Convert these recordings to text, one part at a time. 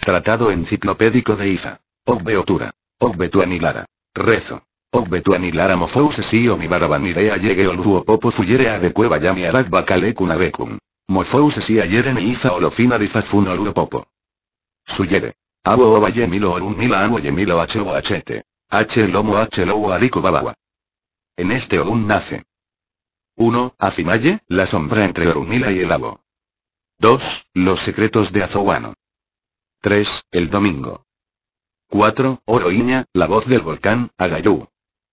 Tratado enciclopédico de Ifa. Ogbeotura. Ogbetuanilara. Rezo. Ogbetuanilara mofous o mi barabanidea llegue oluo popo fuyere a de cueva yami arak bakalekun abekun. Mofous ayere ni Ifa olofina difafun oluo popo. Suyere. Abo obaye milo orun mila amo yemilo o hete. H lomo h lomo ariku babawa. En este Ogún nace. 1. Afimaye, la sombra entre Orunmila y el Abo. 2. Los secretos de Azowano. 3. El domingo. 4. Oroiña, la voz del volcán, Agayú.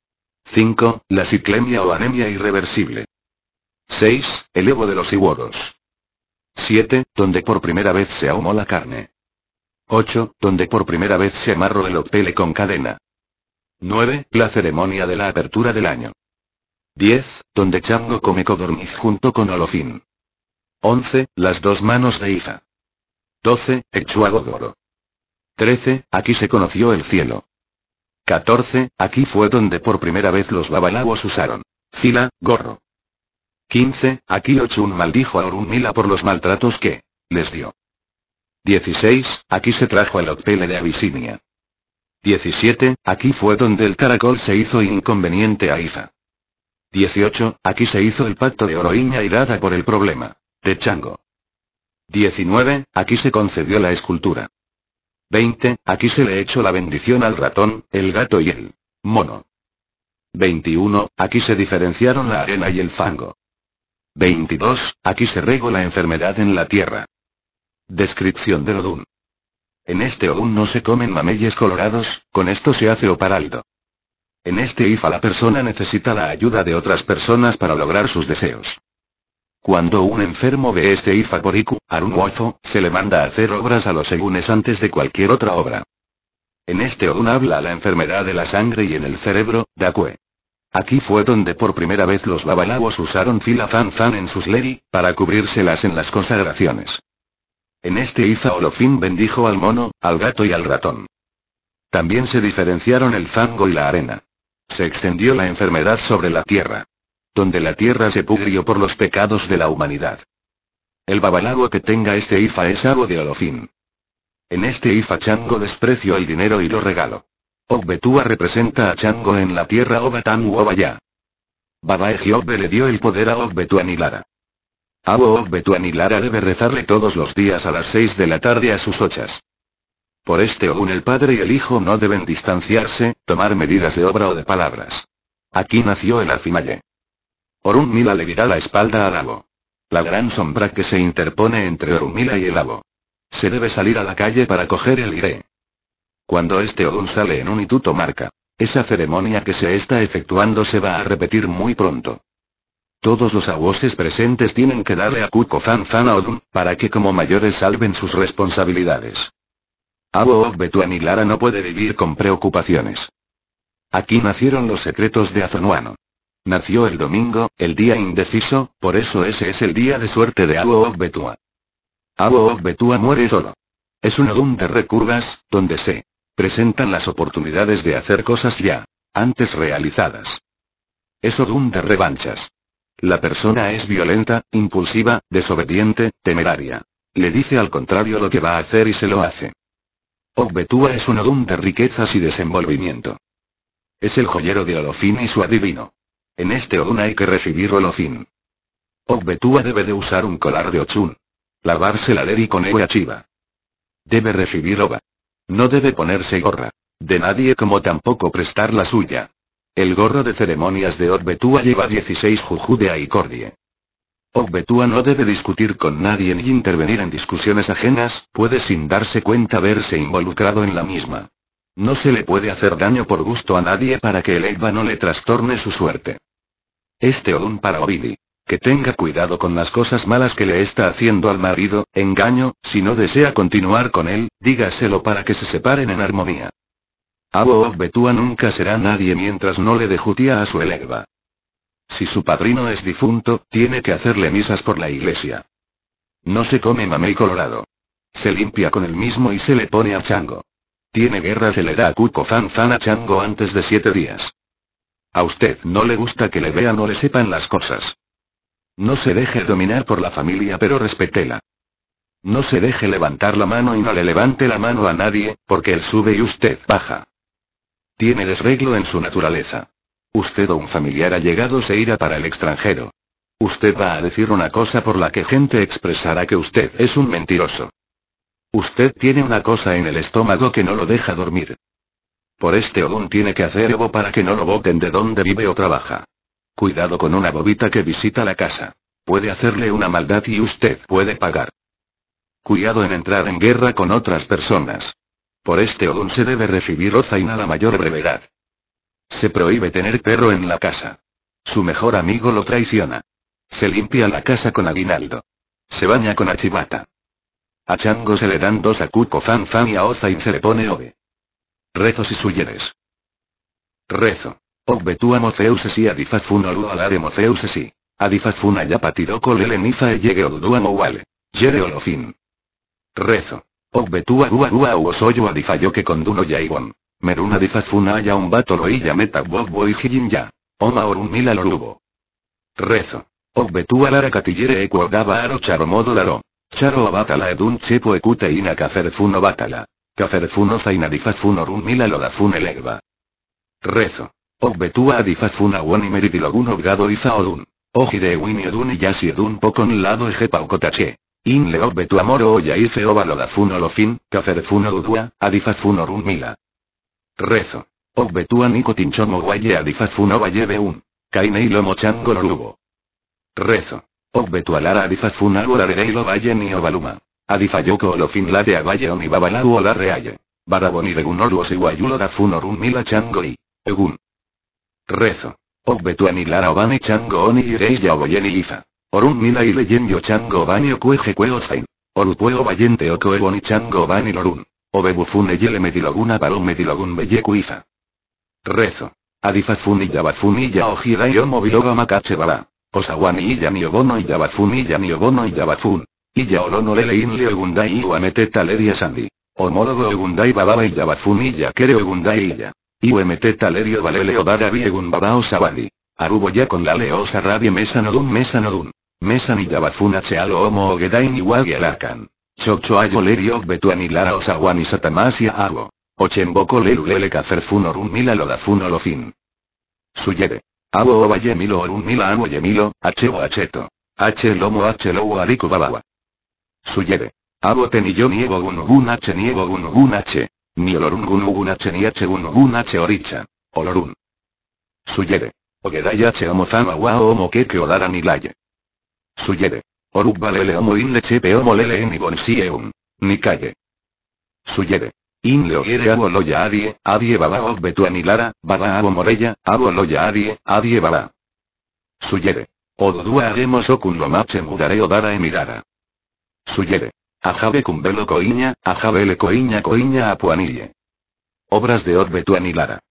5. La ciclemia o anemia irreversible. 6. El Evo de los Iworos. 7. Donde por primera vez se ahumó la carne. 8. Donde por primera vez se amarró el octele con cadena. 9. La ceremonia de la apertura del año. 10. Donde Chango come codorniz junto con Olofín. 11. Las dos manos de Ifa. 12. Echuagodoro. 13. Aquí se conoció el cielo. 14. Aquí fue donde por primera vez los babalawos usaron fila, gorro. 15. Aquí Ochun maldijo a Orunmila por los maltratos que les dio. 16. Aquí se trajo el octele de Abisinia. 17. Aquí fue donde el caracol se hizo inconveniente a Ifa. 18. Aquí se hizo el pacto de Oroiña y Dada por el problema de Chango. 19. Aquí se concedió la escultura. 20. Aquí se le echó la bendición al ratón, el gato y el mono. 21. Aquí se diferenciaron la arena y el fango. 22. Aquí se regó la enfermedad en la tierra. Descripción del Odún. En este Ogún no se comen mameyes colorados, con esto se hace oparaldo. En este Ifa la persona necesita la ayuda de otras personas para lograr sus deseos. Cuando un enfermo ve este Ifa por Iku, Arunwozo, se le manda a hacer obras a los Egunes antes de cualquier otra obra. En este Ogún habla la enfermedad de la sangre y en el cerebro, Dakue. Aquí fue donde por primera vez los babalawos usaron fila fan fan en sus leri, para cubrírselas en las consagraciones. En este Ifa Olofín bendijo al mono, al gato y al ratón. También se diferenciaron el fango y la arena. Se extendió la enfermedad sobre la tierra. Donde la tierra se pudrió por los pecados de la humanidad. El babalago que tenga este Ifa es Abo de Olofín. En este Ifa Chango despreció el dinero y lo regaló. Ogbetua representa a Chango en la tierra Obatan u Obaya. Babae Giobbe le dio el poder a Ogbetuanilara. Abo Ogbetuanilara debe rezarle todos los días a las 6 de la tarde a sus ochas. Por este Ogún el padre y el hijo no deben distanciarse, tomar medidas de obra o de palabras. Aquí nació el Afimaye. Orunmila le dirá la espalda al Abo. La gran sombra que se interpone entre Orunmila y el Abo. Se debe salir a la calle para coger el iré. Cuando este Ogún sale en un hituto marca. Esa ceremonia que se está efectuando se va a repetir muy pronto. Todos los awoses presentes tienen que darle a Kuko Fan Fan a Odún, para que como mayores salven sus responsabilidades. Abo Ogbetuanilara no puede vivir con preocupaciones. Aquí nacieron los secretos de Azonuano. Nació el domingo, el día indeciso, por eso ese es el día de suerte de Abo Ogbetua. Abo Ogbetua muere solo. Es un Odún de recurvas, donde se presentan las oportunidades de hacer cosas ya antes realizadas. Es Odún de revanchas. La persona es violenta, impulsiva, desobediente, temeraria. Le dice al contrario lo que va a hacer y se lo hace. Ogbetua es un Odún de riquezas y desenvolvimiento. Es el joyero de Olofín y su adivino. En este Odún hay que recibir Olofín. Ogbetua debe de usar un colar de Ochun. Lavarse la leri con Ewe Achiva. Debe recibir Oba. No debe ponerse gorra de nadie como tampoco prestar la suya. El gorro de ceremonias de Ogbetua lleva 16 juju de Aicordie. Ogbetua no debe discutir con nadie ni intervenir en discusiones ajenas, puede sin darse cuenta verse involucrado en la misma. No se le puede hacer daño por gusto a nadie para que el Eva no le trastorne su suerte. Este Odún para Obidi. Que tenga cuidado con las cosas malas que le está haciendo al marido, engaño, si no desea continuar con él, dígaselo para que se separen en armonía. Abo Ogbetua nunca será nadie mientras no le dé jutía a su Elegba. Si su padrino es difunto, tiene que hacerle misas por la iglesia. No se come mamey colorado. Se limpia con el mismo y se le pone a Chango. Tiene guerra, se le da a Kuko Fan Fan a Chango antes de 7 días. A usted no le gusta que le vean o le sepan las cosas. No se deje dominar por la familia pero respétela. No se deje levantar la mano y no le levante la mano a nadie, porque él sube y usted baja. Tiene desreglo en su naturaleza. Usted o un familiar allegado se irá para el extranjero. Usted va a decir una cosa por la que gente expresará que usted es un mentiroso. Usted tiene una cosa en el estómago que no lo deja dormir. Por este Odún tiene que hacer Evo para que no lo boten de donde vive o trabaja. Cuidado con una bobita que visita la casa. Puede hacerle una maldad y usted puede pagar. Cuidado en entrar en guerra con otras personas. Por este Odún se debe recibir Ozain a la mayor brevedad. Se prohíbe tener perro en la casa. Su mejor amigo lo traiciona. Se limpia la casa con aguinaldo. Se baña con achibata. A Chango se le dan 2 Akuko Fan Fan y a Ozain se le pone Ove. Rezos y suyeres. Rezo. Ogbetua Mofeusesi Adifazfun Olu Alare Mofeusesi. Adifazfun Ayapatiroko Lele Nifa Llegue Odua Mouale. Yere Olofin. Rezo. Ogbetua Gua Gua Uosoyo Adifayoke Konduno Yaibon. Meruna Adifazfun Aya un bato Loilla Meta Bogbo y Hijin Ya. Oma Orun Mila Lorubo. Rezo. Ogbetua Lara Catillere Ecuodaba Aro Charomodo Laro. Charo Abatala Edun Chepo Ekute Ina Caferfuno Batala. Caferfuno Zainadifazfun Orun Mila Lodafun Elegba. Rezo. Ogbetua Adifazfun Awon y Meridilogun Obgado Iza Odun. Oji de Wini Odun y Yasi Edun Pokon Lado Ejepa Okotache. In le Ogbetua Moro Oya Ife Obalodafun Olofin, Caferfun Odudua, Adifazfun Orun Mila. Rezo. Ogbetua Niko Tinchomo Guaye Adifazfun Obayebe un. Kainei Lomo Chango Lorubo. Rezo. Ogbetua Lara Adifazfun Aguarareilo Valle ni Obaluma. Adifayoko Olofin Lade Abaye Onibabalau Ola Reaye. Baraboni Regun Oruos Iguayulo Dafun Orun Mila Chango y. Egun. Rezo. Ogbetua ni Lara Obani Chango Oni Ireya Oboyeni Iza. Orun Mila y Leyen Yo Chango Obani Okueje Cueozain. Orupueo Vallente Okoeboni Chango Obani Lorun. Obebufun Eyele Mediloguna Barón Medilogun Belleku Iza. Rezo. Adifazfun y Yabazfun y Ya Ojira y Omobiloga Makache Baba. Osawani y Ya ni Obono y Yabazfun y Ya ni Obono y Yabazfun. Y Ya Olono Lele Inle Ogundai y Uamete Taleria Sandi. Homólogo Ogundai Bababa y Yabazfun y Ya Kere Ogundai y Ya. Iuemete Talerio Valele Odara Viegun Baba Osawani. Arubo ya con la leosa rabia Mesa Nodun. Mesa ni Yabazfun Achealo Homo Ogedain y Wagi Alakan. Chocho Ayolerio Ogbetuan y Lara Osawani Satamasia Ago. Ochemboko Lelulele Caferfun Orun Mila Lodafun Olofin. Suyere. Abo Obaye Milo Orun Mila Amo Yemilo, Acheo Acheto. H Lomo H Lowo Ariku Babawa. Suyere. Abo Tenillo Niego Gunugun H Niego Gunugun H. Ni Olorun Gunugun H ni H Gunugun H Oricha. Olorun. Suyere. Ogedai H Omozama Wao Omo Keke Odara Nilaye. Suyere. Oruk Valele Omo Inle Chepe Omo Lele Eni Bonsieun. Ni Calle. Suyere. Inle Ogere Abo Loya Adie Baba Ogbetuan y Lara, Baba Abo Morella, Abo Loya Adie Baba. Suyere. Odudua Agemos Okun Lomache Mudare Odara Emirara. Suyere. Ajabe Cumbelo Coiña, Ajabele Coiña Apuanille. Obras de Ogbetuan y Lara.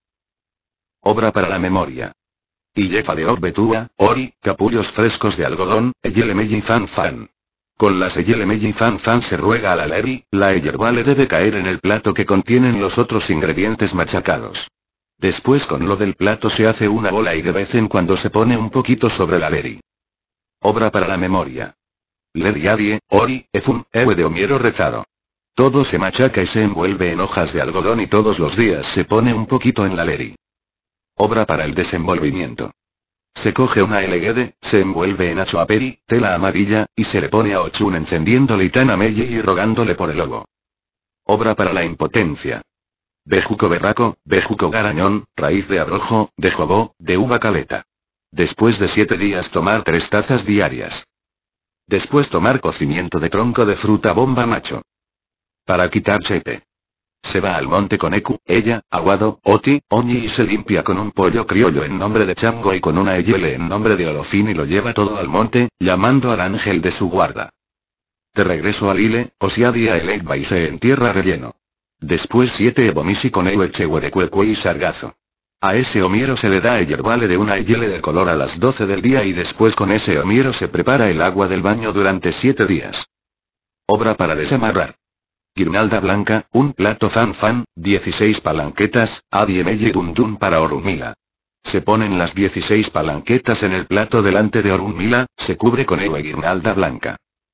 Obra para la memoria. Illefa de Ogbetua, Ori, capullos frescos de algodón, Eyelemeyi Fan Fan. Con las Eyelemeyi Fan Fan se ruega a la Leri, la yerba le debe caer en el plato que contienen los otros ingredientes machacados. Después con lo del plato se hace una bola y de vez en cuando se pone un poquito sobre la Leri. Obra para la memoria. Leri Adie, Ori, Efun, Ewe de Omiero rezado. Todo se machaca y se envuelve en hojas de algodón y todos los días se pone un poquito en la Leri. Obra para el desenvolvimiento. Se coge una elegede, se envuelve en achoaperi, tela amarilla, y se le pone a Ochun encendiendo litana melle y rogándole por el lobo. Obra para la impotencia. Bejuco berraco, bejuco garañón, raíz de abrojo, de jobó, de uva caleta. Después de 7 días tomar 3 tazas diarias. Después tomar cocimiento de tronco de fruta bomba macho. Para quitar chepe. Se va al monte con Eku, ella, Aguado, Oti, Oñi y se limpia con un pollo criollo en nombre de Chango y con una Eyele en nombre de Olofin y lo lleva todo al monte, llamando al ángel de su guarda. De regreso al Ile, Osiadia el Egba y se entierra relleno. Después 7 ebomisi con Ehuechehuerecuecue y sargazo. A ese omiero se le da el yerbale de una Eyele de color a las 12 del día y después con ese omiero se prepara el agua del baño durante 7 días. Obra para desamarrar. Guirnalda blanca, un plato fan, 16 palanquetas, Adiemelle Dundun para Orunmila. Se ponen las 16 palanquetas en el plato delante de Orunmila, se cubre con Ewe guirnalda blanca.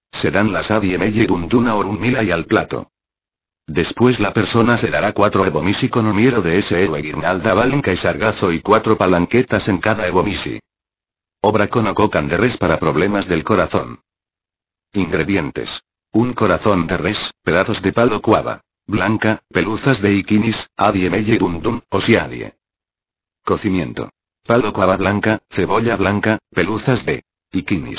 Serán las Adie Meiji Dunduna Orunmila y al plato. Después la persona se dará 4 ebomisi con omiero de ese héroe guirnalda valenca y sargazo y 4 palanquetas en cada ebomisi. Obra con ococan de res para problemas del corazón. Ingredientes. Un corazón de res, pedazos de palo cuava blanca, peluzas de ikinis, adie meiji dundun, osiadie. Cocimiento. Palo cuava blanca, cebolla blanca, peluzas de ikinis.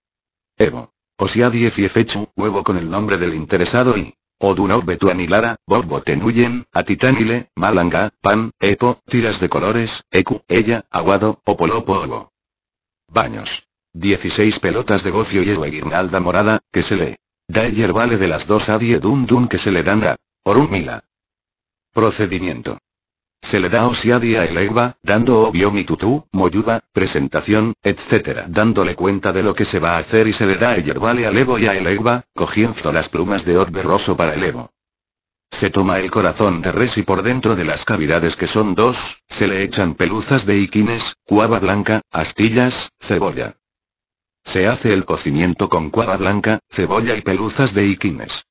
Evo. Osiadie fiefechu, huevo con el nombre del interesado y Odunok betuanilara, bobo tenuyen, atitanile, malanga, pan, epo, tiras de colores, ecu, ella, aguado, opolopo ovo. Baños. 16 pelotas de gofio y guirnalda morada, que se le da el yerbale de las 2 adie dundun que se le dan a Orunmila. Procedimiento. Se le da osiadie a Elegba, dando obiomi tutú, moyuda, presentación, etc. dándole cuenta de lo que se va a hacer y se le da el yerbale a Evo y a Elegba, cogiendo las plumas de orbe roso para el Evo. Se toma el corazón de res y por dentro de las cavidades que son 2, se le echan peluzas de iquines, cuava blanca, astillas, cebolla. Se hace el cocimiento con cuava blanca, cebolla y peluzas de iquines.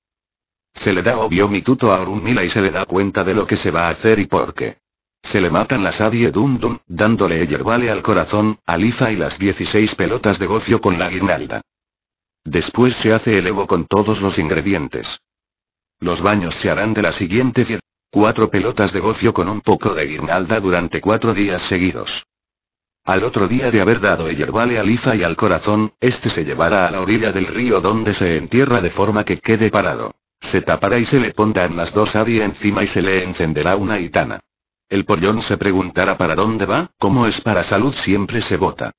Se le da obiomi tuto a Orunmila y se le da cuenta de lo que se va a hacer y por qué. Se le matan las adie dundun, dándole el yerbale al corazón, alifa y las 16 pelotas de gofio con la guirnalda. Después se hace el Evo con todos los ingredientes. Los baños se harán de la siguiente forma. 4 pelotas de gofio con un poco de guirnalda durante 4 días seguidos. Al otro día de haber dado el yerbale al Ifa y al corazón, este se llevará a la orilla del río donde se entierra de forma que quede parado. Se tapará y se le pondrán las 2 adie encima y se le encenderá una hitana. El pollón se preguntará para dónde va, como es para salud siempre se vota.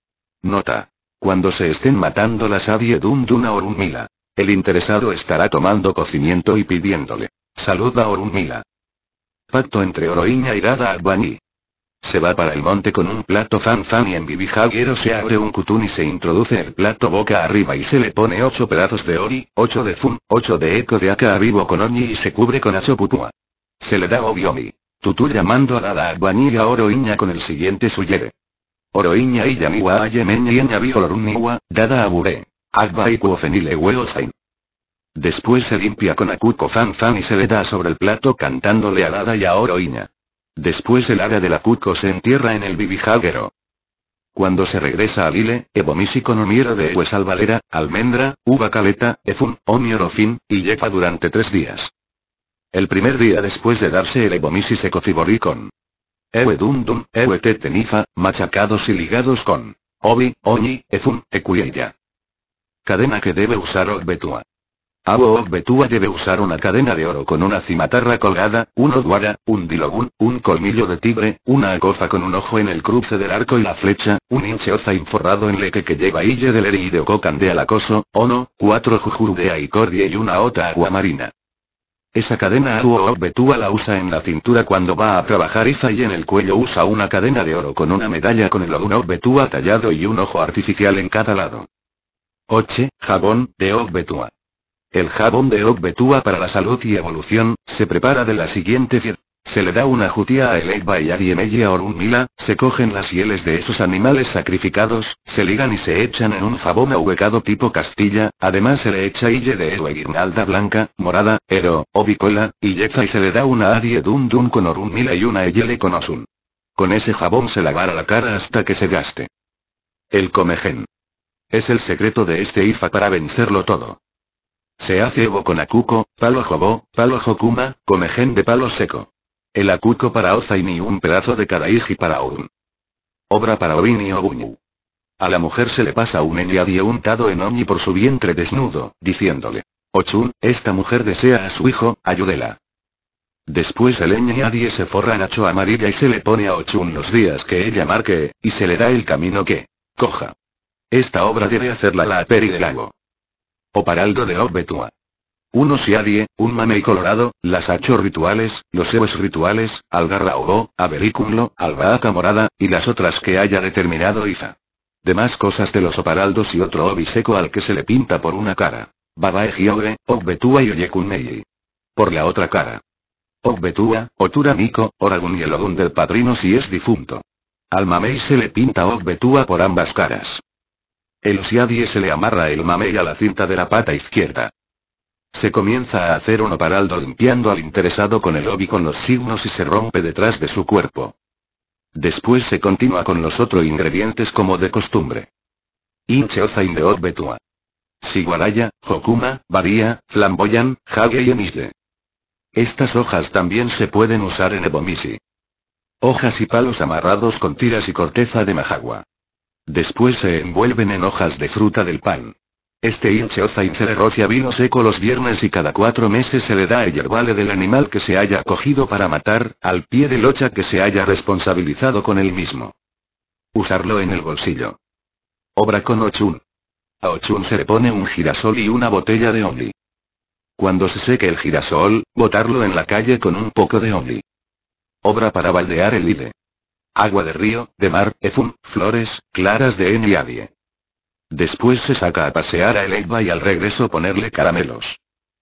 Nota. Cuando se estén matando las adie dunduna Orunmila, el interesado estará tomando cocimiento y pidiéndole salud a Orunmila. Pacto entre Oroiña y Dada Agbañi. Se va para el monte con un plato fan y en Bibijaguero se abre un cutún y se introduce el plato boca arriba y se le pone 8 pedazos de ori, 8 de fun, 8 de eco de aka a vivo con oñi y se cubre con achopupua. Se le da obiomi. Tutú llamando a Dada Agbañi y a Oroiña con el siguiente suyere. Oroiña y yamiwa ayemeña y añabi oloruniwa, Dada abure. Agba y kuofenile weosain. Después se limpia con akuko fan y se le da sobre el plato cantándole a Dada y a Oroiña. Después el área del akuko se entierra en el bibijaguero. Cuando se regresa al ile, ebomisi con omiero de huesalvalera, almendra, uva caleta, efun, omiorofin, y yepa durante 3 días. El primer día después de darse el ebomisi se cociborí con ewe dundun, ewe tetenifa, machacados y ligados con obi, oñi, efun, ecuyeya. Cadena que debe usar Ogbetua. Abo Ogbetua debe usar una cadena de oro con una cimatarra colgada, un odwara, un dilogún, un colmillo de tigre, una acofa con un ojo en el cruce del arco y la flecha, un hincheoza inforrado en leque que lleva ille del eri y de ococan de alacoso, ono, 4 jujuru de aicordie y una ota aguamarina. Esa cadena Abo Ogbetua la usa en la cintura cuando va a trabajar Ifa y en el cuello usa una cadena de oro con una medalla con el Odun Ogbetua tallado y un ojo artificial en cada lado. 8. Jabón, de Ogbetua. El jabón de Ogbetua para la salud y evolución, se prepara de la siguiente forma. Se le da una jutía a Elegba y Ariemeyi a Orunmila, se cogen las pieles de esos animales sacrificados, se ligan y se echan en un jabón ahuecado tipo Castilla, además se le echa ille de héroe guirnalda blanca, morada, ero, obicola, y yefa y se le da una adie dundun con Orunmila y una eyele con osun. Con ese jabón se lavará la cara hasta que se gaste. El comején. Es el secreto de este Ifa para vencerlo todo. Se hace Evo con akuko, palo jobó, palo jokuma, comején de palo seco. El akuko para Ozain y un pedazo de cada iji para Orun. Obra para Obin y Oguñu. A la mujer se le pasa un enyadie untado en oñi por su vientre desnudo, diciéndole: Ochun, esta mujer desea a su hijo, ayúdela. Después el enyadie se forra en hacho amarilla y se le pone a Ochun los días que ella marque, y se le da el camino que coja. Esta obra debe hacerla la aperi del lago. Oparaldo de Ogbetua. Un osiadie, un mamey colorado, las hacho rituales, los ewes rituales, algarraobo, avericumlo, albahaca morada, y las otras que haya determinado Ifa. Demás cosas de los oparaldos y otro obi seco al que se le pinta por una cara. Babae Hioge, Ogbetua y Oyekunmei. Por la otra cara. Ogbetua, Otura Miko, Oragun y el Odun del padrino si es difunto. Al mamey se le pinta Ogbetua por ambas caras. El Osiadie se le amarra el mamey a la cinta de la pata izquierda. Se comienza a hacer un oparaldo limpiando al interesado con el obi con los signos y se rompe detrás de su cuerpo. Después se continúa con los otros ingredientes como de costumbre. Inche Ozain de Betua. Siguaraya, Hokuma, Varía, Flamboyan, Hage y Emisde. Estas hojas también se pueden usar en Ebomisi. Hojas y palos amarrados con tiras y corteza de majagua. Después se envuelven en hojas de fruta del pan. Este Inche Ozain se le rocia vino seco los viernes y cada 4 meses se le da el yerbale del animal que se haya cogido para matar, al pie del ocha que se haya responsabilizado con él mismo. Usarlo en el bolsillo. Obra con Ochun. A Ochun se le pone un girasol y una botella de only. Cuando se seque el girasol, botarlo en la calle con un poco de only. Obra para baldear el ide. Agua de río, de mar, efun, flores, claras de eniadie. Después se saca a pasear a Eleiba y al regreso ponerle caramelos.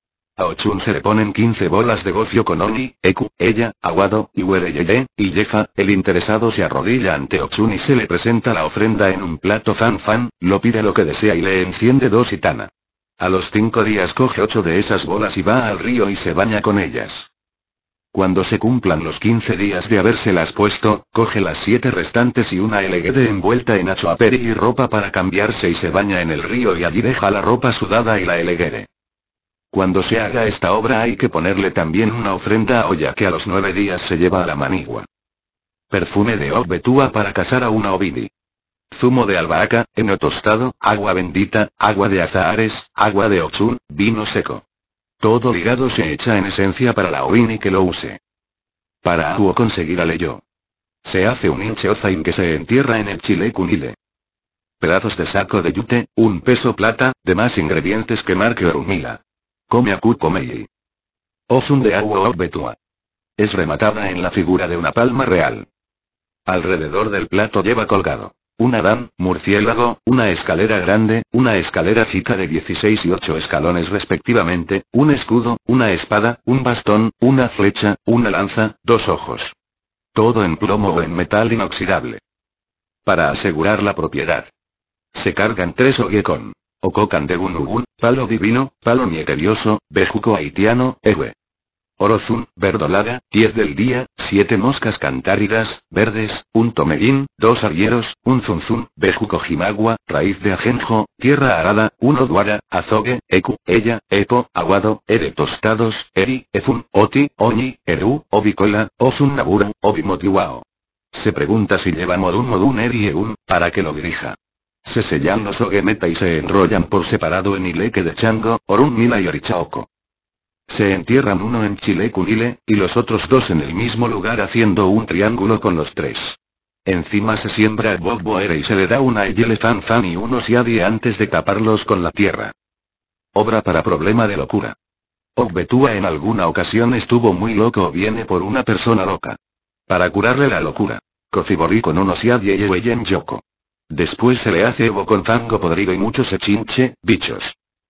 A Ochun se le ponen 15 bolas de gofio con oni, eku, ella, aguado, y huereyeye, y yefa. El interesado se arrodilla ante Ochun y se le presenta la ofrenda en un plato fan, lo pide lo que desea y le enciende 2 itana. A los 5 días coge 8 de esas bolas y va al río y se baña con ellas. Cuando se cumplan los 15 días de habérselas puesto, coge las 7 restantes y una eleguede envuelta en achoaperi y ropa para cambiarse y se baña en el río y allí deja la ropa sudada y la eleguere. Cuando se haga esta obra hay que ponerle también una ofrenda a olla que a los 9 días se lleva a la manigua. Perfume de Betua para casar a una ovidi. Zumo de albahaca, heno tostado, agua bendita, agua de azahares, agua de Ochun, vino seco. Todo ligado se echa en esencia para la ovini que lo use. Para Ahuo conseguir aleyo. Se hace un Inche Ozain que se entierra en el chile cunile. Pedazos de saco de yute, 1 peso plata, de más ingredientes que marque Orumila. Come Aku Komei. Osun de Ahuo Betua. Es rematada en la figura de una palma real. Alrededor del plato lleva colgado un Adán, murciélago, una escalera grande, una escalera chica de 16 y 8 escalones respectivamente, un escudo, una espada, un bastón, una flecha, una lanza, 2 ojos. Todo en plomo o en metal inoxidable. Para asegurar la propiedad. Se cargan 3 oguecon. Ococan de Gunugun, palo divino, palo nieterioso, bejuco haitiano, ewe. Orozun, verdolaga, 10 del día, 7 moscas cantáridas, verdes, 1 tomeguín, 2 arrieros, 1 zunzun, bejuco jimagua, raíz de ajenjo, tierra arada, 1 duara, azogue, ecu, ella, epo, aguado, ere tostados, eri, efun, oti, oñi, eru, obicola, osun nabura, obimotiwao. Se pregunta si lleva modun eri eun, para que lo dirija. Se sellan los ogemeta y se enrollan por separado en ileque de chango, orun mila y orichaoco. Se entierran uno en chile cunile, y los otros 2 en el mismo lugar haciendo un triángulo con los 3. Encima se siembra el bogboere y se le da una eyele fan y un osiadie antes de taparlos con la tierra. Obra para problema de locura. Betua en alguna ocasión estuvo muy loco o viene por una persona loca. Para curarle la locura. Cociborí con un osiadie y huellen yoko. Después se le hace ebo con fango podrido y muchos echinche, bichos.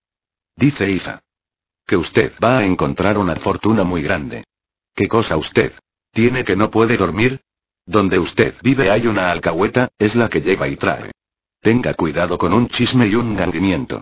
Dice Ifa. Que usted va a encontrar una fortuna muy grande. ¿Qué cosa usted tiene que no puede dormir? Donde usted vive hay una alcahueta, es la que lleva y trae. Tenga cuidado con un chisme y un gandimiento.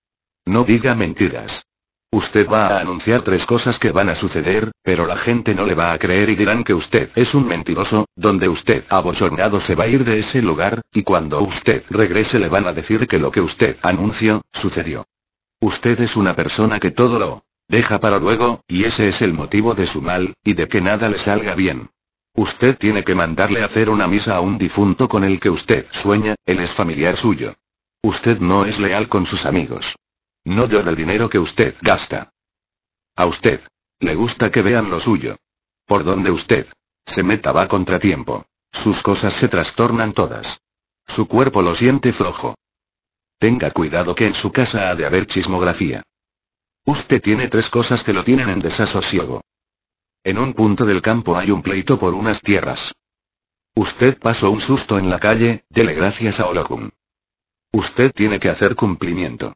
No diga mentiras. Usted va a anunciar 3 cosas que van a suceder, pero la gente no le va a creer y dirán que usted es un mentiroso, donde usted abochornado se va a ir de ese lugar, y cuando usted regrese le van a decir que lo que usted anunció, sucedió. Usted es una persona que todo lo deja para luego, y ese es el motivo de su mal, y de que nada le salga bien. Usted tiene que mandarle a hacer una misa a un difunto con el que usted sueña, él es familiar suyo. Usted no es leal con sus amigos. No llora el dinero que usted gasta. A usted le gusta que vean lo suyo. Por donde usted se meta va contratiempo. Sus cosas se trastornan todas. Su cuerpo lo siente flojo. Tenga cuidado que en su casa ha de haber chismografía. Usted tiene 3 cosas que lo tienen en desasosiego. En un punto del campo hay un pleito por unas tierras. Usted pasó un susto en la calle, dele gracias a Olokun. Usted tiene que hacer cumplimiento.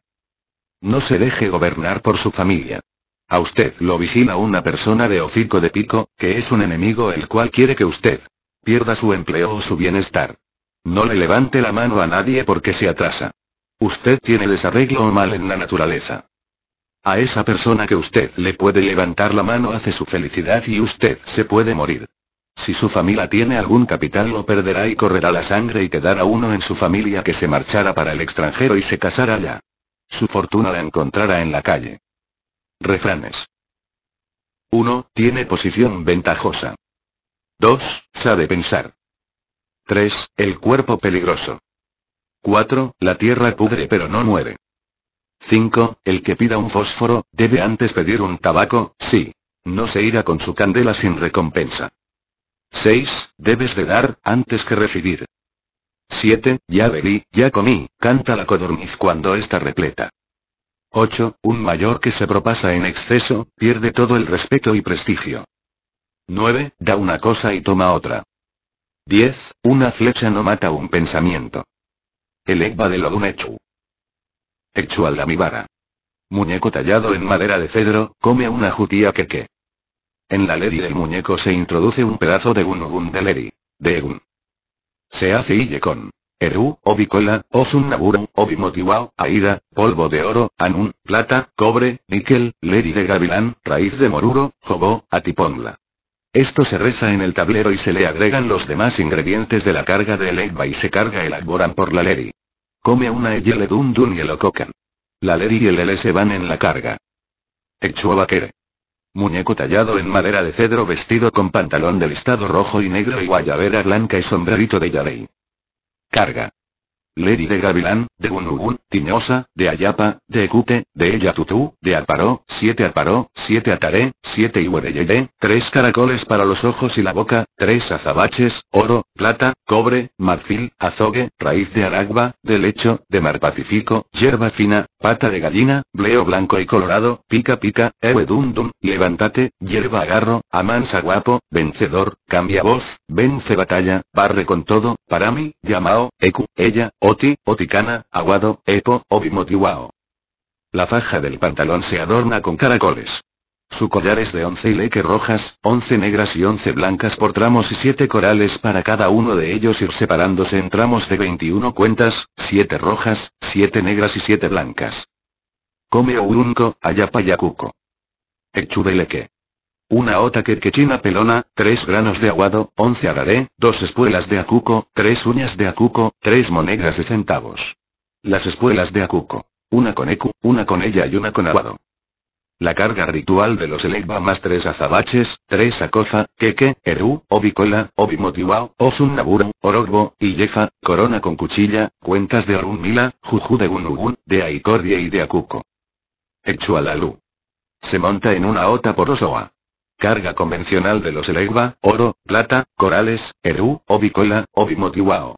No se deje gobernar por su familia. A usted lo vigila una persona de hocico de pico, que es un enemigo el cual quiere que usted pierda su empleo o su bienestar. No le levante la mano a nadie porque se atrasa. Usted tiene desarreglo o mal en la naturaleza. A esa persona que usted le puede levantar la mano hace su felicidad y usted se puede morir. Si su familia tiene algún capital lo perderá y correrá la sangre y quedará uno en su familia que se marchara para el extranjero y se casara allá. Su fortuna la encontrará en la calle. Refranes. 1. Tiene posición ventajosa. 2. Sabe pensar. 3. El cuerpo peligroso. 4. La tierra pudre pero no muere. 5. El que pida un fósforo, debe antes pedir un tabaco, sí. No se irá con su candela sin recompensa. 6. Debes de dar, antes que recibir. 7. Ya bebí, ya comí, canta la codorniz cuando está repleta. 8. Un mayor que se propasa en exceso, pierde todo el respeto y prestigio. 9. Da una cosa y toma otra. 10. Una flecha no mata un pensamiento. El Egba de Lodunechu. Echu al Damibara. Muñeco tallado en madera de cedro, come una jutía queque. En la leri del muñeco se introduce un pedazo de gunubun de leri. De egun. Se hace ille con Eru, obicola, osun naburu, obimotiwao, aida, polvo de oro, anun, plata, cobre, níquel, leri de gavilán, raíz de moruro, jobó, atipongla. Esto se reza en el tablero y se le agregan los demás ingredientes de la carga del Egba y se carga el agboran por la leri. Come una eyele dun y el ococan. La leri y el ele se van en la carga. Echuabaquere. Muñeco tallado en madera de cedro vestido con pantalón de listado rojo y negro y guayabera blanca y sombrerito de yarey. Carga. Leri de gavilán, de gunubun, tiñosa, de ayapa, de ecute, de eyatutú, de alparó, 7 alparó, 7 ataré, 7 ihuereyeye, 3 caracoles para los ojos y la boca, 3 azabaches, oro, plata, cobre, marfil, azogue, raíz de aragba, de lecho, de mar pacífico, hierba fina, pata de gallina, bleo blanco y colorado, pica pica, dum, levántate, hierba agarro, amansa guapo, vencedor, cambia voz, vence batalla, barre con todo, para mí, llamao, ecu, ella, oti, oticana, aguado, epo, obimotiwao. La faja del pantalón se adorna con caracoles. Su collar es de 11 leque rojas, 11 negras y 11 blancas por tramos y 7 corales para cada uno de ellos ir separándose en tramos de 21 cuentas, 7 rojas, 7 negras y 7 blancas. Come ourunco, ayapa yacuco. Echubeleque. Una ota quechina pelona, 3 granos de aguado, 11 araré, 2 espuelas de acuco, 3 uñas de acuco, 3 monedas de centavos. Las espuelas de acuco. Una con ecu, una con ella y una con aguado. La carga ritual de los Elegba más 3 azabaches, 3 acoza, queque, eru, obicola, obimotiwao, osun naburu, orogbo, y yefa, corona con cuchilla, cuentas de orun mila, juju de gunubun, de aicordia y de acuco. Echualalú. Se monta en una ota por osoa. Carga convencional de los Elegba, oro, plata, corales, eru, obicola, obimotiwao.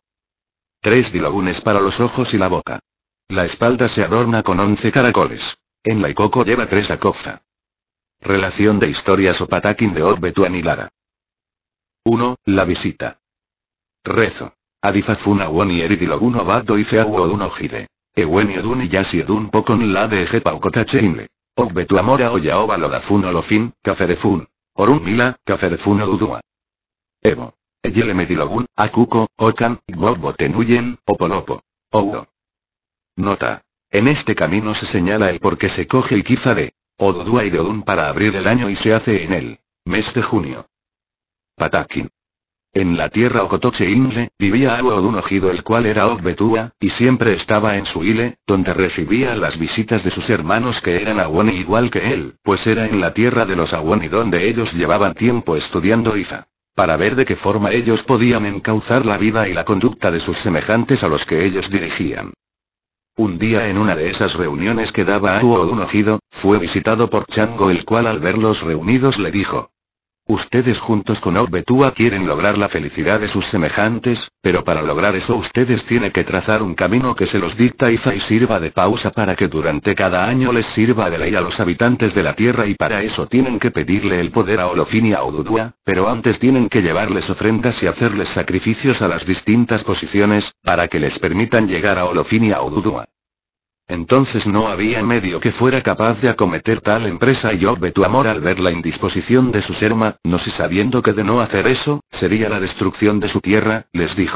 3 dilogunes para los ojos y la boca. La espalda se adorna con 11 caracoles. En la icoco lleva 3 acoza. Relación de historias o pataquín de Ogbetuan y Lara. 1. La visita. Rezo. Adifafuna woni eridilogun obado y feawo ojide. Eweni odun y yasi edun pokon la de ejepaucotacheinle. Ogbetu amora oya oba lodafun olofin, caferefun. Orun mila, caferefun odudua. Evo. Eyele medilogun, akuko, okan, gbogbo tenuyen, opolopo. Oudo. Nota. En este camino se señala el por qué se coge el kiza de Odudua y de Odun para abrir el año y se hace en el mes de junio. Patakin. En la tierra Ocotoche Ingle, vivía Awo Odun Ojido el cual era Ogbetua, y siempre estaba en su ile, donde recibía las visitas de sus hermanos que eran Awoni igual que él, pues era en la tierra de los Awoni donde ellos llevaban tiempo estudiando Iza. Para ver de qué forma ellos podían encauzar la vida y la conducta de sus semejantes a los que ellos dirigían. Un día en una de esas reuniones que daba Awo Odun Ojido, fue visitado por Chango el cual al verlos reunidos le dijo: Ustedes juntos con Ogbetua quieren lograr la felicidad de sus semejantes, pero para lograr eso ustedes tienen que trazar un camino que se los dicta Iza y sirva de pausa para que durante cada año les sirva de ley a los habitantes de la tierra y para eso tienen que pedirle el poder a Olofin y a Odudua, pero antes tienen que llevarles ofrendas y hacerles sacrificios a las distintas posiciones, para que les permitan llegar a Olofin y a Odudua. Entonces no había medio que fuera capaz de acometer tal empresa y Ogbetuamor al ver la indisposición de sus hermanos y sabiendo que de no hacer eso, sería la destrucción de su tierra, les dijo: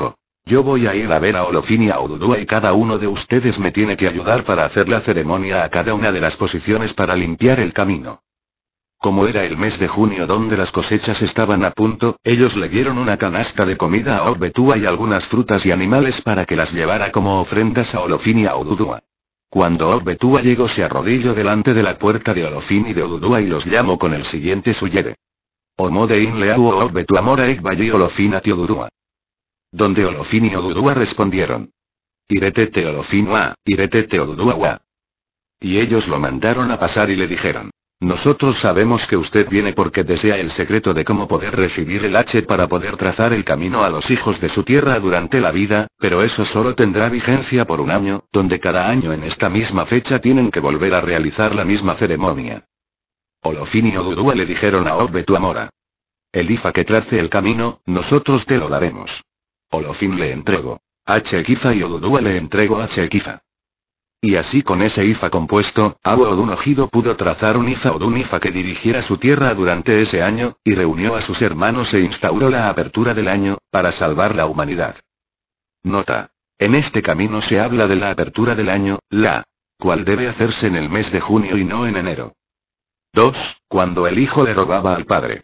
Yo voy a ir a ver a Olofin y a Ududua y cada uno de ustedes me tiene que ayudar para hacer la ceremonia a cada una de las posiciones para limpiar el camino. Como era el mes de junio donde las cosechas estaban a punto, ellos le dieron una canasta de comida a Ogbetua y algunas frutas y animales para que las llevara como ofrendas a Olofin y a Ududua. Cuando Ogbetua llegó se arrodilló delante de la puerta de Olofin y de Ududua y los llamó con el siguiente suyere. Omode in leau o Ogbetua mora ekbayi Olofin ati Ududua. Donde Olofin y Ududua respondieron. Iretete Olofin wa, iretete Ududua wa. Y ellos lo mandaron a pasar y le dijeron. Nosotros sabemos que usted viene porque desea el secreto de cómo poder recibir el H para poder trazar el camino a los hijos de su tierra durante la vida, pero eso solo tendrá vigencia por un año, donde cada año en esta misma fecha tienen que volver a realizar la misma ceremonia. Olofin y Ududua le dijeron a Ogbetua Mora. El Ifa que trace el camino, nosotros te lo daremos. Olofin le entregó H Equifa y Ududua le entregó H Equifa. Y así con ese Ifa compuesto, Awo Odun Ojido pudo trazar un Ifa Odun Ifa que dirigiera su tierra durante ese año, y reunió a sus hermanos e instauró la apertura del año, para salvar la humanidad. Nota. En este camino se habla de la apertura del año, la cual debe hacerse en el mes de junio y no en enero. 2. Cuando el hijo le robaba al padre.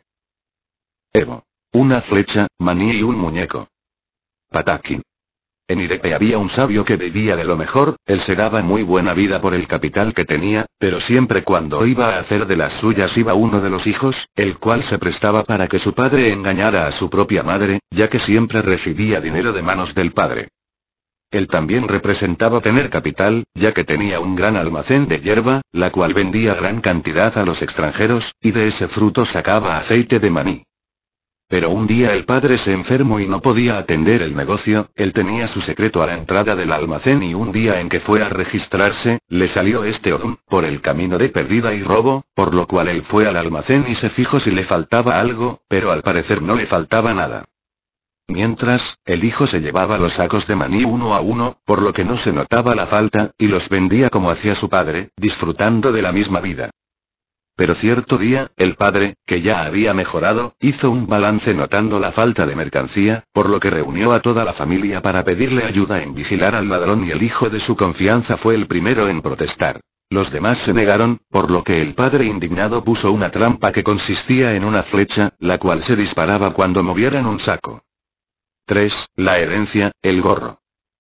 Evo. Una flecha, maní y un muñeco. Patakin. En Irepe había un sabio que vivía de lo mejor, él se daba muy buena vida por el capital que tenía, pero siempre cuando iba a hacer de las suyas iba uno de los hijos, el cual se prestaba para que su padre engañara a su propia madre, ya que siempre recibía dinero de manos del padre. Él también representaba tener capital, ya que tenía un gran almacén de hierba, la cual vendía gran cantidad a los extranjeros, y de ese fruto sacaba aceite de maní. Pero un día el padre se enfermó y no podía atender el negocio, él tenía su secreto a la entrada del almacén y un día en que fue a registrarse, le salió este Odun, por el camino de pérdida y robo, por lo cual él fue al almacén y se fijó si le faltaba algo, pero al parecer no le faltaba nada. Mientras, el hijo se llevaba los sacos de maní uno a uno, por lo que no se notaba la falta, y los vendía como hacía su padre, disfrutando de la misma vida. Pero cierto día, el padre, que ya había mejorado, hizo un balance notando la falta de mercancía, por lo que reunió a toda la familia para pedirle ayuda en vigilar al ladrón y el hijo de su confianza fue el primero en protestar. Los demás se negaron, por lo que el padre indignado puso una trampa que consistía en una flecha, la cual se disparaba cuando movieran un saco. 3. La herencia, el gorro.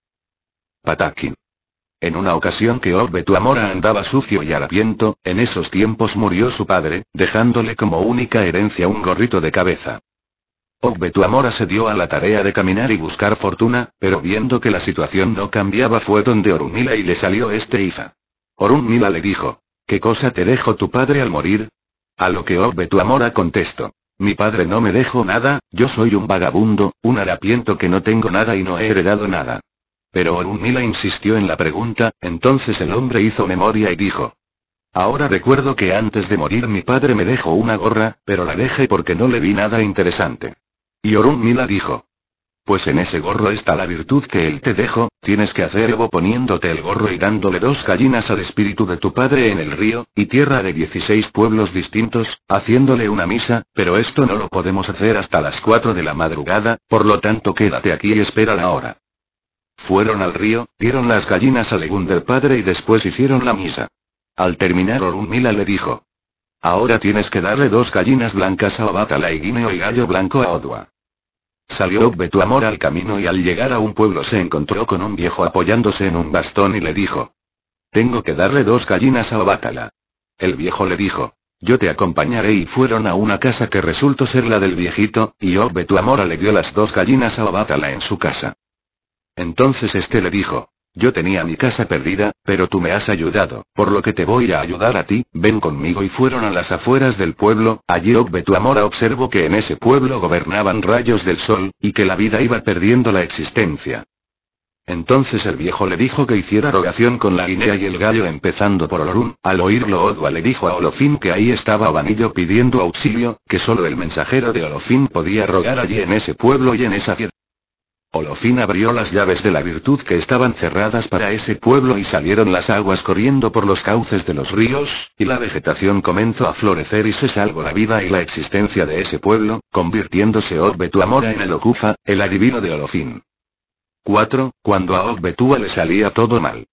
Patakin. En una ocasión que Ogbetua Mora andaba sucio y harapiento, en esos tiempos murió su padre, dejándole como única herencia un gorrito de cabeza. Ogbetua Mora se dio a la tarea de caminar y buscar fortuna, pero viendo que la situación no cambiaba fue donde Orunmila y le salió este Ifa. Orunmila le dijo, ¿qué cosa te dejó tu padre al morir? A lo que Ogbetua Mora contestó. Mi padre no me dejó nada, yo soy un vagabundo, un harapiento que no tengo nada y no he heredado nada. Pero Orunmila insistió en la pregunta, entonces el hombre hizo memoria y dijo. Ahora recuerdo que antes de morir mi padre me dejó una gorra, pero la dejé porque no le vi nada interesante. Y Orunmila dijo. Pues en ese gorro está la virtud que él te dejó, tienes que hacer Evo poniéndote el gorro y dándole 2 gallinas al espíritu de tu padre en el río, y tierra de 16 pueblos distintos, haciéndole una misa, pero esto no lo podemos hacer hasta las 4 de la madrugada, por lo tanto quédate aquí y espera la hora. Fueron al río, dieron las gallinas al Egun del padre y después hicieron la misa. Al terminar Orunmila le dijo. Ahora tienes que darle 2 gallinas blancas a Obatala y guineo y gallo blanco a Odua. Salió Ogbetua Mora al camino y al llegar a un pueblo se encontró con un viejo apoyándose en un bastón y le dijo. Tengo que darle 2 gallinas a Obatala. El viejo le dijo. Yo te acompañaré y fueron a una casa que resultó ser la del viejito, y Ogbetua Mora le dio las 2 gallinas a Obatala en su casa. Entonces este le dijo. Yo tenía mi casa perdida, pero tú me has ayudado, por lo que te voy a ayudar a ti, ven conmigo y fueron a las afueras del pueblo, allí Ogbetua Mora observó que en ese pueblo gobernaban rayos del sol, y que la vida iba perdiendo la existencia. Entonces el viejo le dijo que hiciera rogación con la guinea y el gallo empezando por Olorun, al oírlo Odua le dijo a Olofin que ahí estaba Obanillo pidiendo auxilio, que solo el mensajero de Olofin podía rogar allí en ese pueblo y en esa tierra. Olofin abrió las llaves de la virtud que estaban cerradas para ese pueblo y salieron las aguas corriendo por los cauces de los ríos, y la vegetación comenzó a florecer y se salvó la vida y la existencia de ese pueblo, convirtiéndose Ogbetua Mora en el Okufa, el adivino de Olofin. 4. Cuando a Ogbetua le salía todo mal.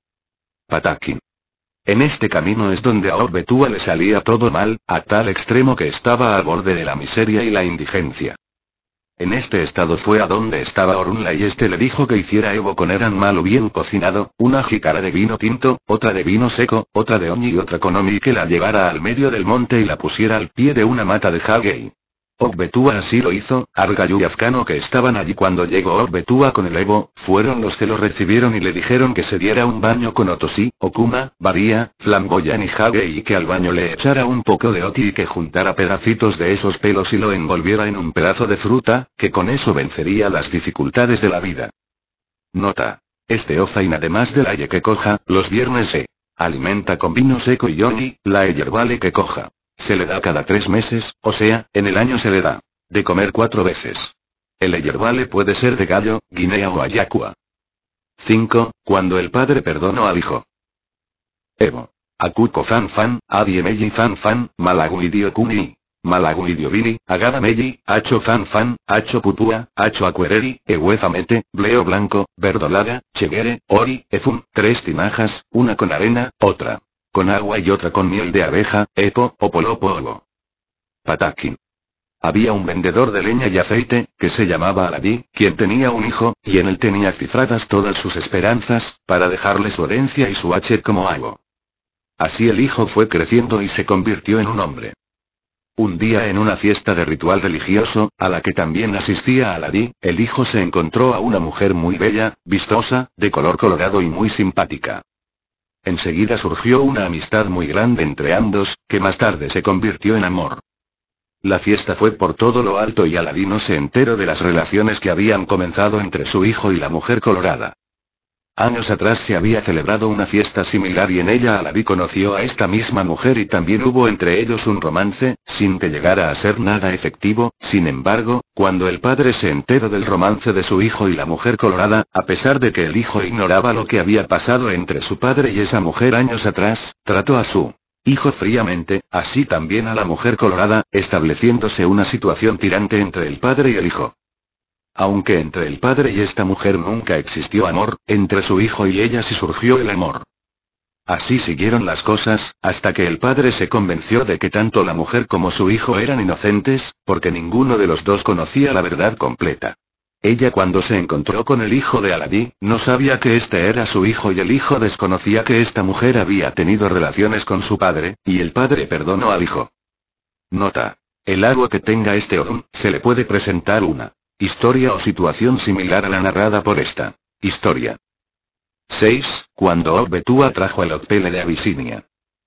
Patakin. En este camino es donde a Ogbetua le salía todo mal, a tal extremo que estaba al borde de la miseria y la indigencia. En este estado fue a donde estaba Orunla y este le dijo que hiciera Evo con Eran malo bien cocinado, una jícara de vino tinto, otra de vino seco, otra de Oñi y otra con Omi y que la llevara al medio del monte y la pusiera al pie de una mata de Hagei. Ogbetua así lo hizo. Argayu y Afgano que estaban allí cuando llegó Ogbetua con el Evo, fueron los que lo recibieron y le dijeron que se diera un baño con Otosi, Okuma, Varía, Flamboyan y Hagei y que al baño le echara un poco de Oti y que juntara pedacitos de esos pelos y lo envolviera en un pedazo de fruta, que con eso vencería las dificultades de la vida. Nota. Este Ozain además de la Ye que coja, los viernes se alimenta con vino seco y Oñi, la yerbale que coja. Se le da cada 3 meses, o sea, en el año se le da de comer 4 veces. El yerbale puede ser de gallo, guinea o ayacua. 5. Cuando el padre perdonó al hijo. Evo. Akuko fan fan, adie meji fan fan, malaguidio kuni. Malaguidio vili, agada meji, hacho fan fan, hacho pupua, hacho acuereri, ehuezamete, bleo blanco, verdolaga, cheguere, ori, efun, 3 tinajas, una con arena, otra con agua y otra con miel de abeja, epo, opolopo ovo. Patakin. Había un vendedor de leña y aceite, que se llamaba Aladí, quien tenía un hijo, y en él tenía cifradas todas sus esperanzas, para dejarle su herencia y su hachet como algo. Así el hijo fue creciendo y se convirtió en un hombre. Un día en una fiesta de ritual religioso, a la que también asistía Aladí, el hijo se encontró a una mujer muy bella, vistosa, de color colorado y muy simpática. Enseguida surgió una amistad muy grande entre ambos, que más tarde se convirtió en amor. La fiesta fue por todo lo alto y Aladino se enteró de las relaciones que habían comenzado entre su hijo y la mujer colorada. Años atrás se había celebrado una fiesta similar y en ella Aladí conoció a esta misma mujer y también hubo entre ellos un romance, sin que llegara a ser nada efectivo. Sin embargo, cuando el padre se enteró del romance de su hijo y la mujer colorada, a pesar de que el hijo ignoraba lo que había pasado entre su padre y esa mujer años atrás, trató a su hijo fríamente, así también a la mujer colorada, estableciéndose una situación tirante entre el padre y el hijo. Aunque entre el padre y esta mujer nunca existió amor, entre su hijo y ella sí surgió el amor. Así siguieron las cosas, hasta que el padre se convenció de que tanto la mujer como su hijo eran inocentes, porque ninguno de los dos conocía la verdad completa. Ella cuando se encontró con el hijo de Aladí, no sabía que este era su hijo y el hijo desconocía que esta mujer había tenido relaciones con su padre, y el padre perdonó al hijo. Nota. El agua que tenga este Orun, se le puede presentar una historia o situación similar a la narrada por esta historia. 6. Cuando Ogbetua trajo el Otpele de Abisinia.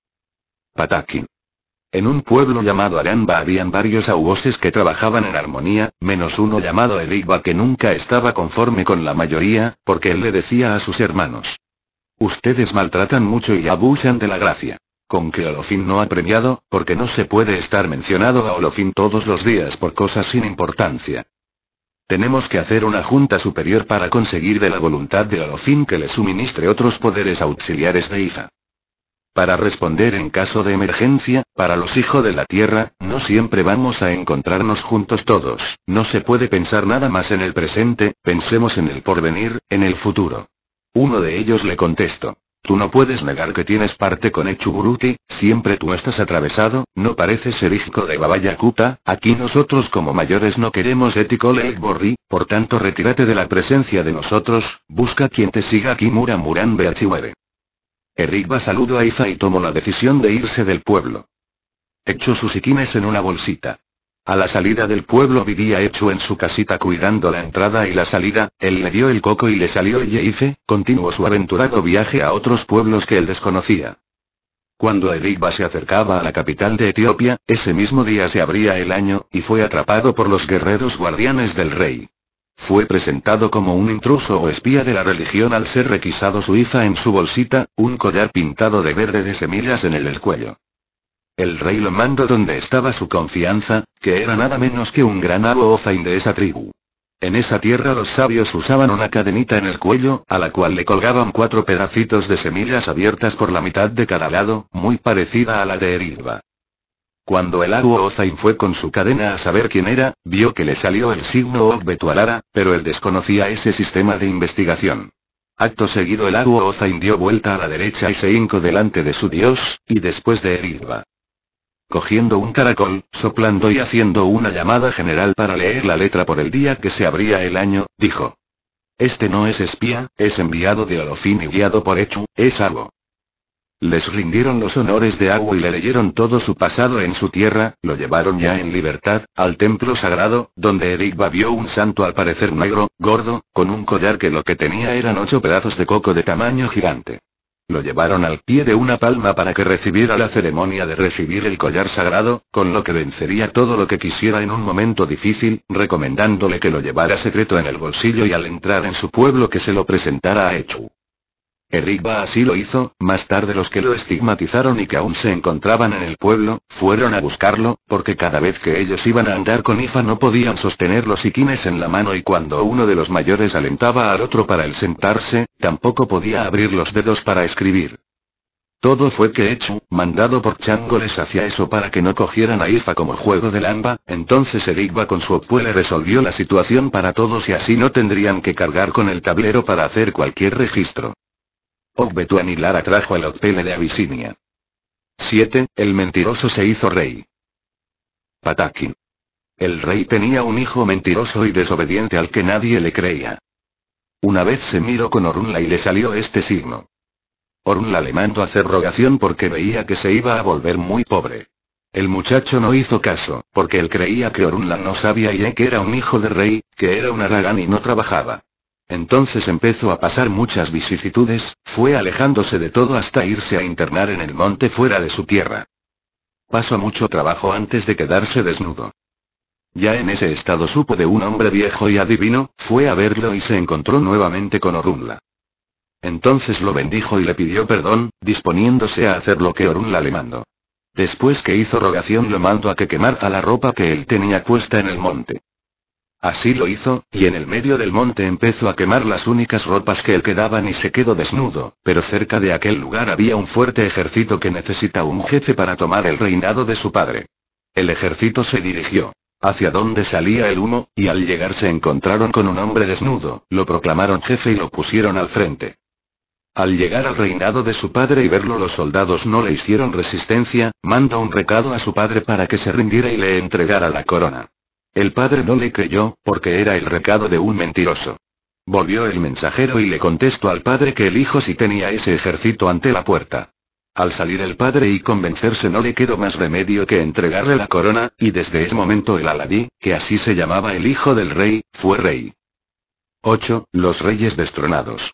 Patakin. En un pueblo llamado Aramba habían varios auoses que trabajaban en armonía, menos uno llamado Eligba que nunca estaba conforme con la mayoría, porque él le decía a sus hermanos: ustedes maltratan mucho y abusan de la gracia. Con que Olofin no ha premiado, porque no se puede estar mencionado a Olofin todos los días por cosas sin importancia. Tenemos que hacer una junta superior para conseguir de la voluntad de Olofin que le suministre otros poderes auxiliares de Ifa. Para responder en caso de emergencia, para los hijos de la tierra, no siempre vamos a encontrarnos juntos todos, no se puede pensar nada más en el presente, pensemos en el porvenir, en el futuro. Uno de ellos le contestó: tú no puedes negar que tienes parte con Echuburuti, siempre tú estás atravesado, no pareces ser hijo de Baba Yakuta, aquí nosotros como mayores no queremos Etikole Ekborri, por tanto retírate de la presencia de nosotros, busca quien te siga aquí Muran Beachiwere. Erigba saludó a Ifa y tomó la decisión de irse del pueblo. Echó sus iquines en una bolsita. A la salida del pueblo vivía Echu en su casita cuidando la entrada y la salida, él le dio el coco y le salió y Ife, continuó su aventurado viaje a otros pueblos que él desconocía. Cuando Erigba se acercaba a la capital de Etiopía, ese mismo día se abría el año, y fue atrapado por los guerreros guardianes del rey. Fue presentado como un intruso o espía de la religión al ser requisado su Ifa en su bolsita, un collar pintado de verde de semillas en el cuello. El rey lo mandó donde estaba su confianza, que era nada menos que un gran Abo Ozain de esa tribu. En esa tierra los sabios usaban una cadenita en el cuello, a la cual le colgaban 4 pedacitos de semillas abiertas por la mitad de cada lado, muy parecida a la de Erigba. Cuando el Aguo Ozain fue con su cadena a saber quién era, vio que le salió el signo Ogbetualara, pero él desconocía ese sistema de investigación. Acto seguido el Aguo Ozain dio vuelta a la derecha y se hincó delante de su dios, y después de Erigba. Cogiendo un caracol, soplando y haciendo una llamada general para leer la letra por el día que se abría el año, dijo. Este no es espía, es enviado de Olofin y guiado por Echu, es Aguo. Les rindieron los honores de Aguo y le leyeron todo su pasado en su tierra, lo llevaron ya en libertad, al templo sagrado, donde Erigba vio un santo al parecer negro, gordo, con un collar que lo que tenía eran 8 pedazos de coco de tamaño gigante. Lo llevaron al pie de una palma para que recibiera la ceremonia de recibir el collar sagrado, con lo que vencería todo lo que quisiera en un momento difícil, recomendándole que lo llevara secreto en el bolsillo y al entrar en su pueblo que se lo presentara a Echu. Erigba así lo hizo. Más tarde los que lo estigmatizaron y que aún se encontraban en el pueblo, fueron a buscarlo, porque cada vez que ellos iban a andar con Ifa no podían sostener los iquines en la mano y cuando uno de los mayores alentaba al otro para el sentarse, tampoco podía abrir los dedos para escribir. Todo fue que Echu, mandado por Chango les hacía eso para que no cogieran a Ifa como juego de lamba, entonces Erigba con su Opuele resolvió la situación para todos y así no tendrían que cargar con el tablero para hacer cualquier registro. Ogbetuanilara trajo el Otpele de Abisinia. 7. El mentiroso se hizo rey. Patakin. El rey tenía un hijo mentiroso y desobediente al que nadie le creía. Una vez se miró con Orunla y le salió este signo. Orunla le mandó a hacer rogación porque veía que se iba a volver muy pobre. El muchacho no hizo caso, porque él creía que Orunla no sabía y que era un hijo de rey, que era un aragán y no trabajaba. Entonces empezó a pasar muchas vicisitudes, fue alejándose de todo hasta irse a internar en el monte fuera de su tierra. Pasó mucho trabajo antes de quedarse desnudo. Ya en ese estado supo de un hombre viejo y adivino, fue a verlo y se encontró nuevamente con Orunla. Entonces lo bendijo y le pidió perdón, disponiéndose a hacer lo que Orunla le mandó. Después que hizo rogación lo mandó a que quemara la ropa que él tenía puesta en el monte. Así lo hizo, y en el medio del monte empezó a quemar las únicas ropas que él quedaban y se quedó desnudo, pero cerca de aquel lugar había un fuerte ejército que necesita un jefe para tomar el reinado de su padre. El ejército se dirigió hacia donde salía el humo, y al llegar se encontraron con un hombre desnudo, lo proclamaron jefe y lo pusieron al frente. Al llegar al reinado de su padre y verlo los soldados no le hicieron resistencia, mandó un recado a su padre para que se rindiera y le entregara la corona. El padre no le creyó, porque era el recado de un mentiroso. Volvió el mensajero y le contestó al padre que el hijo sí tenía ese ejército ante la puerta. Al salir el padre y convencerse no le quedó más remedio que entregarle la corona, y desde ese momento el Aladí, que así se llamaba el hijo del rey, fue rey. 8. Los reyes destronados.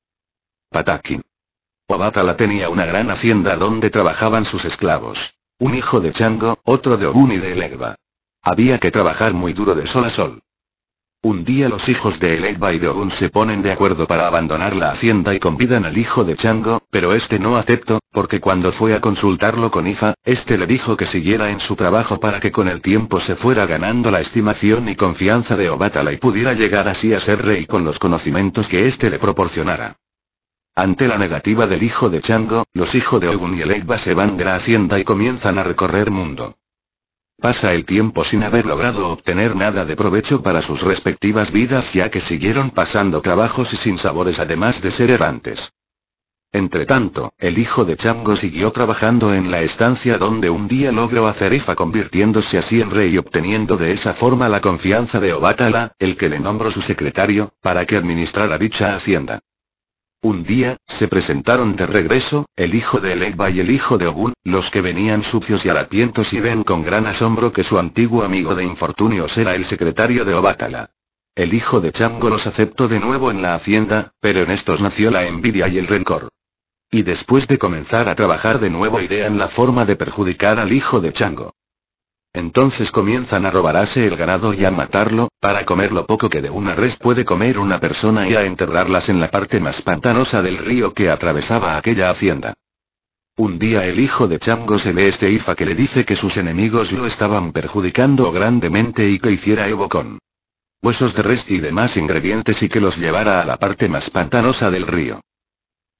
Patakin. Obatala tenía una gran hacienda donde trabajaban sus esclavos. Un hijo de Chango, otro de Ogun y de Elegba. Había que trabajar muy duro de sol a sol. Un día los hijos de Elegba y de Ogun se ponen de acuerdo para abandonar la hacienda y convidan al hijo de Chango, pero este no aceptó, porque cuando fue a consultarlo con Ifa, este le dijo que siguiera en su trabajo para que con el tiempo se fuera ganando la estimación y confianza de Obatala y pudiera llegar así a ser rey con los conocimientos que este le proporcionara. Ante la negativa del hijo de Chango, los hijos de Ogun y Elegba se van de la hacienda y comienzan a recorrer mundo. Pasa el tiempo sin haber logrado obtener nada de provecho para sus respectivas vidas ya que siguieron pasando trabajos y sinsabores además de ser errantes. Entretanto, el hijo de Chango siguió trabajando en la estancia donde un día logró hacer Ifa convirtiéndose así en rey y obteniendo de esa forma la confianza de Obatala, el que le nombró su secretario, para que administrara dicha hacienda. Un día, se presentaron de regreso, el hijo de Elegba y el hijo de Ogun, los que venían sucios y harapientos y ven con gran asombro que su antiguo amigo de infortunios era el secretario de Obatala. El hijo de Chango los aceptó de nuevo en la hacienda, pero en estos nació la envidia y el rencor. Y después de comenzar a trabajar de nuevo idean la forma de perjudicar al hijo de Chango. Entonces comienzan a robarse el ganado y a matarlo, para comer lo poco que de una res puede comer una persona y a enterrarlas en la parte más pantanosa del río que atravesaba aquella hacienda. Un día el hijo de Chango se ve este Ifa que le dice que sus enemigos lo estaban perjudicando grandemente y que hiciera Evo con huesos de res y demás ingredientes y que los llevara a la parte más pantanosa del río.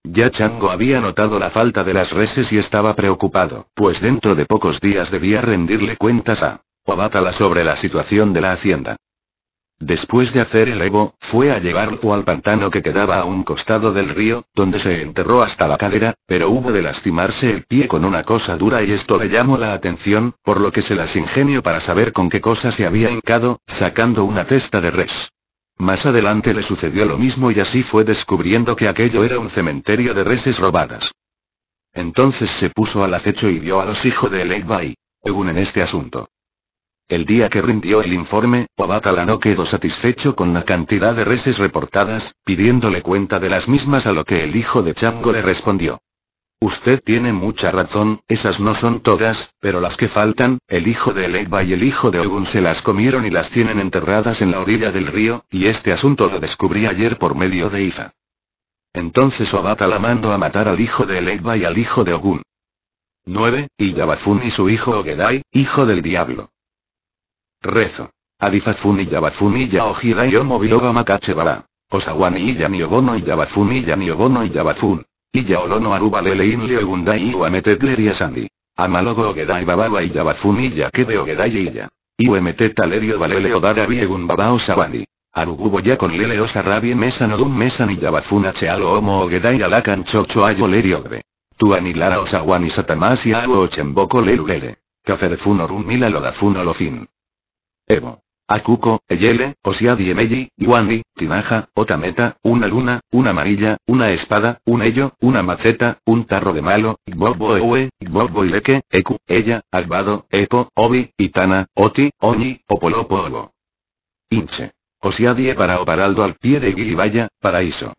Ya Chango había notado la falta de las reses y estaba preocupado, pues dentro de pocos días debía rendirle cuentas a Obatala sobre la situación de la hacienda. Después de hacer el Evo, fue a llevarlo al pantano que quedaba a un costado del río, donde se enterró hasta la cadera, pero hubo de lastimarse el pie con una cosa dura y esto le llamó la atención, por lo que se las ingenió para saber con qué cosa se había hincado, sacando una testa de res. Más adelante le sucedió lo mismo y así fue descubriendo que aquello era un cementerio de reses robadas. Entonces se puso al acecho y vio a los hijos de Elegba y Egun en este asunto. El día que rindió el informe, Obatala no quedó satisfecho con la cantidad de reses reportadas, pidiéndole cuenta de las mismas a lo que el hijo de Chango le respondió. Usted tiene mucha razón, esas no son todas, pero las que faltan, el hijo de Elegba y el hijo de Ogun se las comieron y las tienen enterradas en la orilla del río, y este asunto lo descubrí ayer por medio de Ifa. Entonces Obatala mandó a matar al hijo de Elegba y al hijo de Ogun. 9. Y Yabafun y su hijo Ogedai, hijo del diablo. Rezo. Adifafun y Yabafun y Yaojida y Omobiloba Makachebala. Osawani y Yaniobono y Yabafun y Yaniobono y Yabafun. Y Yaolono Arubalele Inlio Gundai y Uametetleri Asandi. Amalogo Ogedai Bababa y Yabafun y Yakebe Ogedai y ya. Uemetetalerio Valele Odarabi Egun Baba Osawani. Arugubo ya con Lele Osarabi Mesan Odun Mesan y Yabafun Achealo Homo Ogedai Alakan Chocho Ayoleri Tuanilara Osawani Satamasi Awo Ochemboko Lelulele. Caferfun Orun Mila Lodafun Olofin. Evo. Akuko, Eyele, Osiadi Emeyi, Iwani, Tinaja, Otameta, una luna, una amarilla, una espada, un ello, una maceta, un tarro de malo, Igbobo Ewe, Igbobo Ileke, Eku, ella, Albado, Epo, Obi, Itana, Oti, Oñi, Opolopo Obo. Inche. Osiadie para Oparaldo al pie de Gilibaya, paraíso.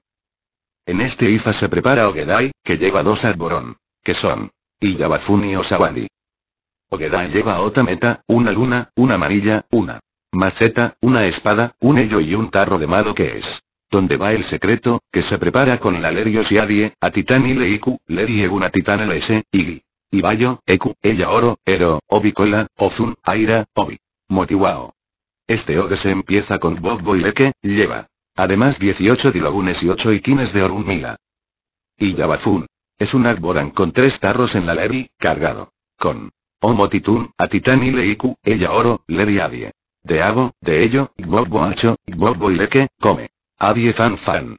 En este Ifa se prepara Ogedai, que lleva 2 arborón, que son Iyabafun y Osawani. Ogedai lleva Otameta, una luna, una amarilla, una maceta, una espada, un ello y un tarro de malo que es. ¿Dónde va el secreto? Que se prepara con la Lerio Siadie, a Titán y Leiku, Leri Egun a Titán LS, Igi. Ibayo, Eku, ella oro, Ero, Obicola, Ozun, Aira, Obi. Motiwao. Este Oge se empieza con Bogbo y Leke, lleva. Además 18 dilogunes y 8 iquines de Orunmila. Y Yabafun. Es un Agboran con 3 tarros en la Leri, cargado. Con Omotitun, a Titán y Leiku, ella oro, Leri Adie. De Abo, de ello, Gbogbo Hacho, Gbogbo y Leke, come. Adie Fan Fan.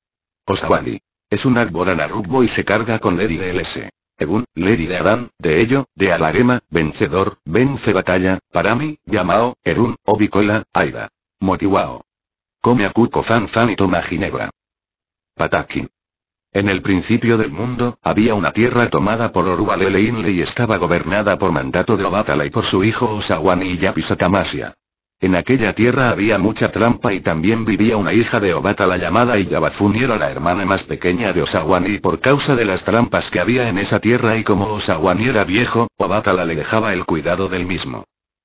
Osawani. Es un Agboran Arugbo y se carga con Leri de LS. Egun, Leri de Adán, de ello, de Alarema, vencedor, vence batalla, Parami, Yamao, Erun, Obicola, Aida. Motiwao. Come Akuko Fan Fan y toma Ginebra. Pataki. En el principio del mundo, había una tierra tomada por Orubalele Inle y estaba gobernada por mandato de Obatala y por su hijo Osawani y Yapisatamasia. En aquella tierra había mucha trampa y también vivía una hija de Obatala llamada Iyabafun y era la hermana más pequeña de Osawani y por causa de las trampas que había en esa tierra y como Osawani era viejo, Obatala le dejaba el cuidado del mismo.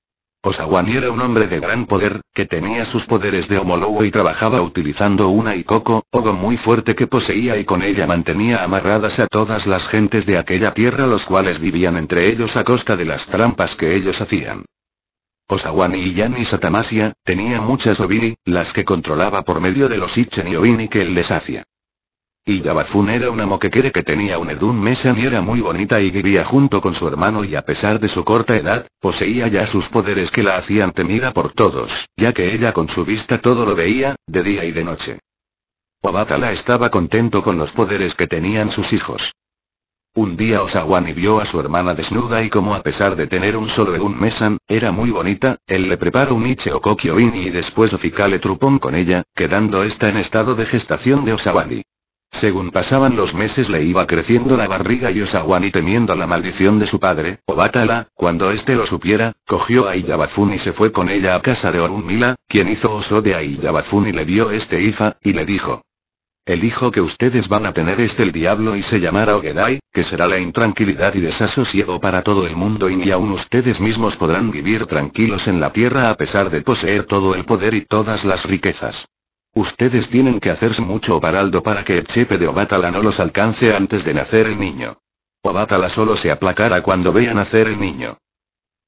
Osawani era un hombre de gran poder, que tenía sus poderes de homólogo y trabajaba utilizando una Ikoko, Ogo muy fuerte que poseía y con ella mantenía amarradas a todas las gentes de aquella tierra los cuales vivían entre ellos a costa de las trampas que ellos hacían. Osawani y Yani Satamasia, tenía muchas Obini, las que controlaba por medio de los Ichen y Obini que él les hacía. Y Yabafun era una moquequere que tenía un Edun Mesan y era muy bonita y vivía junto con su hermano y a pesar de su corta edad, poseía ya sus poderes que la hacían temida por todos, ya que ella con su vista todo lo veía, de día y de noche. Obatala estaba contento con los poderes que tenían sus hijos. Un día Osawani vio a su hermana desnuda y como a pesar de tener un solo Edun Mesan, era muy bonita, él le preparó un Iche o Kokyoini y después Oficale Trupón con ella, quedando esta en estado de gestación de Osawani. Según pasaban los meses le iba creciendo la barriga y Osawani temiendo la maldición de su padre, Obatala, cuando éste lo supiera, cogió a Iyabafun y se fue con ella a casa de Orunmila, quien hizo Osode a Iyabafun y le vio este Ifa, y le dijo. El hijo que ustedes van a tener es del diablo y se llamará Ogedai, que será la intranquilidad y desasosiego para todo el mundo y ni aun ustedes mismos podrán vivir tranquilos en la tierra a pesar de poseer todo el poder y todas las riquezas. Ustedes tienen que hacerse mucho oparaldo para que el chepe de Obatala no los alcance antes de nacer el niño. Obatala solo se aplacará cuando vea nacer el niño.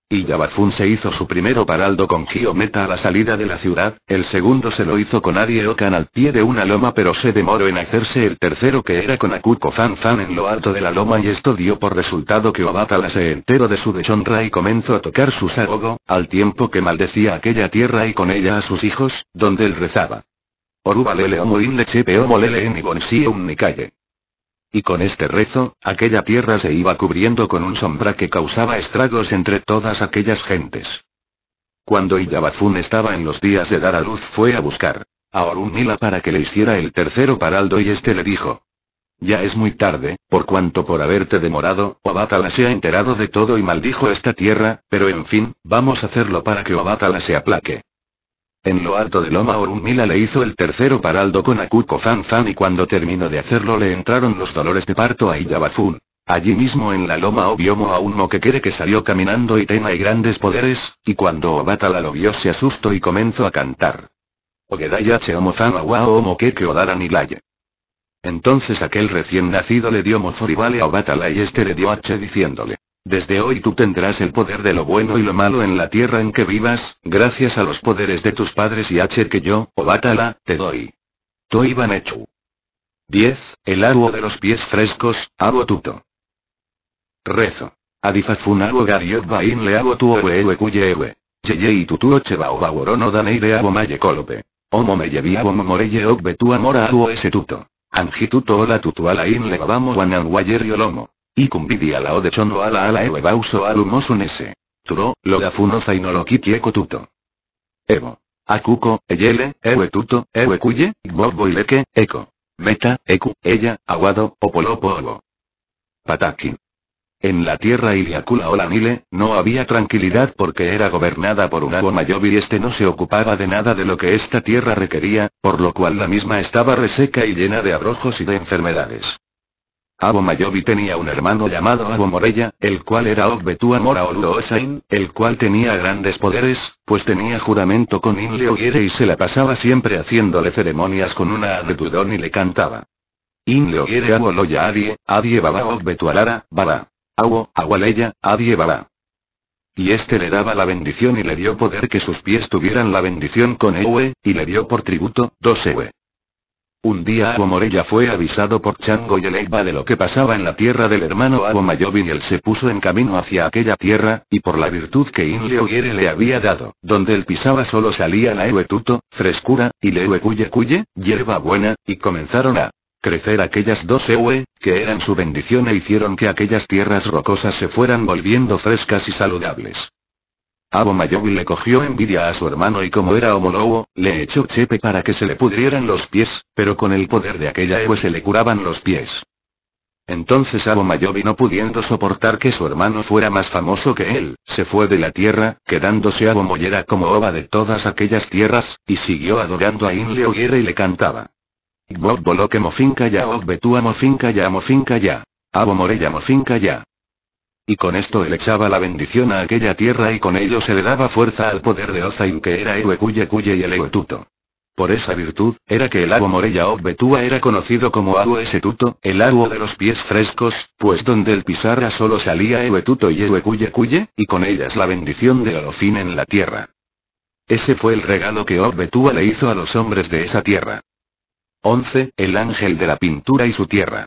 Y Yabafun se hizo su primero paraldo con Giometa a la salida de la ciudad, el segundo se lo hizo con Arie Okan al pie de una loma, pero se demoró en hacerse el tercero, que era con Akuko Fan Fan en lo alto de la loma, y esto dio por resultado que Obatala se enteró de su deshonra y comenzó a tocar su sagogo, al tiempo que maldecía aquella tierra y con ella a sus hijos, donde él rezaba: Orubalele omo in lechepe omo lele en ibonsie ni calle. Y con este rezo, aquella tierra se iba cubriendo con un sombra que causaba estragos entre todas aquellas gentes. Cuando Iyabafun estaba en los días de dar a luz, fue a buscar a Orunmila para que le hiciera el tercero paraldo, y este le dijo: ya es muy tarde, por cuanto por haberte demorado, Obatala se ha enterado de todo y maldijo esta tierra, pero en fin, vamos a hacerlo para que Obatala se aplaque. En lo alto de loma Orunmila le hizo el tercero paraldo con Akuko Fan Fan, y cuando terminó de hacerlo le entraron los dolores de parto a Iyabafun. Allí mismo en la loma vio a un moquequere que salió caminando y tenía grandes poderes, y cuando Obatala lo vio se asustó y comenzó a cantar: Ogedayache omofan awao moqueque odaran ilaye. Entonces aquel recién nacido le dio mozoribale a Obatala, y este le dio H diciéndole: desde hoy tú tendrás el poder de lo bueno y lo malo en la tierra en que vivas, gracias a los poderes de tus padres y H que yo, Obatala, te doy. Toiban Echu. 10. El agua de los pies frescos, Abo Tuto. Rezo. Adifafun ago gariot bain le abo tu owe cuye ewe. Yeye y tutu ocheba o baborono daneire abo maye colope. Omo me llevi abo momoreye ogbe tu amora abo ese tuto. Anjituto ola tutu ala in le babamo wanan wayer yolomo. Y cumbidi a la o de chono ala ewe bauso alumosun ese. Turo, lo da funo zainolo kitieko tuto. Evo. Akuko, eyele, ewe tuto, ewe cuye, bobo y leke, eco. Meta, eku, ella, aguado, opolopo ogo. Pataki. En la tierra Iliakula o la Nile, no había tranquilidad porque era gobernada por un Abo Mayobi, y este no se ocupaba de nada de lo que esta tierra requería, por lo cual la misma estaba reseca y llena de abrojos y de enfermedades. Abo Mayobi tenía un hermano llamado Abo Morella, el cual era Ogbetua Mora Oluosain, el cual tenía grandes poderes, pues tenía juramento con Inleogiere y se la pasaba siempre haciéndole ceremonias con una adetudón y le cantaba: Inleogiere Abo Loya Adie Baba Ogbetualara, Baba. Awo, Agualeya, Adie Baba. Y este le daba la bendición y le dio poder que sus pies tuvieran la bendición con Ewe, y le dio por tributo 2 Ewe. Un día Abo Morella fue avisado por Chango y Eleiba de lo que pasaba en la tierra del hermano Abo Mayobi, y él se puso en camino hacia aquella tierra, y por la virtud que Inleogiere le había dado, donde él pisaba solo salía la Ewe tuto, frescura, y la Ewe cuye, hierba buena, y comenzaron a crecer aquellas 2 Ewe, que eran su bendición, e hicieron que aquellas tierras rocosas se fueran volviendo frescas y saludables. Abo Mayobi le cogió envidia a su hermano y como era homologo, le echó chepe para que se le pudrieran los pies, pero con el poder de aquella Ewe se le curaban los pies. Entonces Abo Mayobi, no pudiendo soportar que su hermano fuera más famoso que él, se fue de la tierra, quedándose Abo Mollera como oba de todas aquellas tierras, y siguió adorando a Inleogiere y le cantaba: Bob boloque mofinca ya, ogbetua mofinca ya. Abo Morella mofinca ya. Y con esto él echaba la bendición a aquella tierra, y con ello se le daba fuerza al poder de Ozain, que era Ewe cuye y el Ewe tuto. Por esa virtud, era que el Abo Morella Ogbetua era conocido como Abo ese tuto, el Abo de los pies frescos, pues donde él pisara solo salía Ewe tuto y Ewe cuye, y con ellas la bendición de Olofin en la tierra. Ese fue el regalo que Ogbetua le hizo a los hombres de esa tierra. 11. El ángel de la pintura y su tierra.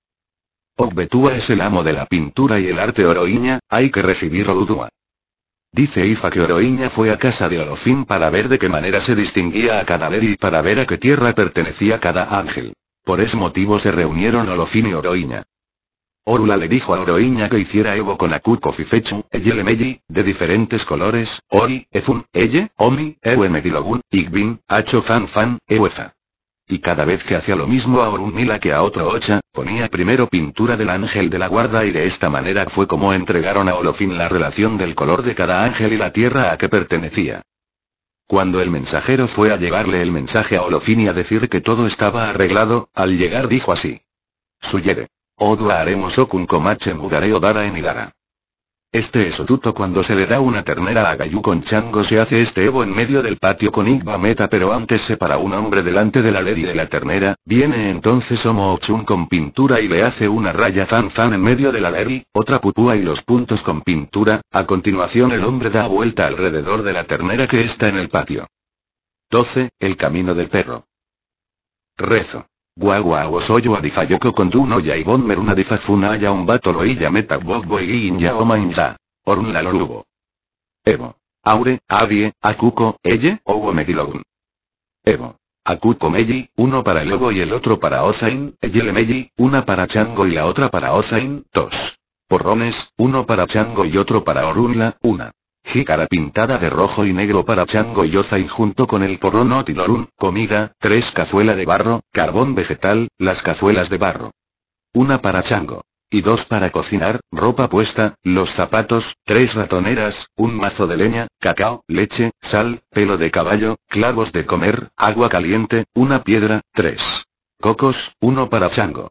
Ogbetua es el amo de la pintura y el arte Oroiña, hay que recibir Oludua. Dice Ifa que Oroiña fue a casa de Olofin para ver de qué manera se distinguía a cada ler y para ver a qué tierra pertenecía cada ángel. Por ese motivo se reunieron Olofin y Oroiña. Orula le dijo a Oroiña que hiciera Evo con Akuko Fifechu, Eyelemeyi, de diferentes colores, Ori, Efun, Eye, Omi, Ewe Medilogun, Igbin, Acho Fan Fan, Ewefa. Y cada vez que hacía lo mismo a Orunmila que a otro Ocha, ponía primero pintura del ángel de la guarda, y de esta manera fue como entregaron a Olofin la relación del color de cada ángel y la tierra a que pertenecía. Cuando el mensajero fue a llevarle el mensaje a Olofin y a decir que todo estaba arreglado, al llegar dijo así: Suyere. Odua haremos okun komache mugare odara en Idara. Este es Otuto cuando se le da una ternera a Gayu con Chango se hace este Evo en medio del patio con Igba Meta pero antes se para un hombre delante de la Lady de la ternera, viene entonces Omo Ochun con pintura y le hace una raya fan fan en medio de la Lady, otra pupúa y los puntos con pintura, a continuación el hombre da vuelta alrededor de la ternera que está en el patio. 12. El camino del perro. Rezo. Guau soyo adifayoko con duno ya y bon meruna difafuna ya un bato lo ya meta bogbo y ya oma ya. Orun la lorubo. Evo. Aure, Adie, Akuko, Elle, Owo Megilogun. Evo. Akuko Meji, uno para el Evo y el otro para Osain, Eyele Meji, una para Chango y la otra para Osain, 2. Porrones, uno para Chango y otro para Orunla, una. Jícara pintada de rojo y negro para Chango y Ozain junto con el porrón Otilorun, comida, 3 cazuela de barro, carbón vegetal, las cazuelas de barro. Una para Chango. Y 2 para cocinar, ropa puesta, los zapatos, 3 ratoneras, un mazo de leña, cacao, leche, sal, pelo de caballo, clavos de comer, agua caliente, una piedra, 3. Cocos, 1 para Chango.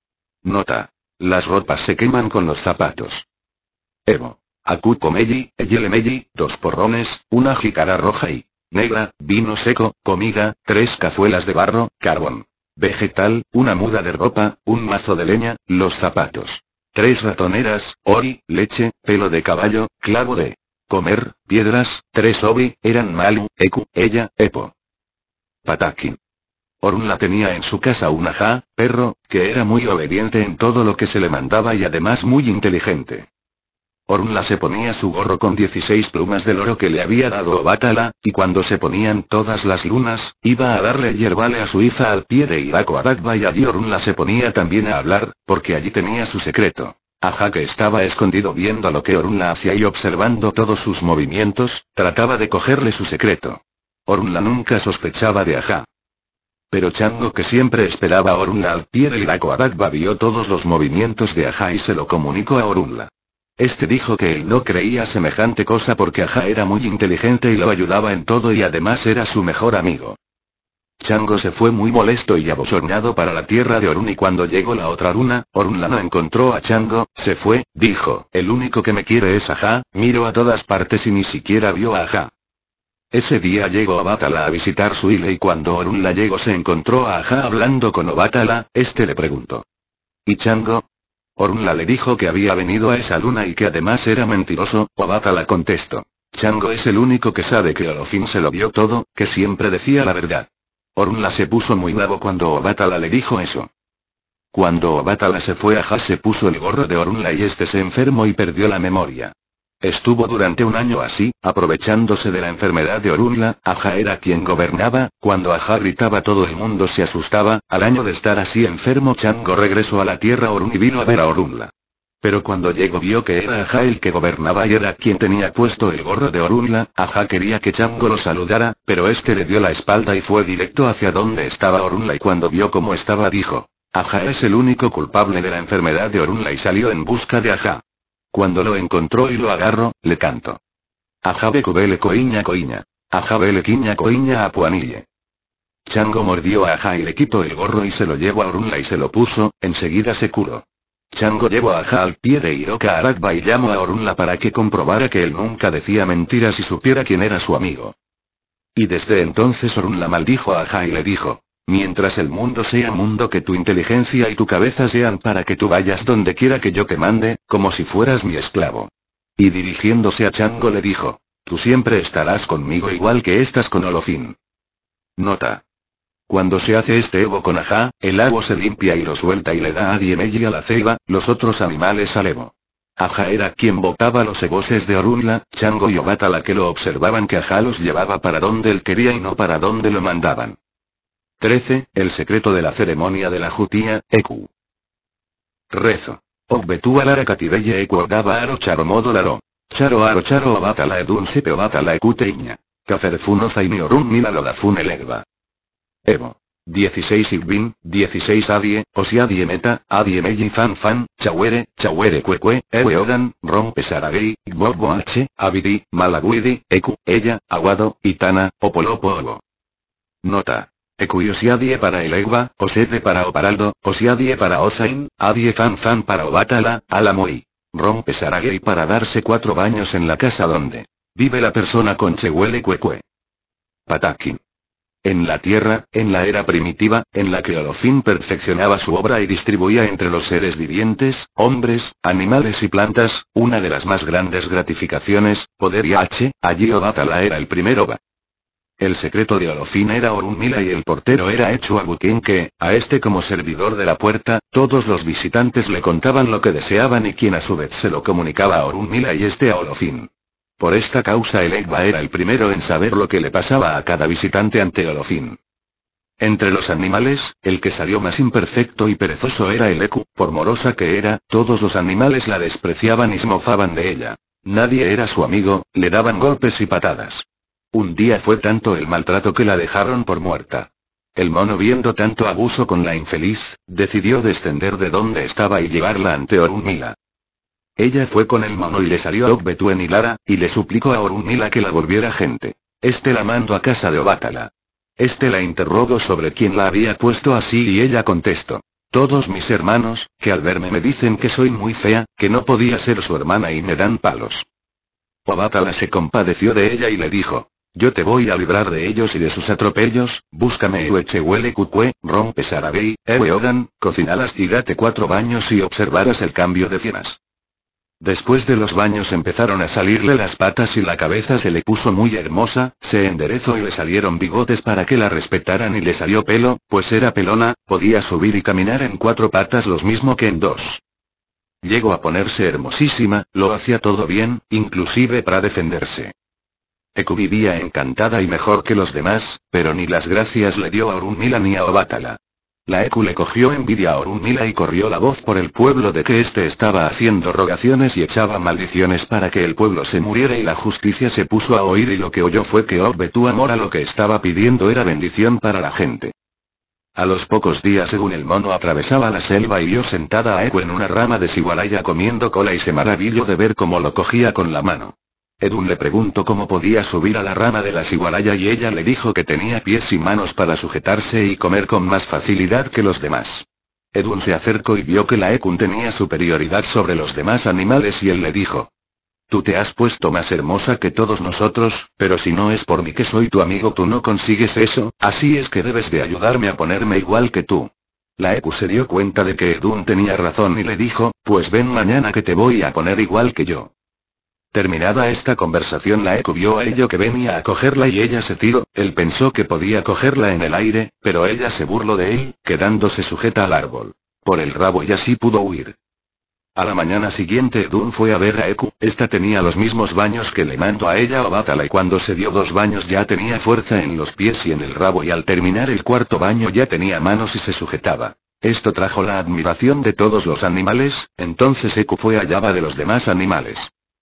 Nota. Las ropas se queman con los zapatos. Evo. Akuko Meji, Eyele Meji, 2 porrones, una jícara roja y negra, vino seco, comida, 3 cazuelas de barro, carbón vegetal, una muda de ropa, un mazo de leña, los zapatos. 3 ratoneras, ori, leche, pelo de caballo, clavo de comer, piedras, 3 obi, eran malu, eku, ella, epo. Patakin. Orunla tenía en su casa un ajá, perro, que era muy obediente en todo lo que se le mandaba y además muy inteligente. Orunla se ponía su gorro con 16 plumas del oro que le había dado Obatala, y cuando se ponían todas las lunas, iba a darle yerbale a su hija al pie de Irako Adakba y allí Orunla se ponía también a hablar, porque allí tenía su secreto. Ajá que estaba escondido viendo lo que Orunla hacía y observando todos sus movimientos, trataba de cogerle su secreto. Orunla nunca sospechaba de Ajá. Pero Chango que siempre esperaba a Orunla al pie de Irako Adakba vio todos los movimientos de Ajá y se lo comunicó a Orunla. Este dijo que él no creía semejante cosa porque Ajá era muy inteligente y lo ayudaba en todo y además era su mejor amigo. Chango se fue muy molesto y abochornado para la tierra de Orun y cuando llegó la otra luna, Orunla no encontró a Chango, se fue, dijo, el único que me quiere es Ajá, miro a todas partes y ni siquiera vio a Ajá. Ese día llegó Obatala a visitar su isla y cuando Orunla llegó se encontró a Ajá hablando con Obatala, este le preguntó. ¿Y Chango? Orunla le dijo que había venido a esa luna y que además era mentiroso, Obatala contestó. Chango es el único que sabe que Olofin se lo dio todo, que siempre decía la verdad. Orunla se puso muy bravo cuando Obatala le dijo eso. Cuando Obatala se fue Ajá se puso el gorro de Orunla y este se enfermó y perdió la memoria. Estuvo durante un año así, aprovechándose de la enfermedad de Orunla, Ajá era quien gobernaba, cuando Ajá gritaba todo el mundo se asustaba, al año de estar así enfermo Chango regresó a la tierra Orun y vino a ver a Orunla. Pero cuando llegó vio que era Ajá el que gobernaba y era quien tenía puesto el gorro de Orunla, Ajá quería que Chango lo saludara, pero este le dio la espalda y fue directo hacia donde estaba Orunla y cuando vio cómo estaba dijo, Ajá es el único culpable de la enfermedad de Orunla y salió en busca de Ajá. Cuando lo encontró y lo agarró, le cantó. Ajá becubele coiña coiña. Ajá bele quiña coiña apuanille. Chango mordió a Ajá y le quitó el gorro y se lo llevó a Orunla y se lo puso, enseguida se curó. Chango llevó a Ajá al pie de Hiroka Arakba y llamó a Orunla para que comprobara que él nunca decía mentiras y supiera quién era su amigo. Y desde entonces Orunla maldijo a Ajá y le dijo. Mientras el mundo sea mundo que tu inteligencia y tu cabeza sean para que tú vayas donde quiera que yo te mande, como si fueras mi esclavo. Y dirigiéndose a Chango le dijo, tú siempre estarás conmigo igual que estás con Olofin. Nota. Cuando se hace este Evo con Ajá, el agua se limpia y lo suelta y le da a Diemeji a la ceiba, los otros animales al Evo. Ajá era quien botaba los egoses de Orunla, Chango y Obatala que lo observaban que Ajá los llevaba para donde él quería y no para donde lo mandaban. 13. El secreto de la ceremonia de la jutía, Eku. Rezo. Ogbetu alara katibeye eku odaba aro charo modo laro. Charo Obatala edun sepe Obatala ekuteiña. Caferfuno zaini orun mila lodafun elegba. Evo. 16 Igbin, 16 Adie, Osiadie Meta, Adie Meji Fan, Chawere Cuecue, Ewe Odan, Rompe Saragei, Gbogbo H, Abidi, Malaguidi, Eku, Ella, Aguado, Itana, Opolopo Ogo. Nota. Eku y Osiadie para Elegba, Osede para Oparaldo, Osiadie para Osain, Adie Fan para Obatala, Alamoi. rompe Saragei para darse 4 baños en la casa donde vive la persona con Chehuele Cuecue. Patakin. En la Tierra, en la era primitiva, en la que Olofin perfeccionaba su obra y distribuía entre los seres vivientes, hombres, animales y plantas, una de las más grandes gratificaciones, poder y allí Obatala era el primer Oba. El secreto de Olofin era Orunmila y el portero era Echu Abukin que, a este como servidor de la puerta, todos los visitantes le contaban lo que deseaban y quien a su vez se lo comunicaba a Orunmila y este a Olofin. Por esta causa el Egba era el primero en saber lo que le pasaba a cada visitante ante Olofin. Entre los animales, el que salió más imperfecto y perezoso era el Eku, por morosa que era, todos los animales la despreciaban y se mofaban de ella. Nadie era su amigo, le daban golpes y patadas. Un día fue tanto el maltrato que la dejaron por muerta. El mono, viendo tanto abuso con la infeliz, decidió descender de donde estaba y llevarla ante Orunmila. Ella fue con el mono y le salió Okbetuen y Lara, y le suplicó a Orunmila que la volviera gente. Este la mandó a casa de Obatala. Este la interrogó sobre quién la había puesto así y ella contestó: todos mis hermanos, que al verme me dicen que soy muy fea, que no podía ser su hermana y me dan palos. Obatala se compadeció de ella y le dijo: yo te voy a librar de ellos y de sus atropellos, búscame Echehuele Cucue, rompe Saragei, Odan, cocinalas y date 4 baños y observarás el cambio de cienas. Después de los baños empezaron a salirle las patas y la cabeza se le puso muy hermosa, se enderezó y le salieron bigotes para que la respetaran y le salió pelo, pues era pelona, podía subir y caminar en 4 patas lo mismo que en 2. Llegó a ponerse hermosísima, lo hacía todo bien, inclusive para defenderse. Eku vivía encantada y mejor que los demás, pero ni las gracias le dio a Orunmila ni a Obatala. La Eku le cogió envidia a Orunmila y corrió la voz por el pueblo de que éste estaba haciendo rogaciones y echaba maldiciones para que el pueblo se muriera y la justicia se puso a oír y lo que oyó fue que Okbetu Amora lo que estaba pidiendo era bendición para la gente. A los pocos días según el mono atravesaba la selva y vio sentada a Eku en una rama de Siguaraya comiendo cola y se maravilló de ver cómo lo cogía con la mano. Edun le preguntó cómo podía subir a la rama de la Siguaraya y ella le dijo que tenía pies y manos para sujetarse y comer con más facilidad que los demás. Edun se acercó y vio que la Ekun tenía superioridad sobre los demás animales y él le dijo: tú te has puesto más hermosa que todos nosotros, pero si no es por mí que soy tu amigo tú no consigues eso, así es que debes de ayudarme a ponerme igual que tú. La Eku se dio cuenta de que Edun tenía razón y le dijo: pues ven mañana que te voy a poner igual que yo. Terminada esta conversación la Eku vio a Ello que venía a cogerla y ella se tiró, él pensó que podía cogerla en el aire, pero ella se burló de él, quedándose sujeta al árbol. Por el rabo y así pudo huir. A la mañana siguiente Edun fue a ver a Eku, esta tenía los mismos baños que le mandó a ella Obatala y cuando se dio 2 baños ya tenía fuerza en los pies y en el rabo y al terminar el 4.º baño ya tenía manos y se sujetaba. Esto trajo la admiración de todos los animales, entonces Eku fue allá de los demás animales.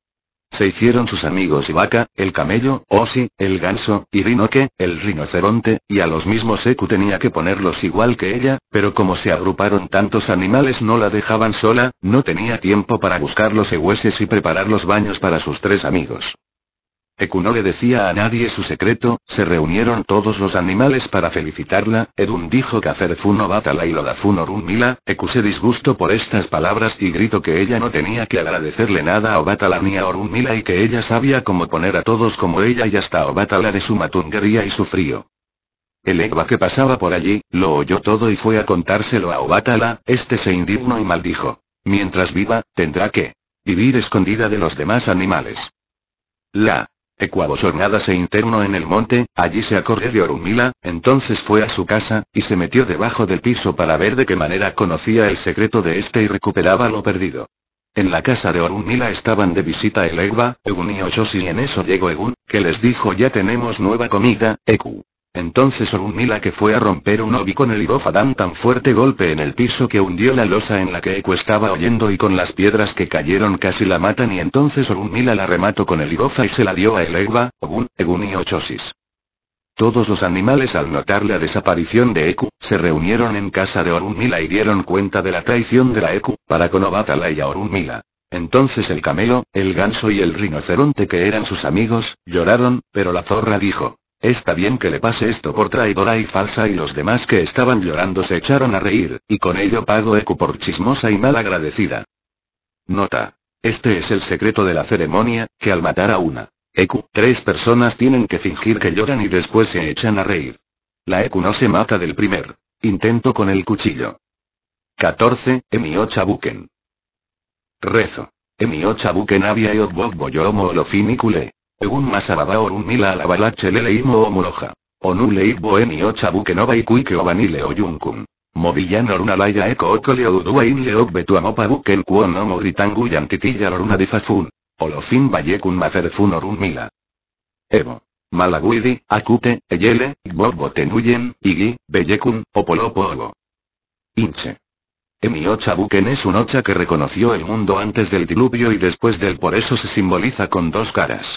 Se hicieron sus amigos Ibaka, el camello, Osi, el ganso, y Rinoke, el rinoceronte, y a los mismos Eku tenía que ponerlos igual que ella, pero como se agruparon tantos animales no la dejaban sola, no tenía tiempo para buscar los ehueses y preparar los baños para sus 3 amigos. Eku no le decía a nadie su secreto, se reunieron todos los animales para felicitarla, Edun dijo que Acerfun Obatala y Lodafun Orunmila, Eku se disgustó por estas palabras y gritó que ella no tenía que agradecerle nada a Obatala ni a Orunmila y que ella sabía cómo poner a todos como ella y hasta a Obatala de su matunguería y su frío. El Egba que pasaba por allí, lo oyó todo y fue a contárselo a Obatala, este se indignó y maldijo: mientras viva, tendrá que vivir escondida de los demás animales. La Eku abochornada se internó en el monte, allí se acordó de Orunmila, entonces fue a su casa, y se metió debajo del piso para ver de qué manera conocía el secreto de este y recuperaba lo perdido. En la casa de Orunmila estaban de visita el Egba, Egun y Oshoshi y en eso llegó Egun, que les dijo: ya tenemos nueva comida, Eku. Entonces Orunmila que fue a romper un obi con el Irofa dan tan fuerte golpe en el piso que hundió la losa en la que Eku estaba oyendo y con las piedras que cayeron casi la matan y entonces Orunmila la remató con el Irofa y se la dio a el Egba, Ogun, Egun y Oshoshis. Todos los animales al notar la desaparición de Eku, se reunieron en casa de Orunmila y dieron cuenta de la traición de la Eku, para con Obatala y a Orunmila. Entonces el camelo, el ganso y el rinoceronte que eran sus amigos, lloraron, pero la zorra dijo: está bien que le pase esto por traidora y falsa y los demás que estaban llorando se echaron a reír, y con ello pago Eku por chismosa y mal agradecida. Nota. Este es el secreto de la ceremonia, que al matar a una EQ, 3 personas tienen que fingir que lloran y después se echan a reír. La EQ no se mata del primer intento con el cuchillo. 14. Emio Chabuken. Rezo. Emio Chabuken había eogbog boyomo olofinicule. Egun masababa orun mila alabalache leleimo omoloja. Onule ibo emio Chabuken obaikuike obanile oyunkun. Movillan oruna laya eko okole odudua inle ogbetuamopa buken kuon omo gritangu yantitilla loruna difafun. Olofin bayekun macerfun orun mila. Evo. Malaguidi, Akute, Eyele, Gbogbo Tenuyen, Igi, Beyekun, Opolopo Ogo. Inche. Emio Chabuken es un ocha que reconoció el mundo antes del diluvio y después del, por eso se simboliza con 2 caras.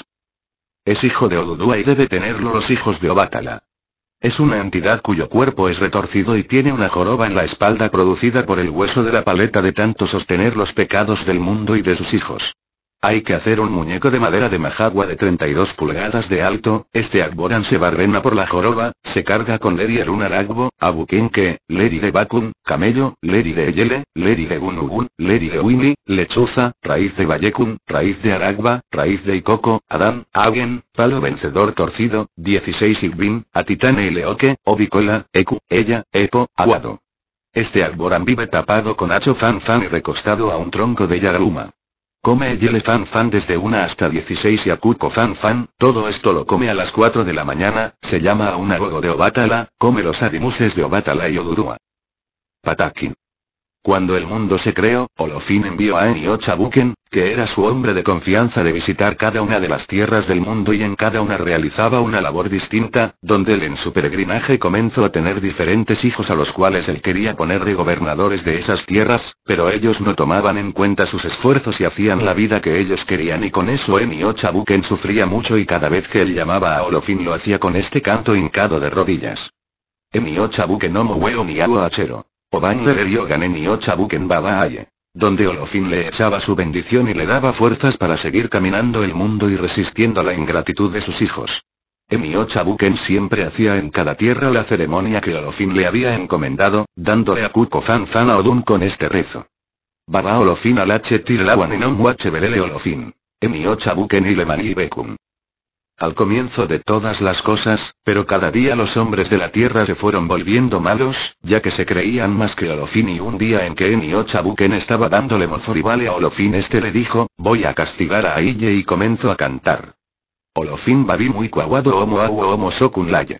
Es hijo de Odudua y debe tenerlo los hijos de Obatala. Es una entidad cuyo cuerpo es retorcido y tiene una joroba en la espalda producida por el hueso de la paleta de tanto sostener los pecados del mundo y de sus hijos. Hay que hacer un muñeco de madera de majagua de 32 pulgadas de alto, este Agboran se barbena por la joroba, se carga con Leri el Unaragbo, Abuquinque, Leri de Bakun, Camello, Leri de Eyele, Leri de Gunugun, Leri de Winnie, Lechuza, raíz de Bayekun, raíz de Aragba, raíz de Ikoko, Adán, Agen, palo vencedor torcido, 16 Igbin, Atitane y Leoque, Obicola, Eku, Ella, Epo, Aguado. Este Agboran vive tapado con hacho fan fan y recostado a un tronco de Yagaluma. Come Yele fan fan desde 1 hasta 16 y Akuko fan fan, todo esto lo come a las 4 de la mañana, se llama a un agogo de Obatala, come los adimuses de Obatala y Odudua. Patakin. Cuando el mundo se creó, Olofin envió a Emio Chabuken, que era su hombre de confianza, de visitar cada una de las tierras del mundo y en cada una realizaba una labor distinta, donde él en su peregrinaje comenzó a tener diferentes hijos a los cuales él quería poner de gobernadores de esas tierras, pero ellos no tomaban en cuenta sus esfuerzos y hacían la vida que ellos querían y con eso Emio Chabuken sufría mucho y cada vez que él llamaba a Olofin lo hacía con este canto hincado de rodillas. Emio Chabuken no weo mi agua achero. Oban le gané Emio Chabuken baba aye. Donde Olofin le echaba su bendición y le daba fuerzas para seguir caminando el mundo y resistiendo la ingratitud de sus hijos. Emio Chabuken siempre hacía en cada tierra la ceremonia que Olofin le había encomendado, dándole a Kuko fan fan a Odun con este rezo. Baba Olofin alache tirlawan y non wache belele Olofin. Emio Chabuken y lemani bekun. Al comienzo de todas las cosas, pero cada día los hombres de la tierra se fueron volviendo malos, ya que se creían más que Olofin y un día en que Emio Chabuken estaba dándole mozoribale a Olofin este le dijo, voy a castigar a Aille y comenzó a cantar. Olofin babi muy cuaguado homo agua homo sokun laye.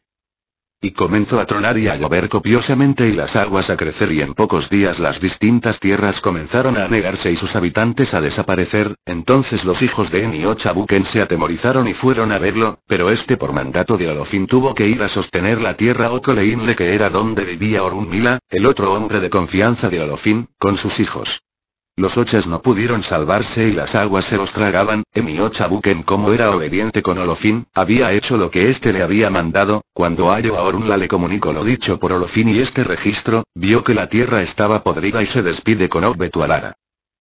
Y comenzó a tronar y a llover copiosamente y las aguas a crecer y en pocos días las distintas tierras comenzaron a anegarse y sus habitantes a desaparecer, entonces los hijos de Emio Chabuken se atemorizaron y fueron a verlo, pero este por mandato de Olofin tuvo que ir a sostener la tierra Okoleinle que era donde vivía Orunmila, el otro hombre de confianza de Olofin, con sus hijos. Los ochas no pudieron salvarse y las aguas se los tragaban. Emio Chabuken, como era obediente con Olofin, había hecho lo que éste le había mandado. Cuando Ayo a Orunla le comunicó lo dicho por Olofin y este registro, vio que la tierra estaba podrida y se despide con Ogbetualara.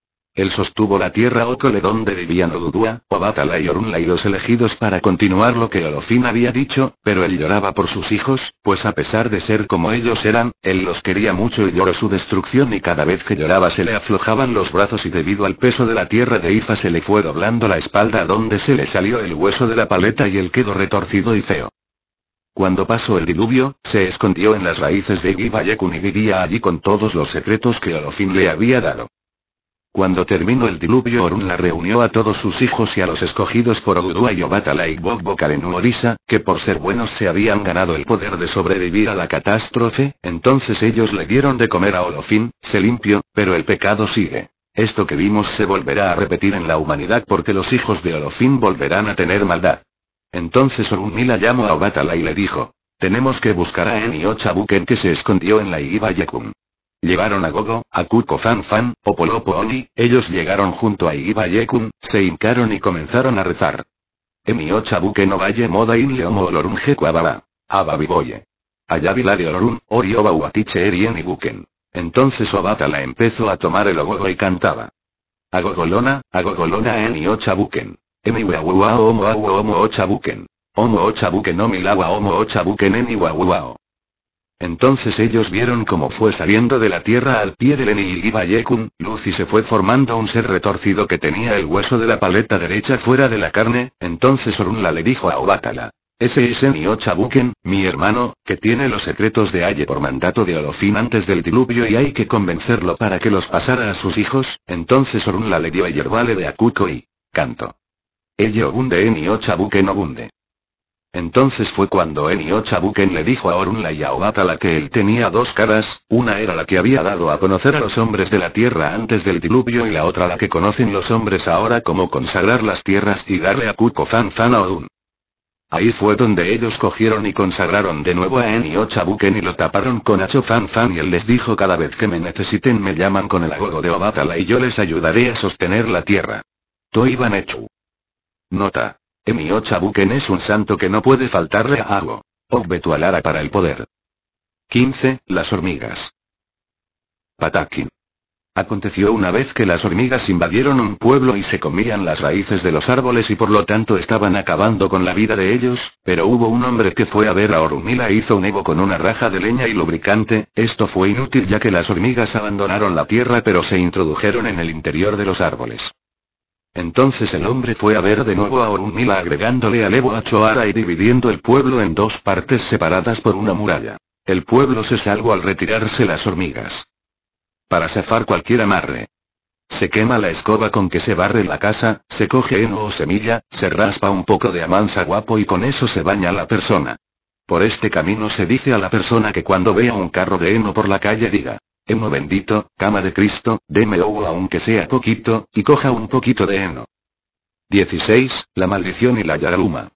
Él sostuvo la tierra Okole donde vivían Odudua, Obatala y Orunla y los elegidos para continuar lo que Olofin había dicho, pero él lloraba por sus hijos, pues a pesar de ser como ellos eran, él los quería mucho y lloró su destrucción y cada vez que lloraba se le aflojaban los brazos y debido al peso de la tierra de Ifa se le fue doblando la espalda donde se le salió el hueso de la paleta y él quedó retorcido y feo. Cuando pasó el diluvio, se escondió en las raíces de Gibayekun y vivía allí con todos los secretos que Olofin le había dado. Cuando terminó el diluvio Orunla reunió a todos sus hijos y a los escogidos por Odudua y Obatala y Gbogbo Orisa, que por ser buenos se habían ganado el poder de sobrevivir a la catástrofe, entonces ellos le dieron de comer a Olofin, se limpió, pero el pecado sigue. Esto que vimos se volverá a repetir en la humanidad porque los hijos de Olofin volverán a tener maldad. Entonces Orunmila llamó a Obatala y le dijo, tenemos que buscar a Emio Chabuken que se escondió en la Ibayekun. Llevaron a Gogo, a Kuko fan fan, Opolopo Oni, ellos llegaron junto a Ibayekun, se hincaron y comenzaron a rezar. Emio Chabuken no valle moda in leomo olorun jecuababa. Ababiboye. Ayabila de olorun, orioba uatiche erien y buken. Entonces Obatala empezó a tomar el ogogo y cantaba. Agogolona Emio Chabuken. Emi wawuao omo o Chabuken. Omo o Chabuken omi lawa omo o Chabuken emi wawuao. Entonces ellos vieron cómo fue saliendo de la tierra al pie del Eni-Igibayekun, luz y se fue formando un ser retorcido que tenía el hueso de la paleta derecha fuera de la carne. Entonces Orunla le dijo a Obatala: ese es Eni-Ochabuken, mi hermano, que tiene los secretos de Aye por mandato de Olofin antes del diluvio y hay que convencerlo para que los pasara a sus hijos. Entonces Orunla le dio a Yerbale de Akuko y canto. Eye Ogunde Eni-Ochabuken Ogunde. Entonces fue cuando Eni-Ochabuken le dijo a Orunla y a Obatala que él tenía dos caras, una era la que había dado a conocer a los hombres de la tierra antes del diluvio y la otra la que conocen los hombres ahora, como consagrar las tierras y darle a Kuko Fan Fan a Odun. Ahí fue donde ellos cogieron y consagraron de nuevo a Eni-Ochabuken y lo taparon con Acho Fan Fan y él les dijo: cada vez que me necesiten me llaman con el agogo de Obatala y yo les ayudaré a sostener la tierra. Toiban Echu. Nota. Eni-Ochabuken es un santo que no puede faltarle a Ago. Ogbetualara para el poder. 15. Las hormigas. Patakin. Aconteció una vez que las hormigas invadieron un pueblo y se comían las raíces de los árboles y por lo tanto estaban acabando con la vida de ellos, pero hubo un hombre que fue a ver a Orunmila e hizo un ego con una raja de leña y lubricante. Esto fue inútil ya que las hormigas abandonaron la tierra pero se introdujeron en el interior de los árboles. Entonces el hombre fue a ver de nuevo a Orunmila agregándole al Evo a Choara y dividiendo el pueblo en dos partes separadas por una muralla. El pueblo se salvó al retirarse las hormigas. Para zafar cualquier amarre. Se quema la escoba con que se barre la casa, se coge heno o semilla, se raspa un poco de amansa guapo y con eso se baña la persona. Por este camino se dice a la persona que cuando vea un carro de heno por la calle diga: heno bendito, cama de Cristo, deme ovo aunque sea poquito, y coja un poquito de heno. 16. La maldición y la yagaluma.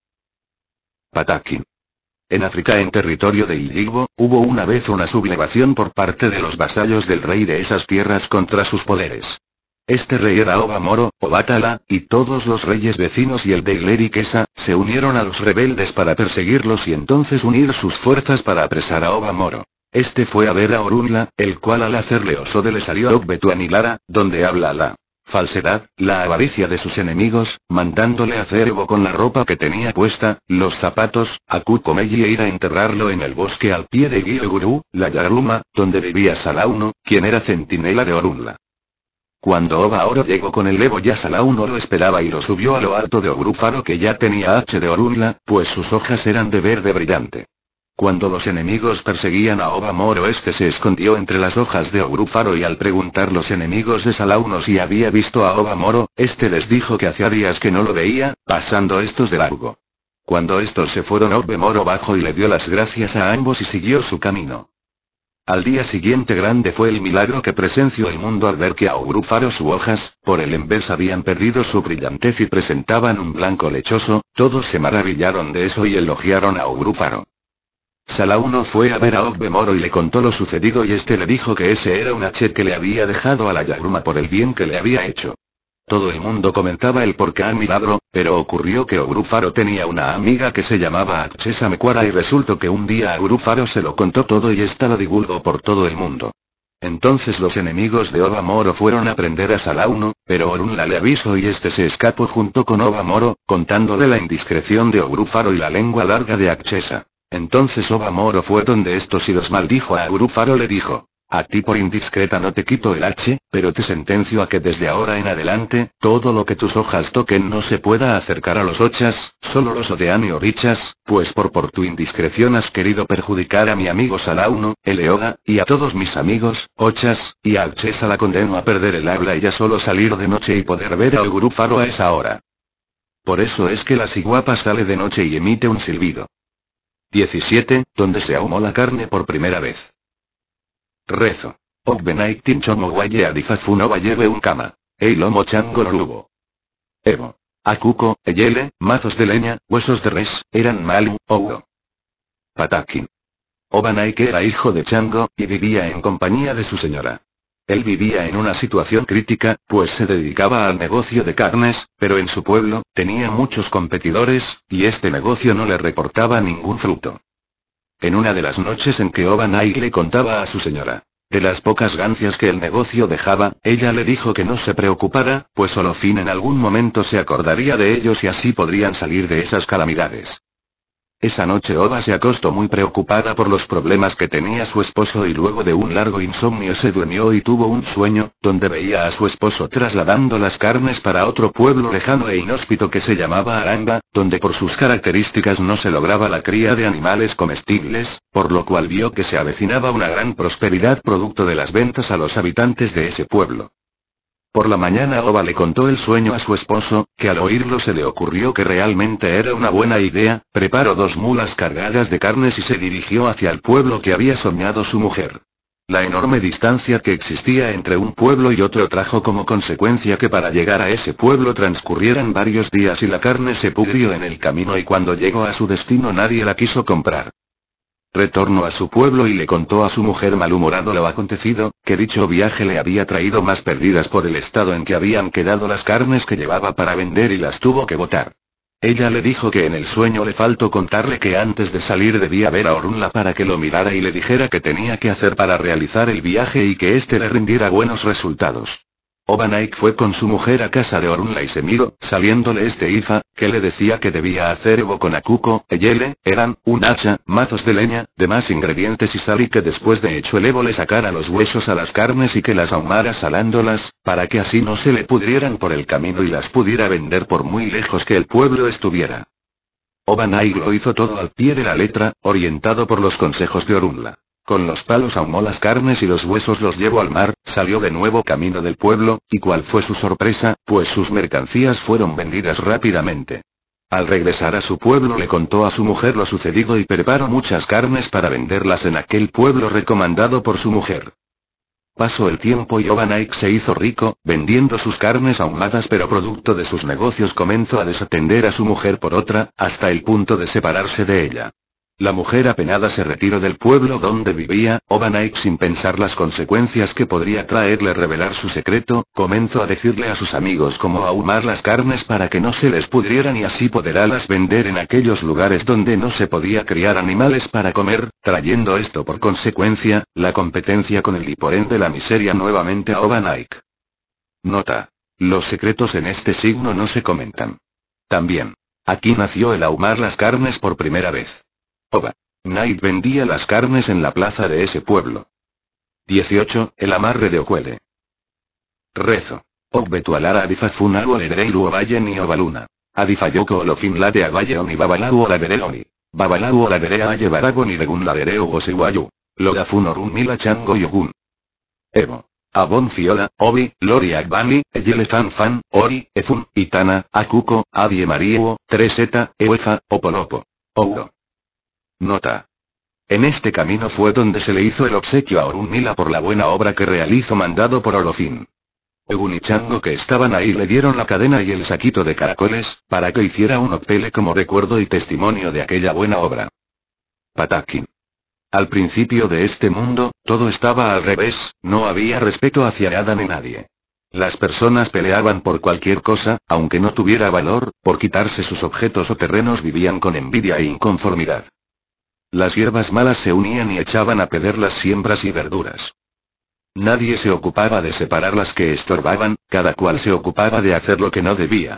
Patakin. En África, en territorio de Iligbo, hubo una vez una sublevación por parte de los vasallos del rey de esas tierras contra sus poderes. Este rey era Oba Moro, Obatala, y todos los reyes vecinos y el de Ileri Kesa, se unieron a los rebeldes para perseguirlos y entonces unir sus fuerzas para apresar a Oba Moro. Este fue a ver a Orunla, el cual al hacerle Osode le salió a Ogbetuanilara, donde habla la falsedad, la avaricia de sus enemigos, mandándole hacer Evo con la ropa que tenía puesta, los zapatos, a Kukomeji e ir a enterrarlo en el bosque al pie de Gioguru, la Yagaluma, donde vivía Salauno, quien era centinela de Orunla. Cuando Oba Oro llegó con el Evo ya Salauno lo esperaba y lo subió a lo alto de Ogrúfaro que ya tenía H de Orunla, pues sus hojas eran de verde brillante. Cuando los enemigos perseguían a Oba Moro este se escondió entre las hojas de Ogrúfaro y al preguntar los enemigos de Salauno si había visto a Oba Moro, este les dijo que hacía días que no lo veía, pasando estos de largo. Cuando estos se fueron Oba Moro bajó y le dio las gracias a ambos y siguió su camino. Al día siguiente grande fue el milagro que presenció el mundo al ver que a Ogrúfaro sus hojas, por el envés habían perdido su brillantez y presentaban un blanco lechoso, todos se maravillaron de eso y elogiaron a Ogrúfaro. Salauno fue a ver a Ogbe Moro y le contó lo sucedido y este le dijo que ese era un H que le había dejado a la Yagluma por el bien que le había hecho. Todo el mundo comentaba el porqué al milagro, pero ocurrió que Ogrúfaro tenía una amiga que se llamaba Achesa Mecuara y resultó que un día a Ogrúfaro se lo contó todo y ésta lo divulgó por todo el mundo. Entonces los enemigos de Oba Moro fueron a prender a Salauno, pero Orunla le avisó y este se escapó junto con Oba Moro, contándole la indiscreción de Ogrúfaro y la lengua larga de Achesa. Entonces Oba Moro fue donde estos y los maldijo a Ogrúfaro le dijo: a ti por indiscreta no te quito el H, pero te sentencio a que desde ahora en adelante, todo lo que tus hojas toquen no se pueda acercar a los ochas, solo los odean y orichas, pues por tu indiscreción has querido perjudicar a mi amigo Salauno, Eleoga, y a todos mis amigos, ochas, y a Achesa la condeno a perder el habla y ya solo salir de noche y poder ver a Ogrúfaro a esa hora. Por eso es que la ciguapa sale de noche y emite un silbido. 17, donde se ahumó la carne por primera vez. Rezo. Ogbenaitin chomo guaye adifafuno vayebe un kama. Eilomo chango lorubo. Evo. Akuko, eyele, mazos de leña, huesos de res, eran malu, oudo. Patakin. Obanaike era hijo de Chango, y vivía en compañía de su señora. Él vivía en una situación crítica, pues se dedicaba al negocio de carnes, pero en su pueblo, tenía muchos competidores, y este negocio no le reportaba ningún fruto. En una de las noches en que Obanai le contaba a su señora de las pocas ganancias que el negocio dejaba, ella le dijo que no se preocupara, pues Olofin en algún momento se acordaría de ellos y así podrían salir de esas calamidades. Esa noche Oba se acostó muy preocupada por los problemas que tenía su esposo y luego de un largo insomnio se durmió y tuvo un sueño, donde veía a su esposo trasladando las carnes para otro pueblo lejano e inhóspito que se llamaba Aranga, donde por sus características no se lograba la cría de animales comestibles, por lo cual vio que se avecinaba una gran prosperidad producto de las ventas a los habitantes de ese pueblo. Por la mañana Oba le contó el sueño a su esposo, que al oírlo se le ocurrió que realmente era una buena idea, preparó 2 mulas cargadas de carnes y se dirigió hacia el pueblo que había soñado su mujer. La enorme distancia que existía entre un pueblo y otro trajo como consecuencia que para llegar a ese pueblo transcurrieran varios días y la carne se pudrió en el camino y cuando llegó a su destino nadie la quiso comprar. Retornó a su pueblo y le contó a su mujer malhumorado lo acontecido, que dicho viaje le había traído más pérdidas por el estado en que habían quedado las carnes que llevaba para vender y las tuvo que botar. Ella le dijo que en el sueño le faltó contarle que antes de salir debía ver a Orunla para que lo mirara y le dijera qué tenía que hacer para realizar el viaje y que éste le rindiera buenos resultados. Oba Night fue con su mujer a casa de Orunla y Semido, saliéndole Ifa, que le decía que debía hacer Evo con Akuko, Eyele, Eran, un hacha, mazos de leña, demás ingredientes y sal y que después de hecho el Evo le sacara los huesos a las carnes y que las ahumara salándolas, para que así no se le pudrieran por el camino y las pudiera vender por muy lejos que el pueblo estuviera. Oba Night lo hizo todo al pie de la letra, orientado por los consejos de Orunla. Con los palos ahumó las carnes y los huesos los llevó al mar, salió de nuevo camino del pueblo, y cuál fue su sorpresa, pues sus mercancías fueron vendidas rápidamente. Al regresar a su pueblo le contó a su mujer lo sucedido y preparó muchas carnes para venderlas en aquel pueblo recomendado por su mujer. Pasó el tiempo y Oba Night se hizo rico, vendiendo sus carnes ahumadas pero producto de sus negocios comenzó a desatender a su mujer por otra, hasta el punto de separarse de ella. La mujer apenada se retiró del pueblo donde vivía, Oba Night sin pensar las consecuencias que podría traerle revelar su secreto, comenzó a decirle a sus amigos cómo ahumar las carnes para que no se les pudrieran y así poderlas vender en aquellos lugares donde no se podía criar animales para comer, trayendo esto por consecuencia, la competencia con el y por ende la miseria nuevamente a Oba Night. Nota. Los secretos en este signo no se comentan. También. Aquí nació el ahumar las carnes por primera vez. Oba Night vendía las carnes en la plaza de ese pueblo. 18. El amarre de Ocuele. Rezo. Ogbetualara adifafunago lereiru ovalle ni ovaluna. Adifayoko olofin late avalle oni babalau oladere oni. Babalau oladere aye barago ni legun ladereo osiguayu. Lodafun orun mila chango yogun. Evo. Abon Fiola, Obi, Lori Agbani, Eyelefan Fan, Ori, Efun, Itana, Akuko, Adie Marieo, Treseta, Ewefa, Opolopo. Ouro. Nota. En este camino fue donde se le hizo el obsequio a Orunmila por la buena obra que realizó mandado por Olofin. Egun y Chango que estaban ahí le dieron la cadena y el saquito de caracoles, para que hiciera un opele como recuerdo y testimonio de aquella buena obra. Patakin. Al principio de este mundo, todo estaba al revés, no había respeto hacia nada ni nadie. Las personas peleaban por cualquier cosa, aunque no tuviera valor, por quitarse sus objetos o terrenos vivían con envidia e inconformidad. Las hierbas malas se unían y echaban a perder las siembras y verduras. Nadie se ocupaba de separar las que estorbaban, cada cual se ocupaba de hacer lo que no debía.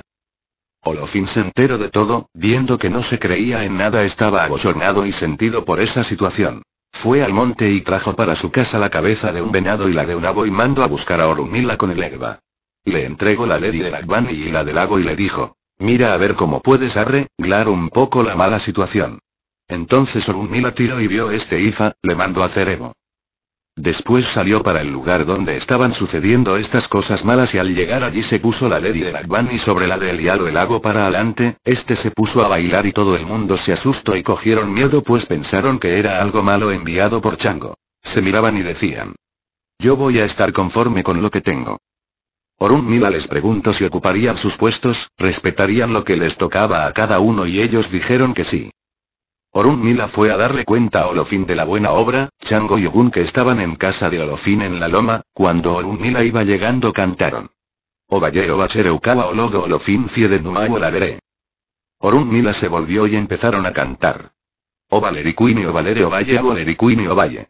Olofin se enteró de todo, viendo que no se creía en nada estaba abochornado y sentido por esa situación. Fue al monte y trajo para su casa la cabeza de un venado y la de un abo y mandó a buscar a Orunmila con el Egba. Le entregó la ley del Agbani y la del lago y le dijo, mira a ver cómo puedes arreglar un poco la mala situación. Entonces Orunmila tiró y vio Ifa, le mandó a hacer Evo. Después salió para el lugar donde estaban sucediendo estas cosas malas y al llegar allí se puso la ley del Agbani sobre la del Hialo el lago para adelante, se puso a bailar y todo el mundo se asustó y cogieron miedo pues pensaron que era algo malo enviado por Chango. Se miraban y decían. Yo voy a estar conforme con lo que tengo. Orunmila les preguntó si ocuparían sus puestos, respetarían lo que les tocaba a cada uno y ellos dijeron que sí. Orunmila fue a darle cuenta a Olofin de la buena obra, Chango y Ogun que estaban en casa de Olofin en la loma, cuando Orunmila iba llegando cantaron. Ovalle Ovachere Ukawa Olodo Olofin Fiede Nuayo Ladere. Orunmila se volvió y empezaron a cantar. Ovalerikuini Ovalere Ovalle Agolerikuini Ovalle.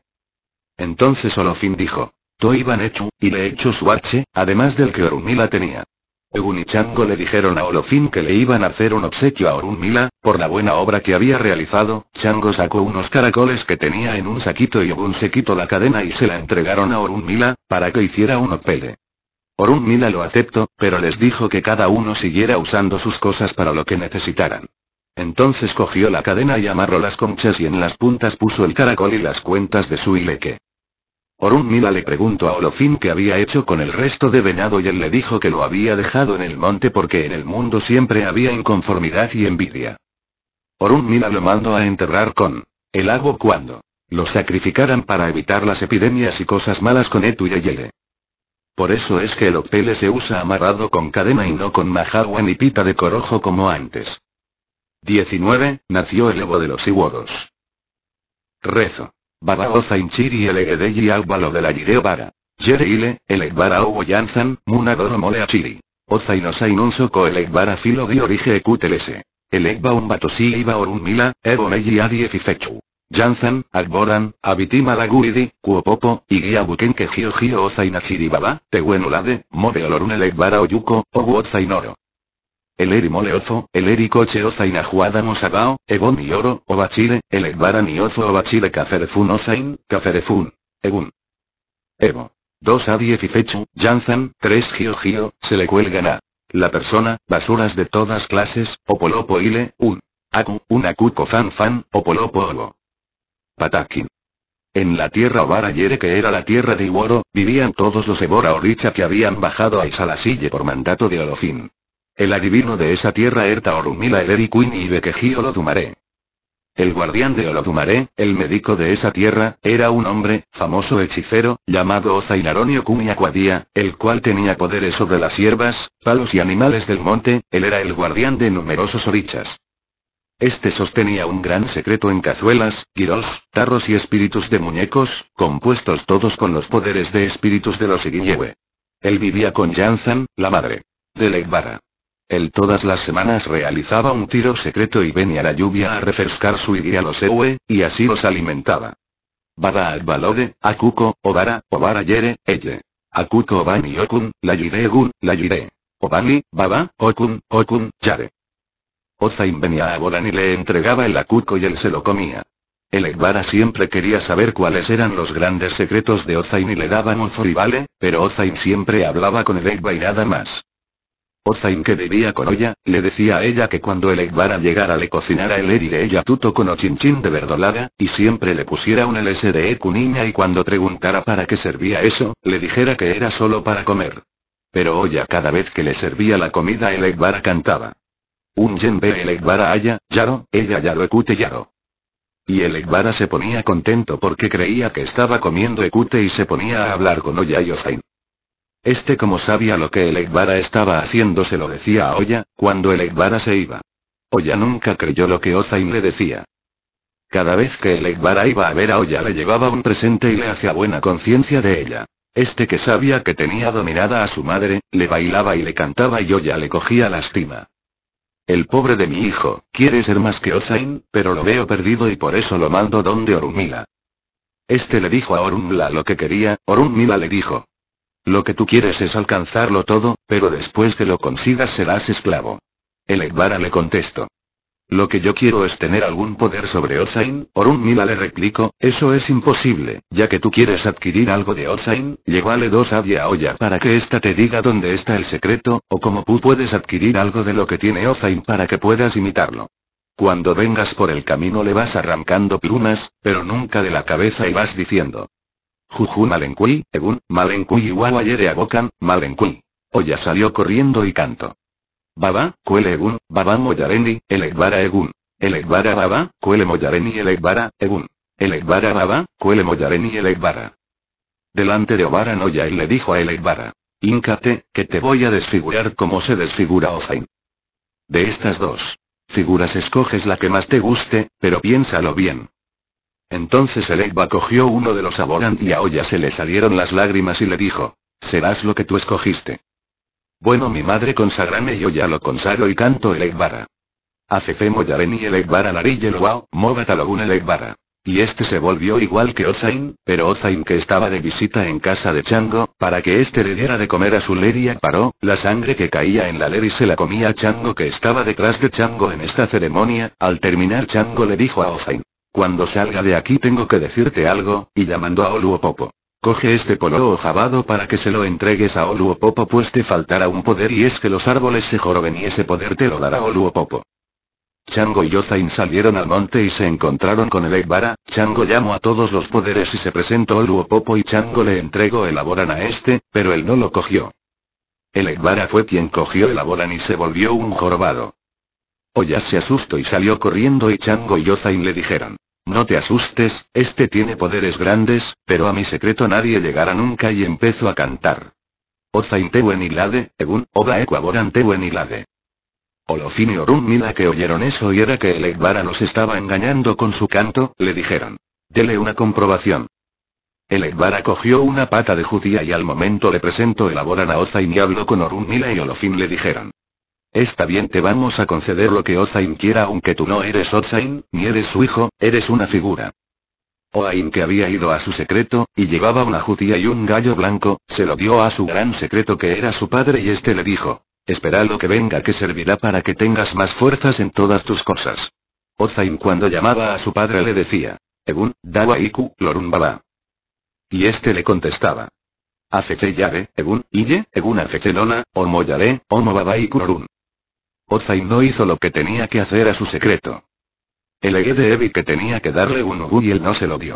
Entonces Olofin dijo. Toiban hecho, y le echó su arche, además del que Orunmila tenía. Egun y Chango le dijeron a Olofin que le iban a hacer un obsequio a Orunmila, por la buena obra que había realizado. Chango sacó unos caracoles que tenía en un saquito y Egun se quitó la cadena y se la entregaron a Orunmila, para que hiciera un opele. Orunmila lo aceptó, pero les dijo que cada uno siguiera usando sus cosas para lo que necesitaran. Entonces cogió la cadena y amarró las conchas y en las puntas puso el caracol y las cuentas de su ileque. Orunmila le preguntó a Olofin qué había hecho con el resto de venado y él le dijo que lo había dejado en el monte porque en el mundo siempre había inconformidad y envidia. Orunmila lo mandó a enterrar con el agua cuando lo sacrificaran para evitar las epidemias y cosas malas con Etu y Eyele. Por eso es que el opele se usa amarrado con cadena y no con majawa ni pita de corojo como antes. 19. Nació el Evo de los Iworos. Rezo. Baba Ozain Chiri Elegedeyi Aubalo de la Yireo Bara. Yere Ile, Elegbara Owo Yanzan, Munadoro Mole Achiri. Ozain Osain Unsoko Elegbara Filo di Orige Ekutelese. Elegba Umbatosi Iba Orunmila, Evo Meji Adi Efifechu. Yanzan, Agboran, Abitima Laguridi, Kuopopo, Igia Bukenke Gio Gio Ozain Achiri Baba, Tehuenulade, Move Olorun Elegbara Oyuko, Ogu Ozain Oro. Eleri Moleozo, Eleri Coche Ozain Ajuada Mosagao, Ebon y Oro, Obachile, Elegbara Niozo Obachile Caferefun Ozain, Caferefun, Egun. Evo. 2 Adi Efifechu, Yanzan, 3 Gio Gio, se le cuelgan a la persona, basuras de todas clases, Opolopo Ile, un Aku, un Akuko Fan Fan, Opolopo Ogo. Patakin. En la tierra Obara Yere que era la tierra de Iworo, vivían todos los Ebora Oricha que habían bajado a Isalasille por mandato de Olofin. El adivino de esa tierra Erta Orunmila Eleri Queen y Bekeji Olotumare. El guardián de Olotumare, el médico de esa tierra, era un hombre, famoso hechicero, llamado Ozain Aronio Kumi Aquadia, el cual tenía poderes sobre las hierbas, palos y animales del monte. Él era el guardián de numerosos orichas. Este sostenía un gran secreto en cazuelas, giros, tarros y espíritus de muñecos, compuestos todos con los poderes de espíritus de los Igiyewe. Él vivía con Yanzan, la madre de Elegbara. Él todas las semanas realizaba un tiro secreto y venía la lluvia a refrescar su igi a los Ewe, y así los alimentaba. Baba Agbalode, Akuko, Obara Yere, Eye. Akuko Obani Okun, la Yire Egun, la Yire. Obani, Baba, Okun, Yare. Ozain venía a Boran y le entregaba el Akuko y él se lo comía. Elegbara siempre quería saber cuáles eran los grandes secretos de Ozain y le daban un Zoribale, pero Ozain siempre hablaba con Elegba y nada más. Ozain que vivía con Oya, le decía a ella que cuando Elegbara llegara le cocinara el eri de ella tuto con ochinchin de verdolaga, y siempre le pusiera un LSD niña y cuando preguntara para qué servía eso, le dijera que era solo para comer. Pero Oya cada vez que le servía la comida Elegbara cantaba. Un yenbe Elegbara haya, yaro, ella yaro ekute yaro. Y Elegbara se ponía contento porque creía que estaba comiendo ekute y se ponía a hablar con Oya y Ozain. Como sabía lo que Elegbara estaba haciendo se lo decía a Oya, cuando Elegbara se iba. Oya nunca creyó lo que Ozain le decía. Cada vez que Elegbara iba a ver a Oya le llevaba un presente y le hacía buena conciencia de ella. Que sabía que tenía dominada a su madre, le bailaba y le cantaba y Oya le cogía lástima. El pobre de mi hijo, quiere ser más que Ozain, pero lo veo perdido y por eso lo mando donde Orunmila. Le dijo a Orunmila lo que quería, Orunmila le dijo. Lo que tú quieres es alcanzarlo todo, pero después que lo consigas serás esclavo. Elegbara le contestó. Lo que yo quiero es tener algún poder sobre Ozain. Orunmila le replicó, eso es imposible, ya que tú quieres adquirir algo de Ozain, llévale 2 Abye a Oya para que ésta te diga dónde está el secreto, o como tú puedes adquirir algo de lo que tiene Ozain para que puedas imitarlo. Cuando vengas por el camino le vas arrancando plumas, pero nunca de la cabeza y vas diciendo. Juju Malenkui, Egun, Malenkui y Wawayere Agokan, Malenkui. Oya salió corriendo y cantó. Baba, Kuele Egun, Baba Moyareni, Elegbara Egun. Elegbara Baba, Kuele Moyareni Elegbara, Egun. Elegbara Baba, Kuele Moyareni Elegbara. Delante de Obara Noya y le dijo a Elegbara. Híncate, que te voy a desfigurar como se desfigura Ozain. De estas 2 figuras escoges la que más te guste, pero piénsalo bien. Entonces Elegba cogió uno de los Aboran y a Oya se le salieron las lágrimas y le dijo. Serás lo que tú escogiste. Bueno, mi madre consagrame y Oya lo consagro y canto Elegbara. Afefe Moyareni Elegbara Larille Luao, Movatalogun Elegbara. Y este se volvió igual que Ozain, pero Ozain, que estaba de visita en casa de Chango, para que este le diera de comer a su Leria, paró la sangre que caía en la Leri y se la comía a Chango, que estaba detrás de Chango en esta ceremonia. Al terminar, Chango le dijo a Ozain: cuando salga de aquí tengo que decirte algo, y llamando a Oluopopo: coge este polvo jabado para que se lo entregues a Oluopopo, pues te faltará un poder, y es que los árboles se joroben, y ese poder te lo dará Oluopopo. Chango y Ozain salieron al monte y se encontraron con el Ekbara. Chango llamó a todos los poderes y se presentó Oluopopo, y Chango le entregó el Aboran a este, pero él no lo cogió. El Ekbara fue quien cogió el Aboran y se volvió un jorobado. Oya se asustó y salió corriendo, y Chango y Ozain le dijeron: no te asustes, este tiene poderes grandes, pero a mi secreto nadie llegará nunca, y empezó a cantar. Ozain teuen ilade, egun, oba Aboran teuen ilade. Olofin y Orunmila, que oyeron eso y era que el Ekbara los estaba engañando con su canto, le dijeron: dele una comprobación. El Ekbara cogió una pata de judía y al momento le presentó el Aboran a Ozain, y habló con Orunmila y Olofin le dijeron: está bien, te vamos a conceder lo que Ozain quiera, aunque tú no eres Ozain, ni eres su hijo, eres una figura. Ozain, que había ido a su secreto, y llevaba una judía y un gallo blanco, se lo dio a su gran secreto, que era su padre, y este le dijo: espera lo que venga, que servirá para que tengas más fuerzas en todas tus cosas. Ozain, cuando llamaba a su padre, le decía: egun, dawa iku, lorun baba. Y este le contestaba: afete yare, egun, ille, egun afete lona, omo yare, omo baba iku lorun. Ozain no hizo lo que tenía que hacer a su secreto. El Ege de Evi, que tenía que darle un ubu, y él no se lo dio.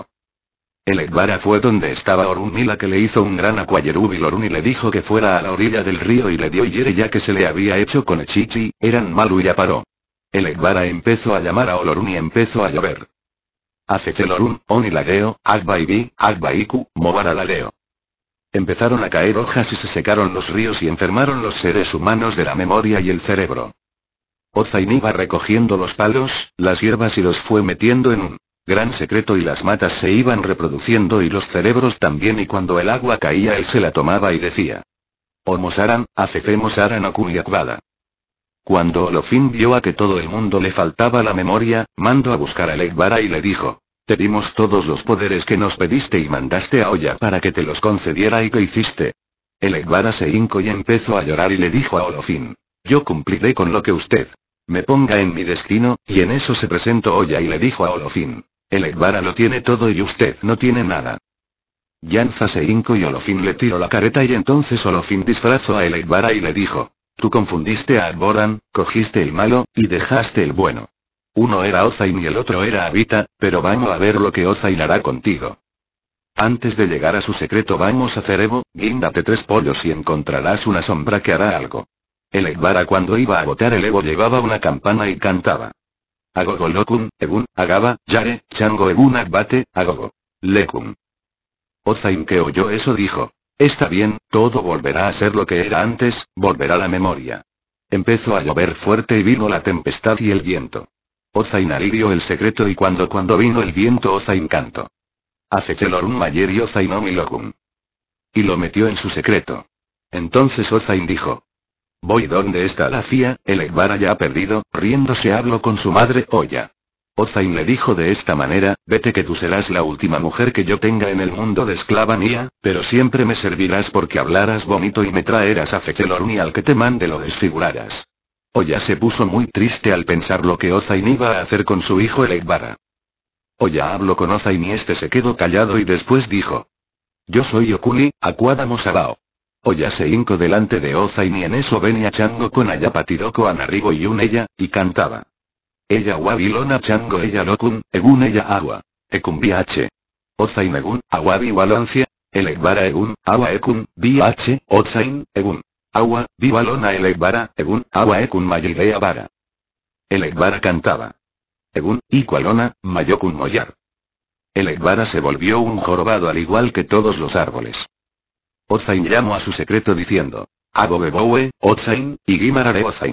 El Ekbara fue donde estaba Orunmila, que le hizo un gran acuayerubi Lorun, y le dijo que fuera a la orilla del río, y le dio hiere, ya que se le había hecho con Echichi, eran malu, y ya paró. El Ekbara empezó a llamar a Olorun y empezó a llover. Afete Lorun, Oni Lageo, Agba Ibi, Agba Iku, Mobara Lageo. Empezaron a caer hojas y se secaron los ríos y enfermaron los seres humanos de la memoria y el cerebro. Ozain iba recogiendo los palos, las hierbas, y los fue metiendo en un gran secreto, y las matas se iban reproduciendo y los cerebros también, y cuando el agua caía él se la tomaba y decía: Omosaran, afefemosaran okuyakbada. Cuando Olofin vio a que todo el mundo le faltaba la memoria, mandó a buscar al Ekbara y le dijo: te dimos todos los poderes que nos pediste y mandaste a Oya para que te los concediera, ¿y qué hiciste? El Ekbara se hincó y empezó a llorar y le dijo a Olofin: yo cumpliré con lo que usted me ponga en mi destino, y en eso se presentó Oya y le dijo a Olofin: el Ekbara lo tiene todo y usted no tiene nada. Yanza se hincó y Olofin le tiró la careta, y entonces Olofin disfrazó a el Ekbara y le dijo: tú confundiste a Aboran, cogiste el malo, y dejaste el bueno. Uno era Ozain y el otro era Abita, pero vamos a ver lo que Ozain hará contigo. Antes de llegar a su secreto vamos a hacer Evo, guíndate 3 pollos y encontrarás una sombra que hará algo. El Ekbara, cuando iba a botar el Evo, llevaba una campana y cantaba: Agogo Lokun, Egun, Agaba, Yare, Chango Egun Agbate, Agogo. Lekun. Ozain, que oyó eso, dijo: está bien, todo volverá a ser lo que era antes, volverá la memoria. Empezó a llover fuerte y vino la tempestad y el viento. Ozain alivió el secreto, y cuando vino el viento Ozain cantó: Afetelorun Mayer y Ozain Omilokun. Y lo metió en su secreto. Entonces Ozain dijo: voy donde está la fía, el Ekbara ya ha perdido, riéndose habló con su madre Oya. Ozain le dijo de esta manera: vete, que tú serás la última mujer que yo tenga en el mundo de esclava mía, pero siempre me servirás porque hablarás bonito y me traerás a Fetelorun, y al que te mande lo desfigurarás. Oya se puso muy triste al pensar lo que Ozain iba a hacer con su hijo el Ekbara. Oya habló con Ozain y este se quedó callado y después dijo: yo soy Okuli, Akuada Mosabao. Oya se hincó delante de Ozain y en eso venía Chango con Ayapatiroko Anaribo y un ella, y cantaba: ella Wabilona Chango ella Lokun, Egun ella Agua. Ekumbia H. Ozain Egun, Awabi Waloncia, el Ekbara Egun, Awa Ekun, H. Ozain, Egun. Agua, Bibalona el Ekbara, Egun, Agua Ekun Mayidea Vara. El Ekbara cantaba: Egun, Ikualona, Mayokun Moyar. El Ekbara se volvió un jorobado al igual que todos los árboles. Ozain llamó a su secreto diciendo: Ago Bebowe, Ozain, y Gimarare Ozain.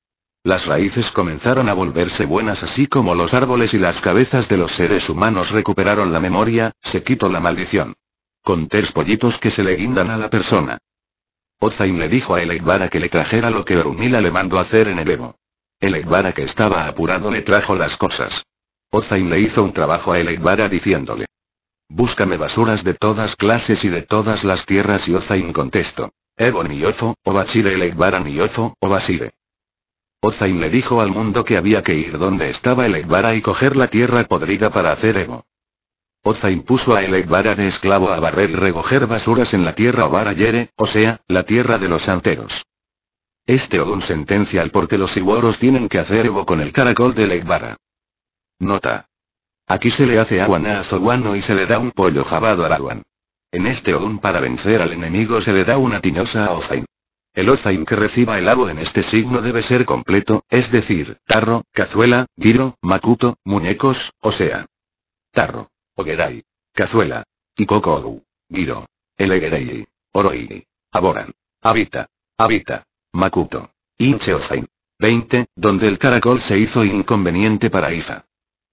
Las raíces comenzaron a volverse buenas, así como los árboles, y las cabezas de los seres humanos recuperaron la memoria, se quitó la maldición. Con 3 pollitos que se le guindan a la persona. Ozain le dijo a el Ekbara que le trajera lo que Orunmila le mandó hacer en el Evo. El Ekbara, que estaba apurado, le trajo las cosas. Ozain le hizo un trabajo a Elegbara diciéndole: búscame basuras de todas clases y de todas las tierras, y Ozain contestó: Ebo Niyofo, o Bashire Elegbara Niyofo, o Basire. Ozain le dijo al mundo que había que ir donde estaba Elegbara y coger la tierra podrida para hacer Ebo. Ozain puso a Elegbara de esclavo a barrer y recoger basuras en la tierra Obarayere, o sea, la tierra de los santeros. Este Odun sentencia al porque los Iworos tienen que hacer Ebo con el caracol de Elegbara. Nota. Aquí se le hace aguana a Zoguano y se le da un pollo jabado al aguan. En este Odun para vencer al enemigo se le da una tiñosa a Ozain. El Ozain que reciba el abo en este signo debe ser completo, es decir, tarro, cazuela, giro, makuto, muñecos, o sea, tarro, ogerai, cazuela, y kokogu, giro, elegerei, oroi, aboran, habita, makuto, inche Ozain. 20, donde el caracol se hizo inconveniente para Ifa.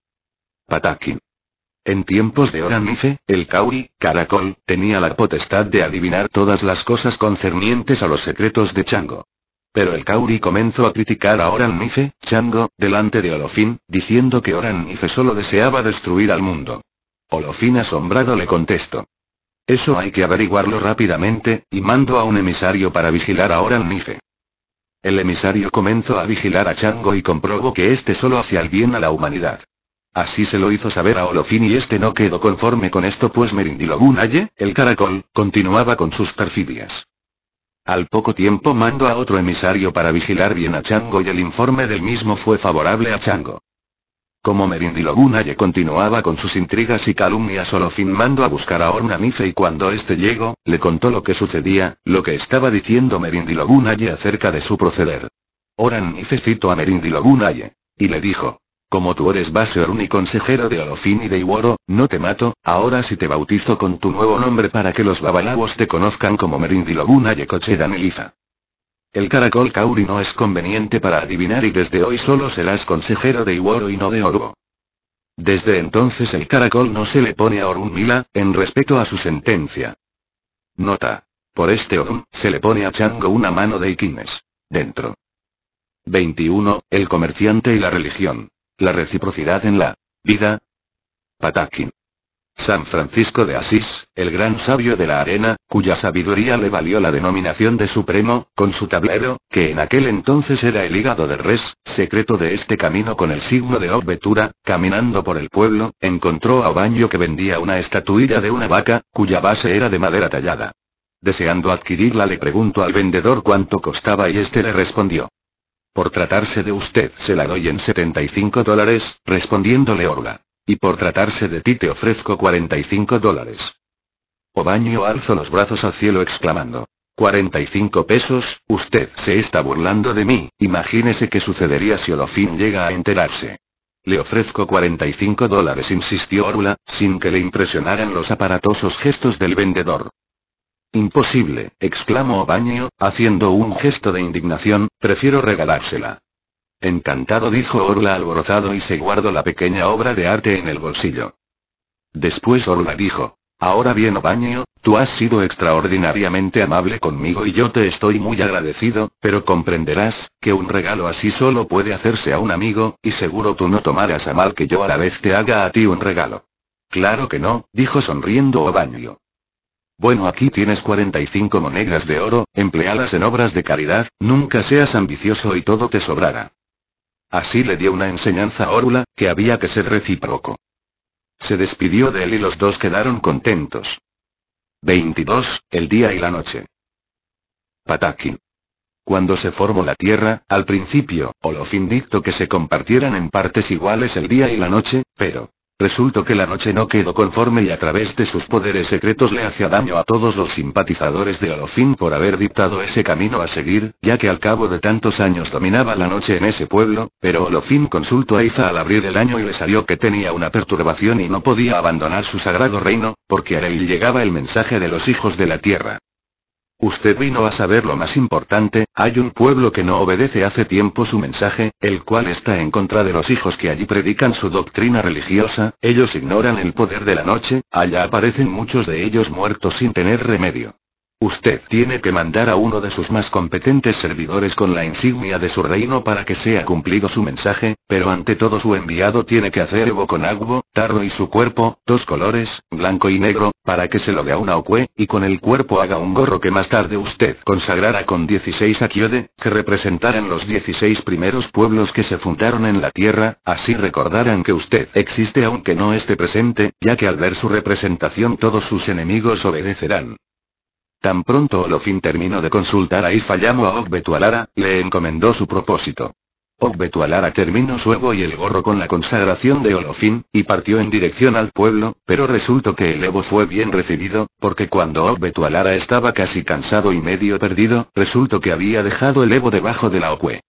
Patakin. En tiempos de Oran-Nife, el Kauri, caracol, tenía la potestad de adivinar todas las cosas concernientes a los secretos de Chango. Pero el Kauri comenzó a criticar a Oran-Nife, Chango, delante de Olofin, diciendo que Oran-Nife solo deseaba destruir al mundo. Olofin asombrado le contestó: eso hay que averiguarlo rápidamente, y mando a un emisario para vigilar a Oran-Nife. El emisario comenzó a vigilar a Chango y comprobó que éste solo hacía el bien a la humanidad. Así se lo hizo saber a Olofin y este no quedó conforme con esto, pues Merindilogunaye, el caracol, continuaba con sus perfidias. Al poco tiempo mandó a otro emisario para vigilar bien a Chango y el informe del mismo fue favorable a Chango. Como Merindilogunaye continuaba con sus intrigas y calumnias, Olofin mandó a buscar a Oran-Nife y cuando este llegó, le contó lo que sucedía, lo que estaba diciendo Merindilogunaye acerca de su proceder. Oran-Nife citó a Merindilogunaye y le dijo: como tú eres Baseorun y consejero de Olofin y de Iworo, no te mato, ahora sí te bautizo con tu nuevo nombre para que los babalabos te conozcan como Merindilogunaye Cochedan Elifa. El caracol Kauri no es conveniente para adivinar y desde hoy solo serás consejero de Iworo y no de Oruo. Desde entonces el caracol no se le pone a Orunmila, en respeto a su sentencia. Nota. Por este Orun, se le pone a Chango una mano de Ikines. Dentro. 21. El comerciante y la religión. La reciprocidad en la vida. Patakin. San Francisco de Asís, el gran sabio de la arena, cuya sabiduría le valió la denominación de supremo, con su tablero, que en aquel entonces era el hígado del res, secreto de este camino con el signo de Obbetura, caminando por el pueblo, encontró a Obaño que vendía una estatuilla de una vaca, cuya base era de madera tallada. Deseando adquirirla le preguntó al vendedor cuánto costaba y este le respondió: por tratarse de usted se la doy en $75, respondiéndole Orla. Y por tratarse de ti te ofrezco $45. Obaño alzó los brazos al cielo exclamando: 45 pesos, usted se está burlando de mí, imagínese qué sucedería si Olofin llega a enterarse. Le ofrezco $45, insistió Orla, sin que le impresionaran los aparatosos gestos del vendedor. Imposible, exclamó Obaño, haciendo un gesto de indignación, prefiero regalársela. Encantado, dijo Orla alborozado y se guardó la pequeña obra de arte en el bolsillo. Después Orla dijo: ahora bien Obaño, tú has sido extraordinariamente amable conmigo y yo te estoy muy agradecido, pero comprenderás, que un regalo así solo puede hacerse a un amigo, y seguro tú no tomarás a mal que yo a la vez te haga a ti un regalo. Claro que no, dijo sonriendo Obaño. Bueno, aquí tienes 45 monedas de oro, empléalas en obras de caridad, nunca seas ambicioso y todo te sobrará. Así le dio una enseñanza a Orla, que había que ser recíproco. Se despidió de él y los dos quedaron contentos. 22. El día y la noche. Patakin. Cuando se formó la Tierra, al principio, Olofin dictó que se compartieran en partes iguales el día y la noche, pero resultó que la noche no quedó conforme y a través de sus poderes secretos le hacía daño a todos los simpatizadores de Olofin por haber dictado ese camino a seguir, ya que al cabo de tantos años dominaba la noche en ese pueblo, pero Olofin consultó a Iza al abrir el año y le salió que tenía una perturbación y no podía abandonar su sagrado reino, porque a él llegaba el mensaje de los hijos de la tierra. Usted vino a saber lo más importante, hay un pueblo que no obedece hace tiempo su mensaje, el cual está en contra de los hijos que allí predican su doctrina religiosa, ellos ignoran el poder de la noche, allá aparecen muchos de ellos muertos sin tener remedio. Usted tiene que mandar a uno de sus más competentes servidores con la insignia de su reino para que sea cumplido su mensaje, pero ante todo su enviado tiene que hacer Evo con Agbo, Tardo y su cuerpo, 2 colores, blanco y negro, para que se lo dé a una Okue, y con el cuerpo haga un gorro que más tarde usted consagrará con 16 Akiode, que representarán los 16 primeros pueblos que se fundaron en la tierra, así recordarán que usted existe aunque no esté presente, ya que al ver su representación todos sus enemigos obedecerán. Tan pronto Olofin terminó de consultar a Ifa, llamó a Ogbetualara, le encomendó su propósito. Ogbetualara terminó su Evo y el gorro con la consagración de Olofin, y partió en dirección al pueblo, pero resultó que el Evo fue bien recibido, porque cuando Ogbetualara estaba casi cansado y medio perdido, resultó que había dejado el Evo debajo de la Okue.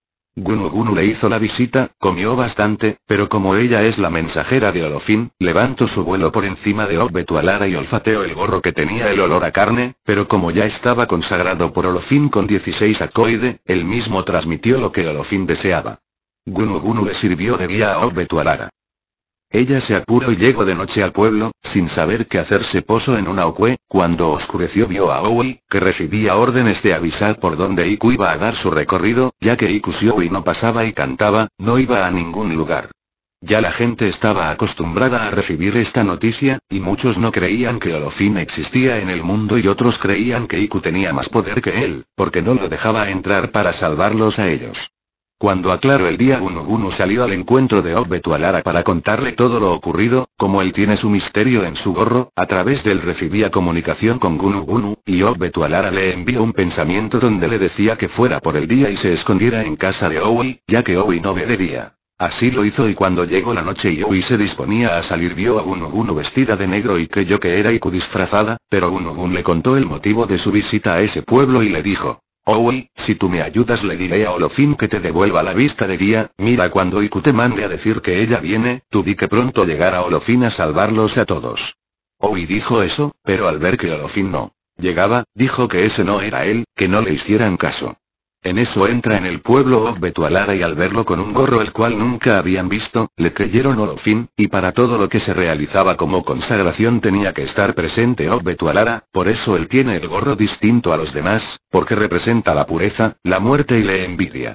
Gunu le hizo la visita, comió bastante, pero como ella es la mensajera de Olofin, levantó su vuelo por encima de Ogbetualara y olfateó el gorro que tenía el olor a carne, pero como ya estaba consagrado por Olofin con 16 Akoide, él mismo transmitió lo que Olofin deseaba. Gunu le sirvió de guía a Ogbetualara. Ella se apuró y llegó de noche al pueblo, sin saber qué hacer se posó en una Okue, cuando oscureció vio a Owi, que recibía órdenes de avisar por dónde Iku iba a dar su recorrido, ya que Ikusiowi no pasaba y cantaba, no iba a ningún lugar. Ya la gente estaba acostumbrada a recibir esta noticia, y muchos no creían que Olofin existía en el mundo y otros creían que Iku tenía más poder que él, porque no lo dejaba entrar para salvarlos a ellos. Cuando aclaró el día, Gunu salió al encuentro de Ogbetualara para contarle todo lo ocurrido, como él tiene su misterio en su gorro, a través de él recibía comunicación con Gunu, y Ogbetualara le envió un pensamiento donde le decía que fuera por el día y se escondiera en casa de Owi, ya que Owi no ve de día. Así lo hizo y cuando llegó la noche y Owi se disponía a salir vio a Gunu vestida de negro y creyó que era Iku disfrazada, pero Gunu le contó el motivo de su visita a ese pueblo y le dijo: Owi, si tú me ayudas le diré a Olofin que te devuelva la vista de día, mira cuando Iku te mande a decir que ella viene, tú di que pronto llegará Olofin a salvarlos a todos. Owi dijo eso, pero al ver que Olofin no llegaba, dijo que ese no era él, que no le hicieran caso. En eso entra en el pueblo Ogbetualara y al verlo con un gorro el cual nunca habían visto, le creyeron Olofin, y para todo lo que se realizaba como consagración tenía que estar presente Ogbetualara, por eso él tiene el gorro distinto a los demás, porque representa la pureza, la muerte y la envidia.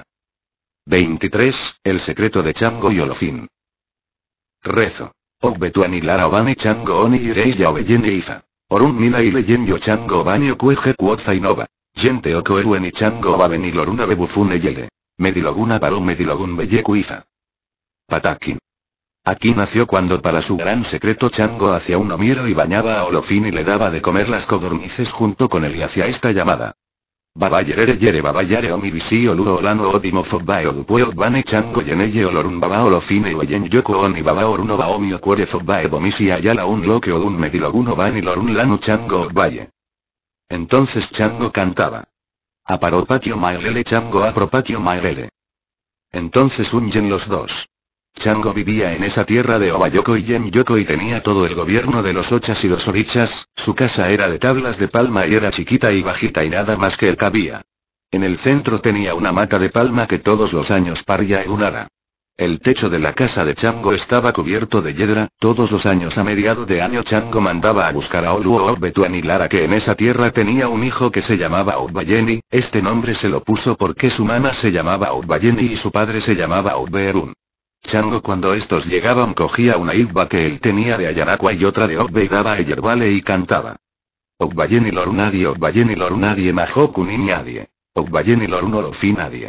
23. El secreto de Chango y Olofin. Rezo. Ogbetuanilara obane Chango oni ireya obeyene ifa. Orun nila y leyen yo Chango obane okueje kuoza inova. Gente okoeruen y Chango va venir loruna bebufune yele. Mediloguna paró medilogun belleku ifa. Patakin. Aquí nació cuando para su gran secreto Chango hacía un omiero y bañaba a Olofin y le daba de comer las codornices junto con él y hacía esta llamada. Babayerere yere babayare omibisi olu olano odimofobae odupue odbane Chango yeneye olorun baba Olofine oyen yoko oni baba oruno baomi okuere fobae bomisi ayala un loque odun mediloguno bani lorun lanu Chango odbaye. Entonces Chango cantaba. Aparopatio mailele Chango apropatio mailele. Entonces huyen los dos. Chango vivía en esa tierra de Obayoko y Yemyoko y tenía todo el gobierno de los ochas y los orichas, su casa era de tablas de palma y era chiquita y bajita y nada más que él cabía. En el centro tenía una mata de palma que todos los años paría en un ara. El techo de la casa de Chango estaba cubierto de hiedra, todos los años a mediado de año Chango mandaba a buscar a Olu o Ogbetuanilara que en esa tierra tenía un hijo que se llamaba Ogbayeni, este nombre se lo puso porque su mamá se llamaba Ogbayeni y su padre se llamaba Ogbeerun. Chango cuando estos llegaban cogía una igba que él tenía de Ayanakua y otra de Ogbe y daba a Yerbale y cantaba. Ogbayeni lorunadie majoku ni nadie. Ogbayeni lorun Olofin nadie.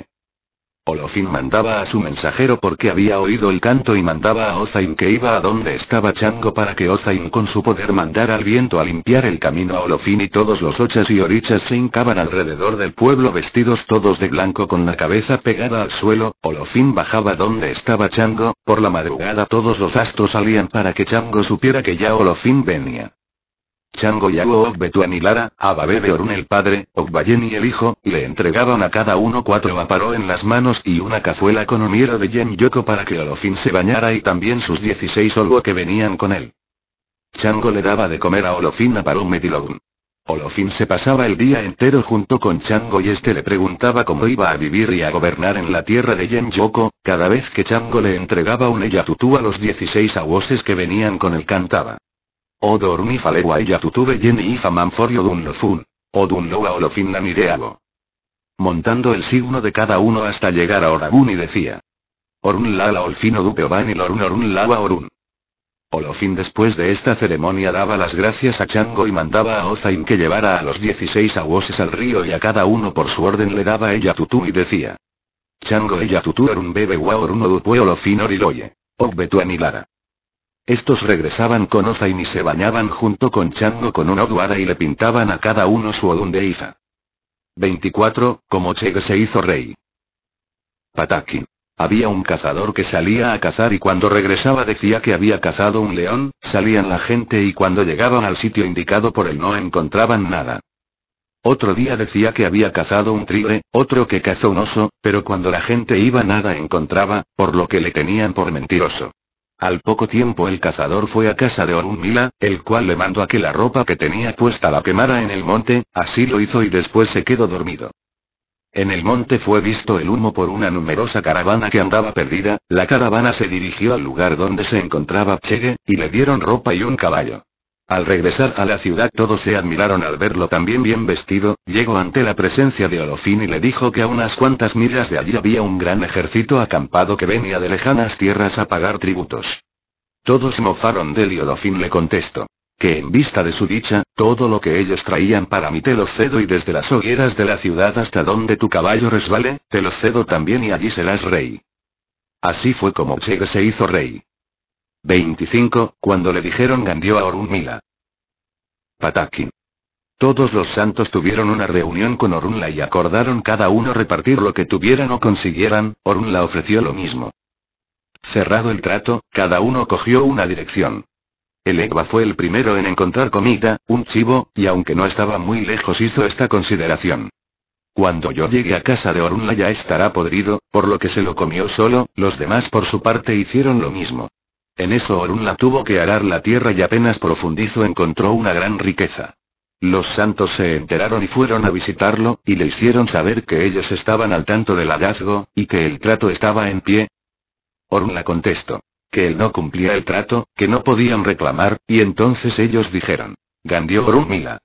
Olofin mandaba a su mensajero porque había oído el canto y mandaba a Ozain que iba a donde estaba Chango para que Ozain con su poder mandara al viento a limpiar el camino a Olofin y todos los ochas y orichas se hincaban alrededor del pueblo vestidos todos de blanco con la cabeza pegada al suelo. Olofin bajaba donde estaba Chango, por la madrugada todos los astros salían para que Chango supiera que ya Olofin venía. Chango y Ogbetuanilara, Ababebe Orun el padre, Ogbayeni el hijo, le entregaban a cada uno 4 aparó en las manos y una cazuela con omiero de Yemyoko para que Olofin se bañara y también sus 16 Olwo que venían con él. Chango le daba de comer a Olofin aparó medilogun. Olofin se pasaba el día entero junto con Chango y este le preguntaba cómo iba a vivir y a gobernar en la tierra de Yemyoko, cada vez que Chango le entregaba un eyatutú a los 16 awoses que venían con él cantaba. Odor mi falewa yatutube yeni ifa manforio dun lofun. Odun Loa Olofin Namireago. Montando el signo de cada uno hasta llegar a Oragun y decía. Orun Lala Olfin Odupe Oban y Lorun Orun Lawa Orun. Olofin después de esta ceremonia daba las gracias a Chango y mandaba a Ozain que llevara a los 16 aguoses al río y a cada uno por su orden le daba ella tutú y decía. Chango ella tutú Orun bebe wa Orun Odupue Olofin Oriloye. Ogbetu Anilara. Estos regresaban con Ozain y se bañaban junto con Chango con un Oduara y le pintaban a cada uno su Odun de Ifa. 24. Como Chege se hizo rey. Pataki. Había un cazador que salía a cazar y cuando regresaba decía que había cazado un león, salían la gente y cuando llegaban al sitio indicado por él no encontraban nada. Otro día decía que había cazado un tigre, otro que cazó un oso, pero cuando la gente iba nada encontraba, por lo que le tenían por mentiroso. Al poco tiempo el cazador fue a casa de Orunmila, el cual le mandó a que la ropa que tenía puesta la quemara en el monte, así lo hizo y después se quedó dormido. En el monte fue visto el humo por una numerosa caravana que andaba perdida, la caravana se dirigió al lugar donde se encontraba Chege, y le dieron ropa y un caballo. Al regresar a la ciudad todos se admiraron al verlo también bien vestido, llegó ante la presencia de Olofin y le dijo que a unas cuantas millas de allí había un gran ejército acampado que venía de lejanas tierras a pagar tributos. Todos mofaron de él y Olofin le contestó. Que en vista de su dicha, todo lo que ellos traían para mí te lo cedo y desde las hogueras de la ciudad hasta donde tu caballo resbale, te lo cedo también y allí serás rey. Así fue como Chege se hizo rey. 25. Cuando le dijeron Gandió a Orunmila. Pataki. Todos los santos tuvieron una reunión con Orunla y acordaron cada uno repartir lo que tuvieran o consiguieran, Orunla ofreció lo mismo. Cerrado el trato, cada uno cogió una dirección. El Egba fue el primero en encontrar comida, un chivo, y aunque no estaba muy lejos hizo esta consideración. Cuando yo llegue a casa de Orunla ya estará podrido, por lo que se lo comió solo, los demás por su parte hicieron lo mismo. En eso Orunla tuvo que arar la tierra y apenas profundizó encontró una gran riqueza. Los santos se enteraron y fueron a visitarlo, y le hicieron saber que ellos estaban al tanto del hallazgo, y que el trato estaba en pie. Orunla contestó. Que él no cumplía el trato, que no podían reclamar, y entonces ellos dijeron. Gandió Orunmila.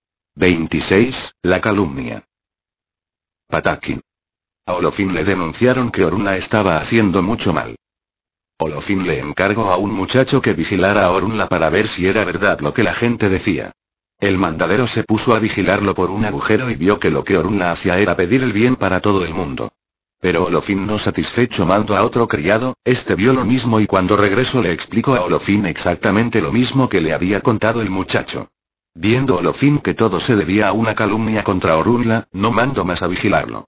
26. La calumnia. Pataki. A Olofin le denunciaron que Orunla estaba haciendo mucho mal. Olofin le encargó a un muchacho que vigilara a Orunla para ver si era verdad lo que la gente decía. El mandadero se puso a vigilarlo por un agujero y vio que lo que Orunla hacía era pedir el bien para todo el mundo. Pero Olofin no satisfecho mandó a otro criado, este vio lo mismo y cuando regresó le explicó a Olofin exactamente lo mismo que le había contado el muchacho. Viendo Olofin que todo se debía a una calumnia contra Orunla, no mandó más a vigilarlo.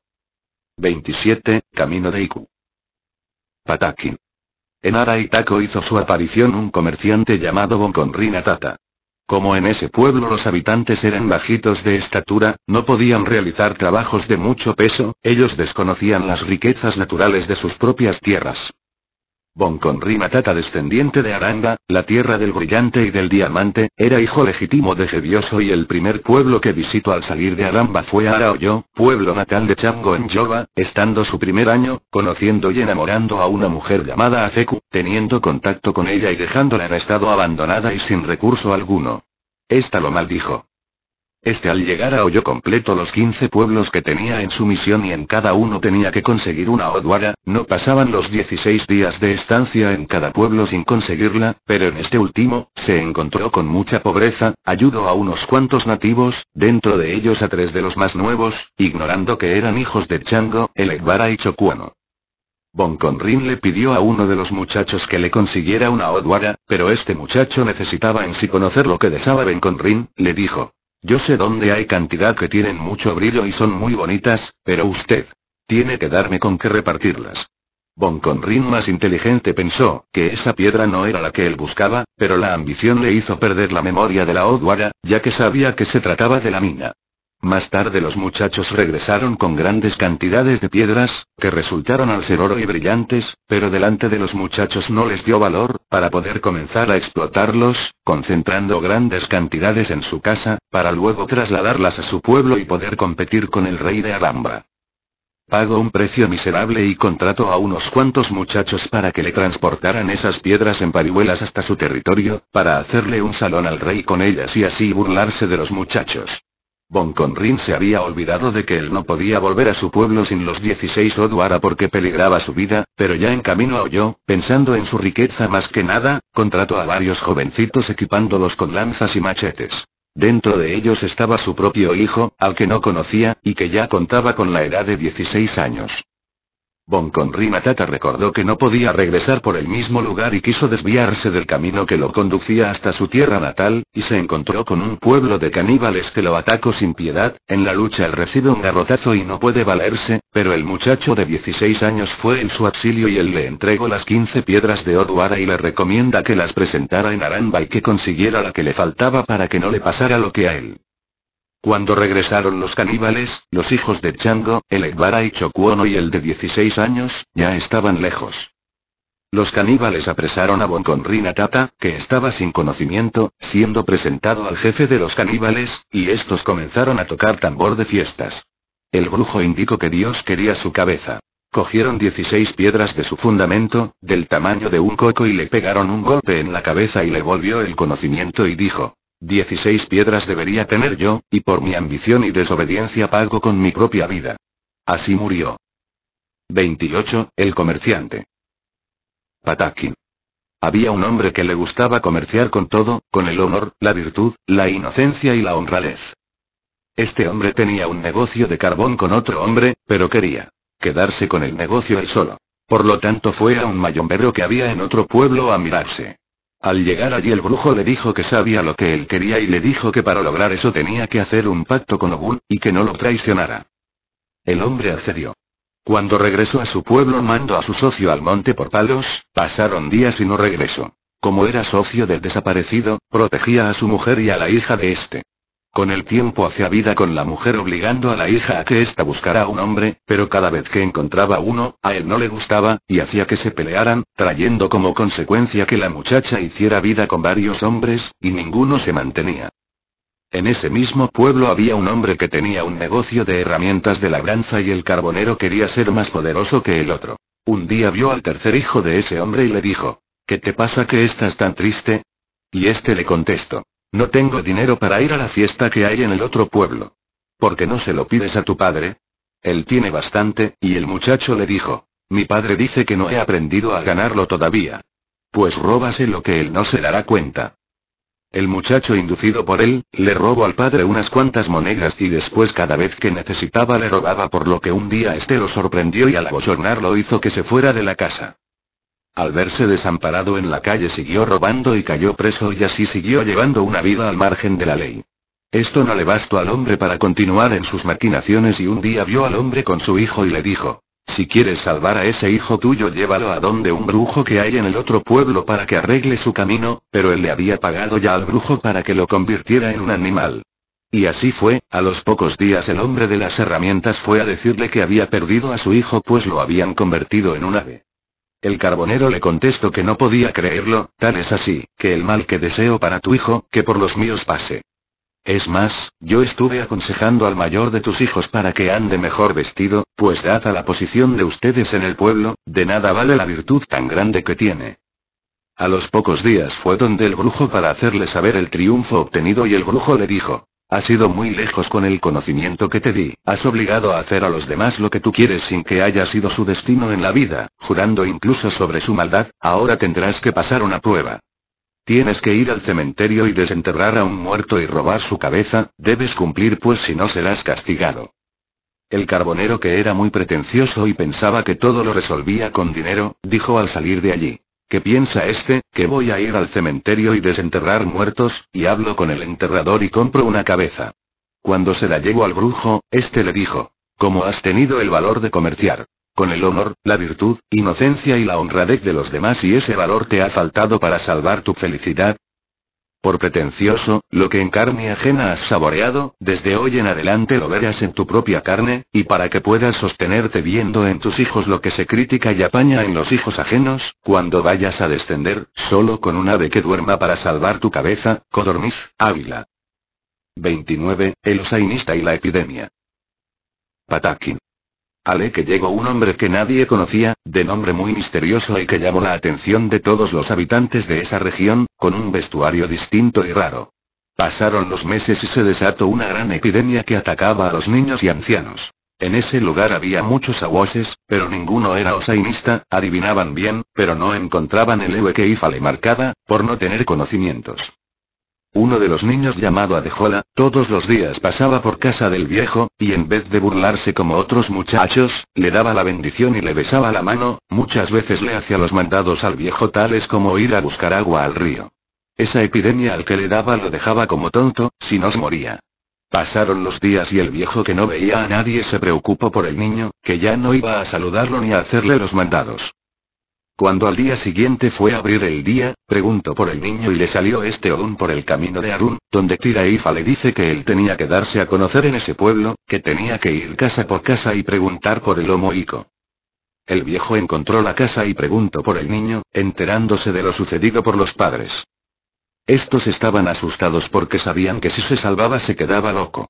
27. Camino de Iku. Pataki. En Araitaco hizo su aparición un comerciante llamado Bonconrinatata. Como en ese pueblo los habitantes eran bajitos de estatura, no podían realizar trabajos de mucho peso, ellos desconocían las riquezas naturales de sus propias tierras. Bonconrinatata, descendiente de Aranga, la tierra del brillante y del diamante, era hijo legítimo de Gebioso y el primer pueblo que visitó al salir de Aramba fue Araoyo, pueblo natal de Chango en Yoba, estando su primer año, conociendo y enamorando a una mujer llamada Afeku, teniendo contacto con ella y dejándola en estado abandonada y sin recurso alguno. Esta lo maldijo. Al llegar a Oyo completó los 15 pueblos que tenía en su misión y en cada uno tenía que conseguir una Odwara, no pasaban los 16 días de estancia en cada pueblo sin conseguirla, pero en este último, se encontró con mucha pobreza, ayudó a unos cuantos nativos, dentro de ellos a 3 de los más nuevos, ignorando que eran hijos de Chango, el Egbara y Chocuano. Bonconrin le pidió a uno de los muchachos que le consiguiera una Odwara, pero este muchacho necesitaba en sí conocer lo que deseaba Bonconrin, le dijo. Yo sé dónde hay cantidad que tienen mucho brillo y son muy bonitas, pero usted tiene que darme con qué repartirlas. Bonconrin, más inteligente, pensó que esa piedra no era la que él buscaba, pero la ambición le hizo perder la memoria de la Odwara, ya que sabía que se trataba de la mina. Más tarde los muchachos regresaron con grandes cantidades de piedras, que resultaron al ser oro y brillantes, pero delante de los muchachos no les dio valor, para poder comenzar a explotarlos, concentrando grandes cantidades en su casa, para luego trasladarlas a su pueblo y poder competir con el rey de Aramba. Pagó un precio miserable y contrató a unos cuantos muchachos para que le transportaran esas piedras en parihuelas hasta su territorio, para hacerle un salón al rey con ellas y así burlarse de los muchachos. Bon Conrin se había olvidado de que él no podía volver a su pueblo sin los 16 Oduara porque peligraba su vida, pero ya en camino huyó, pensando en su riqueza más que nada, contrató a varios jovencitos equipándolos con lanzas y machetes. Dentro de ellos estaba su propio hijo, al que no conocía, y que ya contaba con la edad de 16 años. Bon Conrin Matata recordó que no podía regresar por el mismo lugar y quiso desviarse del camino que lo conducía hasta su tierra natal, y se encontró con un pueblo de caníbales que lo atacó sin piedad. En la lucha él recibe un garrotazo y no puede valerse, pero el muchacho de 16 años fue en su auxilio y él le entregó las 15 piedras de Oduara y le recomienda que las presentara en Aramba y que consiguiera la que le faltaba para que no le pasara lo que a él. Cuando regresaron los caníbales, los hijos de Chango, el Egbara y Chocuono y el de 16 años, ya estaban lejos. Los caníbales apresaron a Bon Conrin Matata, que estaba sin conocimiento, siendo presentado al jefe de los caníbales, y estos comenzaron a tocar tambor de fiestas. El brujo indicó que Dios quería su cabeza. Cogieron 16 piedras de su fundamento, del tamaño de un coco y le pegaron un golpe en la cabeza y le volvió el conocimiento y dijo: 16 piedras debería tener yo, y por mi ambición y desobediencia pago con mi propia vida. Así murió. 28. El comerciante. Patakin. Había un hombre que le gustaba comerciar con todo, con el honor, la virtud, la inocencia y la honradez. Este hombre tenía un negocio de carbón con otro hombre, pero quería quedarse con el negocio él solo. Por lo tanto fue a un mayombero que había en otro pueblo a mirarse. Al llegar allí el brujo le dijo que sabía lo que él quería y le dijo que para lograr eso tenía que hacer un pacto con Ogun, y que no lo traicionara. El hombre accedió. Cuando regresó a su pueblo mandó a su socio al monte por palos, pasaron días y no regresó. Como era socio del desaparecido, protegía a su mujer y a la hija de este. Con el tiempo hacía vida con la mujer obligando a la hija a que ésta buscara a un hombre, pero cada vez que encontraba uno, a él no le gustaba, y hacía que se pelearan, trayendo como consecuencia que la muchacha hiciera vida con varios hombres, y ninguno se mantenía. En ese mismo pueblo había un hombre que tenía un negocio de herramientas de labranza y el carbonero quería ser más poderoso que el otro. Un día vio al tercer hijo de ese hombre y le dijo: ¿Qué te pasa que estás tan triste? Y este le contestó: no tengo dinero para ir a la fiesta que hay en el otro pueblo. ¿Por qué no se lo pides a tu padre? Él tiene bastante, y el muchacho le dijo: mi padre dice que no he aprendido a ganarlo todavía. Pues róbase lo que él no se dará cuenta. El muchacho, inducido por él, le robó al padre unas cuantas monedas y después cada vez que necesitaba le robaba, por lo que un día este lo sorprendió y al abochornarlo hizo que se fuera de la casa. Al verse desamparado en la calle siguió robando y cayó preso y así siguió llevando una vida al margen de la ley. Esto no le bastó al hombre para continuar en sus maquinaciones y un día vio al hombre con su hijo y le dijo: si quieres salvar a ese hijo tuyo llévalo a donde un brujo que hay en el otro pueblo para que arregle su camino, pero él le había pagado ya al brujo para que lo convirtiera en un animal. Y así fue, a los pocos días el hombre de las herramientas fue a decirle que había perdido a su hijo pues lo habían convertido en un ave. El carbonero le contestó que no podía creerlo, tal es así, que el mal que deseo para tu hijo, que por los míos pase. Es más, yo estuve aconsejando al mayor de tus hijos para que ande mejor vestido, pues dada la posición de ustedes en el pueblo, de nada vale la virtud tan grande que tiene. A los pocos días fue donde el brujo para hacerle saber el triunfo obtenido y el brujo le dijo: has ido muy lejos con el conocimiento que te di, has obligado a hacer a los demás lo que tú quieres sin que haya sido su destino en la vida, jurando incluso sobre su maldad, ahora tendrás que pasar una prueba. Tienes que ir al cementerio y desenterrar a un muerto y robar su cabeza, debes cumplir pues si no serás castigado. El carbonero, que era muy pretencioso y pensaba que todo lo resolvía con dinero, dijo al salir de allí: ¿qué piensa este, que voy a ir al cementerio y desenterrar muertos, y hablo con el enterrador y compro una cabeza? Cuando se la llevó al brujo, este le dijo: ¿cómo has tenido el valor de comerciar con el honor, la virtud, inocencia y la honradez de los demás y ese valor te ha faltado para salvar tu felicidad? Por pretencioso, lo que en carne ajena has saboreado, desde hoy en adelante lo verás en tu propia carne, y para que puedas sostenerte viendo en tus hijos lo que se critica y apaña en los hijos ajenos, cuando vayas a descender, solo con un ave que duerma para salvar tu cabeza, Codorniz, Ávila. 29. El osainista y la epidemia. Patakin. Ale que llegó un hombre que nadie conocía, de nombre muy misterioso y que llamó la atención de todos los habitantes de esa región, con un vestuario distinto y raro. Pasaron los meses y se desató una gran epidemia que atacaba a los niños y ancianos. En ese lugar había muchos aguoses, pero ninguno era osainista, adivinaban bien, pero no encontraban el héroe que Ifa le marcaba, por no tener conocimientos. Uno de los niños llamado Adejola, todos los días pasaba por casa del viejo, y en vez de burlarse como otros muchachos, le daba la bendición y le besaba la mano, muchas veces le hacía los mandados al viejo tales como ir a buscar agua al río. Esa epidemia al que le daba lo dejaba como tonto, si no se moría. Pasaron los días y el viejo que no veía a nadie se preocupó por el niño, que ya no iba a saludarlo ni a hacerle los mandados. Cuando al día siguiente fue a abrir el día, preguntó por el niño y le salió este Odún por el camino de Arún, donde Tira Ifa le dice que él tenía que darse a conocer en ese pueblo, que tenía que ir casa por casa y preguntar por el Omoico. El viejo encontró la casa y preguntó por el niño, enterándose de lo sucedido por los padres. Estos estaban asustados porque sabían que si se salvaba se quedaba loco.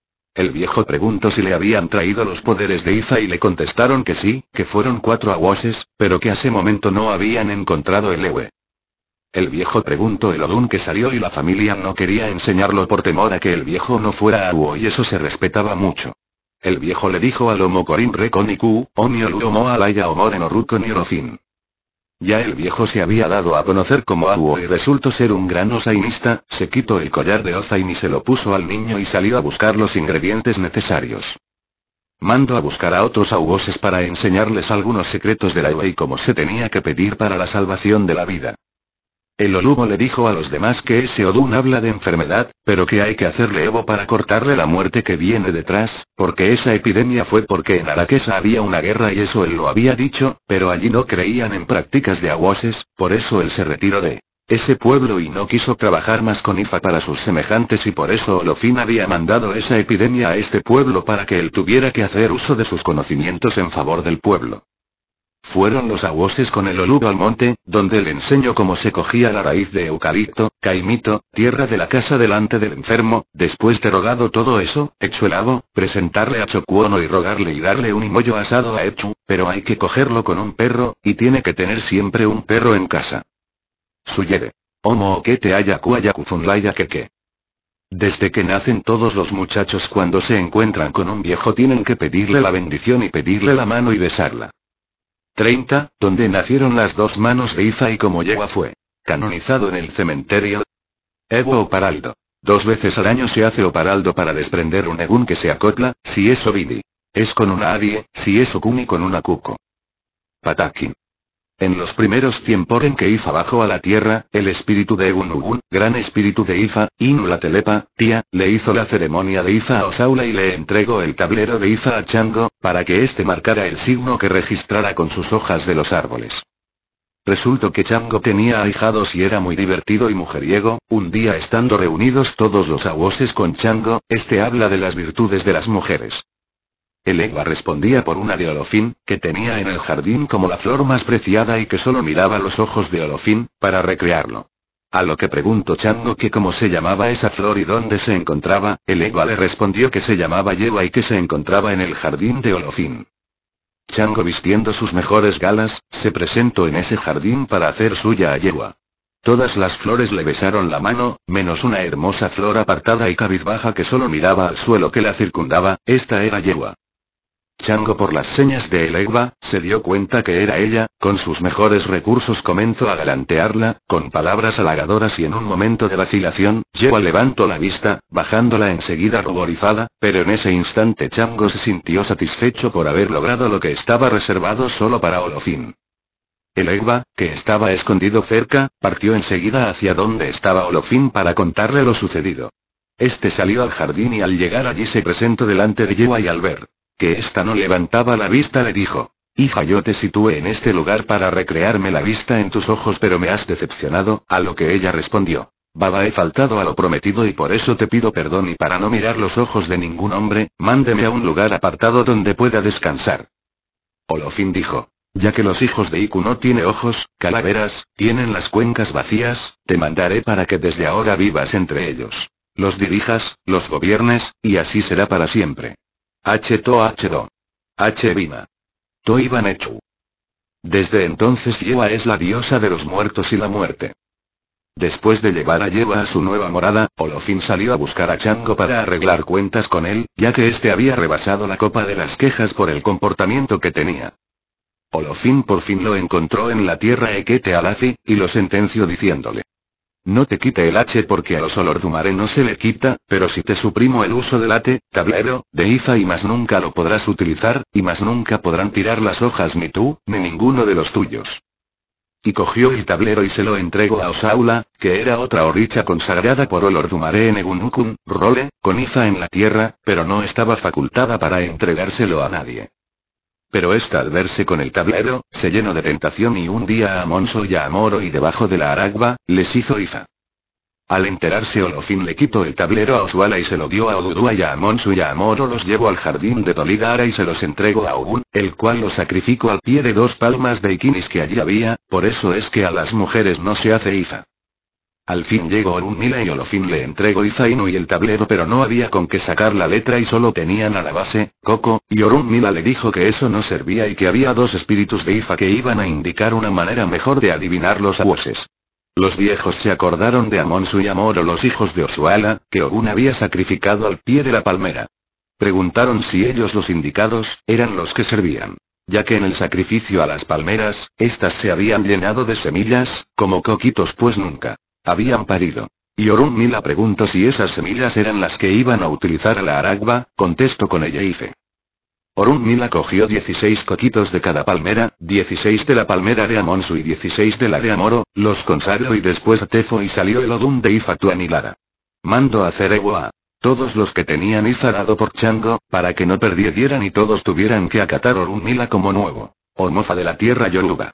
El viejo preguntó si le habían traído los poderes de Ifa y le contestaron que sí, que fueron 4 aguoses, pero que a ese momento no habían encontrado el héroe. El viejo preguntó el Odún que salió y la familia no quería enseñarlo por temor a que el viejo no fuera a Uo y eso se respetaba mucho. El viejo le dijo al Omocorin Reconicu, Omiolu Omo Alaya Omoren Oruco Nirofin. Ya el viejo se había dado a conocer como Aguo y resultó ser un gran osainista, se quitó el collar de Ozain y se lo puso al niño y salió a buscar los ingredientes necesarios. Mandó a buscar a otros aguoses para enseñarles algunos secretos de la Ue y cómo se tenía que pedir para la salvación de la vida. El Olubo le dijo a los demás que ese Odún habla de enfermedad, pero que hay que hacerle Evo para cortarle la muerte que viene detrás, porque esa epidemia fue porque en Araquesa había una guerra y eso él lo había dicho, pero allí no creían en prácticas de aguoses, por eso él se retiró de ese pueblo y no quiso trabajar más con Ifa para sus semejantes y por eso Olofin había mandado esa epidemia a este pueblo para que él tuviera que hacer uso de sus conocimientos en favor del pueblo. Fueron los aguoses con el Olubo al monte, donde le enseñó cómo se cogía la raíz de eucalipto, caimito, tierra de la casa delante del enfermo, después de rogado todo eso, hecho el abo, presentarle a Chocuono y rogarle y darle un imollo asado a Echu, pero hay que cogerlo con un perro, y tiene que tener siempre un perro en casa. Suyere. Omo o que te haya kuayakuzunlaya que. Desde que nacen todos los muchachos cuando se encuentran con un viejo tienen que pedirle la bendición y pedirle la mano y besarla. 30, donde nacieron las 2 manos de Ifa y como Yewa fue canonizado en el cementerio. Evo Oparaldo. 2 veces al año se hace Oparaldo para desprender un Egun que se acopla, si es Obidi. Es con una Adie, si es Okuni con una Kuko. Patakin. En los primeros tiempos en que Ifa bajó a la tierra, el espíritu de Egun Ugun, gran espíritu de Ifa, Inu la telepa, tía, le hizo la ceremonia de Ifa a Osaula y le entregó el tablero de Ifa a Chango, para que éste marcara el signo que registrara con sus hojas de los árboles. Resultó que Chango tenía ahijados y era muy divertido y mujeriego. Un día estando reunidos todos los aguoses con Chango, este habla de las virtudes de las mujeres. El Egba respondía por una de Olofin, que tenía en el jardín como la flor más preciada y que solo miraba los ojos de Olofin, para recrearlo. A lo que preguntó Chango que cómo se llamaba esa flor y dónde se encontraba, el Egba le respondió que se llamaba Yewa y que se encontraba en el jardín de Olofin. Chango vistiendo sus mejores galas, se presentó en ese jardín para hacer suya a Yewa. Todas las flores le besaron la mano, menos una hermosa flor apartada y cabizbaja que solo miraba al suelo que la circundaba, esta era Yewa. Chango por las señas de El Egba, se dio cuenta que era ella, con sus mejores recursos comenzó a galantearla, con palabras halagadoras y en un momento de vacilación, Yewa levantó la vista, bajándola enseguida ruborizada, pero en ese instante Chango se sintió satisfecho por haber logrado lo que estaba reservado solo para Olofin. El Egba, que estaba escondido cerca, partió enseguida hacia donde estaba Olofin para contarle lo sucedido. Este salió al jardín y al llegar allí se presentó delante de Yewa y al ver que ésta no levantaba la vista le dijo: Hija, yo te situé en este lugar para recrearme la vista en tus ojos pero me has decepcionado, a lo que ella respondió: Baba, he faltado a lo prometido y por eso te pido perdón y para no mirar los ojos de ningún hombre, mándeme a un lugar apartado donde pueda descansar. Olofin dijo: Ya que los hijos de Iku no tienen ojos, calaveras, tienen las cuencas vacías, te mandaré para que desde ahora vivas entre ellos. Los dirijas, los gobiernes, y así será para siempre. H-to H-do. H-vina. To-iban Echu. Desde entonces Yewa es la diosa de los muertos y la muerte. Después de llevar a Yeva a su nueva morada, Olofin salió a buscar a Chango para arreglar cuentas con él, ya que este había rebasado la copa de las quejas por el comportamiento que tenía. Olofin por fin lo encontró en la tierra Ekete Alafi, y lo sentenció diciéndole: no te quite el H porque a los Olordumare no se le quita, pero si te suprimo el uso del ate, tablero, de Ifa y más nunca lo podrás utilizar, y más nunca podrán tirar las hojas ni tú, ni ninguno de los tuyos. Y cogió el tablero y se lo entregó a Osaula, que era otra oricha consagrada por Olordumare en Egunukun, Role, con Ifa en la tierra, pero no estaba facultada para entregárselo a nadie. Pero esta al verse con el tablero, se llenó de tentación y un día a Monso y a Amoro y debajo de la Aragba, les hizo Ifa. Al enterarse Olofin le quitó el tablero a Osuala y se lo dio a Odudua y a Monsu y a Amoro los llevó al jardín de Tolidara y se los entregó a Ogun, el cual los sacrificó al pie de 2 palmas de Iquinis que allí había, por eso es que a las mujeres no se hace Ifa. Al fin llegó Orunmila y Olofin le entregó Ifainu y el tablero pero no había con qué sacar la letra y solo tenían a la base, Coco, y Orunmila le dijo que eso no servía y que había 2 espíritus de Ifa que iban a indicar una manera mejor de adivinar los abuses. Los viejos se acordaron de Amonsu y Amoro los hijos de Osuala, que Ogun había sacrificado al pie de la palmera. Preguntaron si ellos los indicados, eran los que servían. Ya que en el sacrificio a las palmeras, estas se habían llenado de semillas, como coquitos pues nunca habían parido. Y Orunmila preguntó si esas semillas eran las que iban a utilizar a la Aragba, contestó con ella Ife. Orunmila cogió 16 coquitos de cada palmera, 16 de la palmera de Amonsu y 16 de la de Amoro, los consagró y después a Tefo y salió el Odum de Ifa Tuanilara. Mandó hacer Ewa a todos los que tenían Ifa dado por Chango, para que no perdieran y todos tuvieran que acatar Orunmila como nuevo Ormofa de la tierra Yoruba.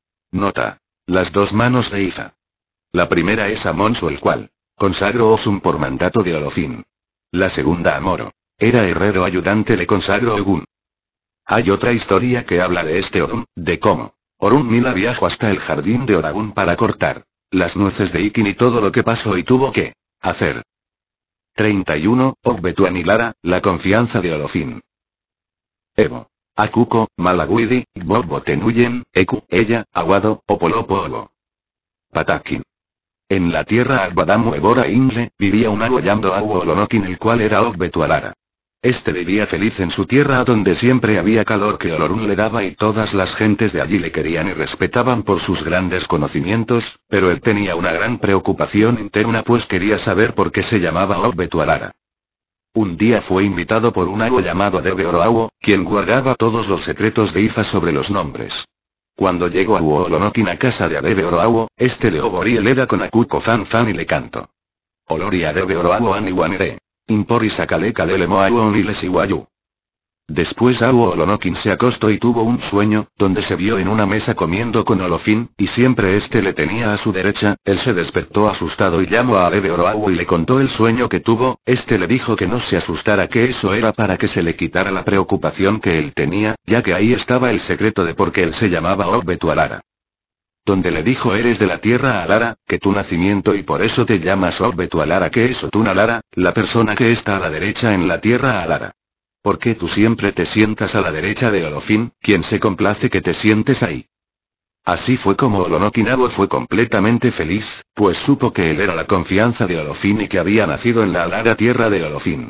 Nota: las 2 manos de Ifa. La primera es Amonsu el cual consagró Osum por mandato de Olofin. La segunda Amoro. Era herrero ayudante le consagró Ogun. Hay otra historia que habla de este Odum, de cómo Orunmila viajó hasta el jardín de Oragun para cortar las nueces de Ikin y todo lo que pasó y tuvo que hacer. 31. Ogbetuanilara, la confianza de Olofin. Evo. Akuko, Malaguidi, Bobo Tenuyen, Eku, ella, Aguado, Opolopo Ogo. Patakin. En la tierra Agbadamu Ebora Ingle, vivía un agua llamado Awo Olonokin el cual era Ogbetualara. Este vivía feliz en su tierra donde siempre había calor que Olorun le daba y todas las gentes de allí le querían y respetaban por sus grandes conocimientos, pero él tenía una gran preocupación interna pues quería saber por qué se llamaba Ogbetualara. Un día fue invitado por un awo llamado Adebe Oroawo, quien guardaba todos los secretos de Ifa sobre los nombres. Cuando llegó a Uolonokin a casa de Adebe Oroawo, este le oborí el Eda con Akuko Fan Fan y le cantó. Olori Adebe Oroawo Aniwanere. Impori Sakale Kalele Moawo Niles Iwayu. Después Awo Olonokin se acostó y tuvo un sueño, donde se vio en una mesa comiendo con Olofin, y siempre este le tenía a su derecha, él se despertó asustado y llamó a Adebe Oroawo y le contó el sueño que tuvo, este le dijo que no se asustara que eso era para que se le quitara la preocupación que él tenía, ya que ahí estaba el secreto de por qué él se llamaba Ogbetualara. Donde le dijo eres de la tierra Alara, que tu nacimiento y por eso te llamas Ogbetualara que es Otunalara, la persona que está a la derecha en la tierra Alara. ¿Por qué tú siempre te sientas a la derecha de Olofin, quien se complace que te sientes ahí? Así fue como Olonokinabo fue completamente feliz, pues supo que él era la confianza de Olofin y que había nacido en la Alara tierra de Olofin.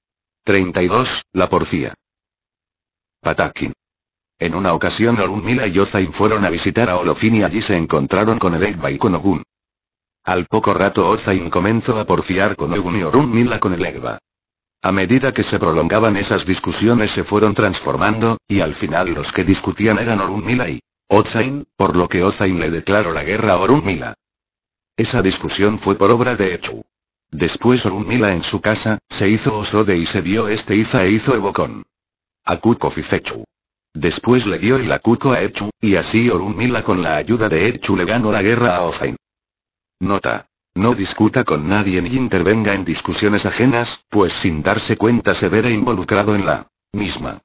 32. La porfía. Patakin. En una ocasión Orunmila y Ozain fueron a visitar a Olofin y allí se encontraron con Elegba y con Ogun. Al poco rato Ozain comenzó a porfiar con Ogun y Orunmila con Elegba. A medida que se prolongaban esas discusiones se fueron transformando, y al final los que discutían eran Orunmila y Ozain, por lo que Ozain le declaró la guerra a Orunmila. Esa discusión fue por obra de Echu. Después Orunmila en su casa, se hizo Osode y se dio este Iza e hizo Evo con Akuko Fifechu. Después le dio el Akuko a Echu, y así Orunmila con la ayuda de Echu le ganó la guerra a Ozain. Nota: no discuta con nadie ni intervenga en discusiones ajenas, pues sin darse cuenta se verá involucrado en la misma.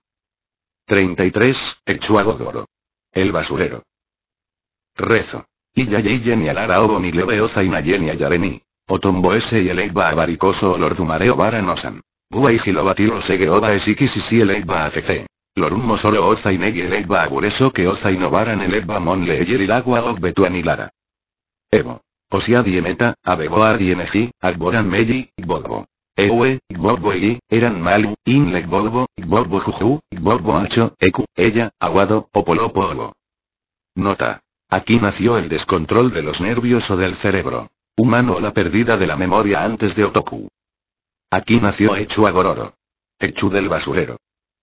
33. Echuagodoro. El basurero. Rezo. Iyayeyen y alara obo ni leve Ozain ayen y ayareni. Otomboese y elegba abaricoso olordumareo baranosan. Gua y gilobatilo segue oba esikis y si elegba afece. Lorumo solo Ozain y elegba agureso que Ozain obaran elegba mon leeyer y agua ogbetuanilara. Evo. Osiadi Meta, Abeboar y Eneji, Agboran Meji, Gbogbo. Ewe, Gbogbo y, Eran Malu, Inle Gbogbo, Gbogbo Juju, Gbogbo Acho, Eku, Ella, Aguado, Opolopo Ogo. Nota. Aquí nació el descontrol de los nervios o del cerebro humano o la pérdida de la memoria antes de Otoku. Aquí nació Echu Agororo. Echu del basurero.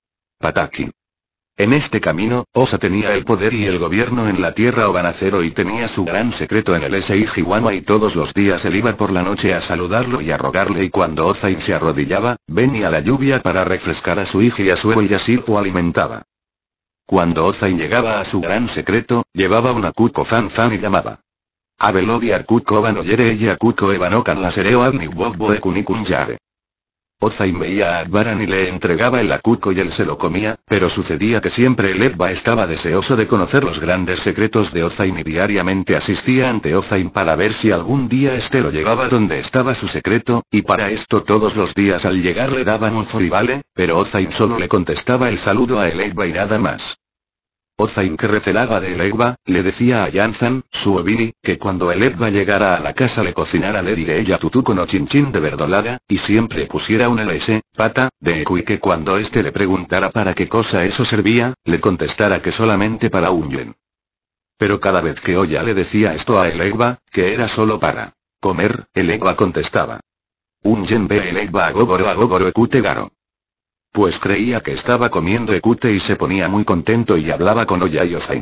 Pataki. En este camino, Osa tenía el poder y el gobierno en la tierra Obanacero y tenía su gran secreto en el Seijiwama y todos los días él iba por la noche a saludarlo y a rogarle y cuando Ozain se arrodillaba, venía la lluvia para refrescar a su hija y a su y así lo alimentaba. Cuando Ozain llegaba a su gran secreto, llevaba una Kuko Fan y llamaba. Abelogi Arkuko Banoyere ella Kuko Ebanokan la Sereo Agni Wogbo Ekunikun Yare. Ozain veía a Agbaran y le entregaba el Akuko y él se lo comía, pero sucedía que siempre el Ebba estaba deseoso de conocer los grandes secretos de Ozain y diariamente asistía ante Ozain para ver si algún día este lo llevaba donde estaba su secreto, y para esto todos los días al llegar le daban un zoribale, pero Ozain solo le contestaba el saludo a el Ebba y nada más. Ozain, que recelaba de el Ebba, le decía a Yanzan, su Obini, que cuando el Ebba llegara a la casa le cocinara le diré ella tutuco no chinchín de verdolaga, y siempre pusiera un LS, pata, de Eku y que cuando éste le preguntara para qué cosa eso servía, le contestara que solamente para un yen. Pero cada vez que Oya le decía esto a el Ebba, que era solo para comer, el Ebba contestaba. Un yen ve el Ebba agogoro ekute garo. Pues creía que estaba comiendo ekute y se ponía muy contento y hablaba con Oya y Ozain.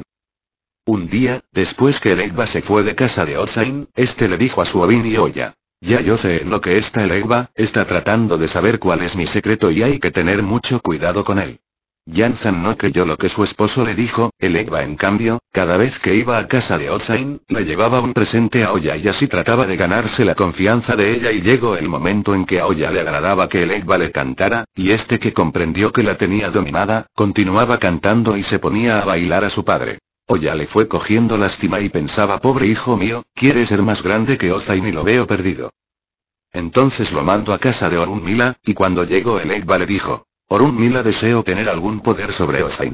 Un día, después que el Ebba se fue de casa de Ozain, este le dijo a su Obini Oya. Ya yo sé en lo que está el Ebba, está tratando de saber cuál es mi secreto y hay que tener mucho cuidado con él. Yanzan no creyó lo que su esposo le dijo, el Ebba en cambio, cada vez que iba a casa de Ozain, le llevaba un presente a Oya y así trataba de ganarse la confianza de ella y llegó el momento en que a Oya le agradaba que el Ebba le cantara, y este que comprendió que la tenía dominada, continuaba cantando y se ponía a bailar a su padre. Oya le fue cogiendo lástima y pensaba pobre hijo mío, quiere ser más grande que Ozain y lo veo perdido. Entonces lo mandó a casa de Orunmila, y cuando llegó el Ebba le dijo. Orunmila deseo tener algún poder sobre Ozain.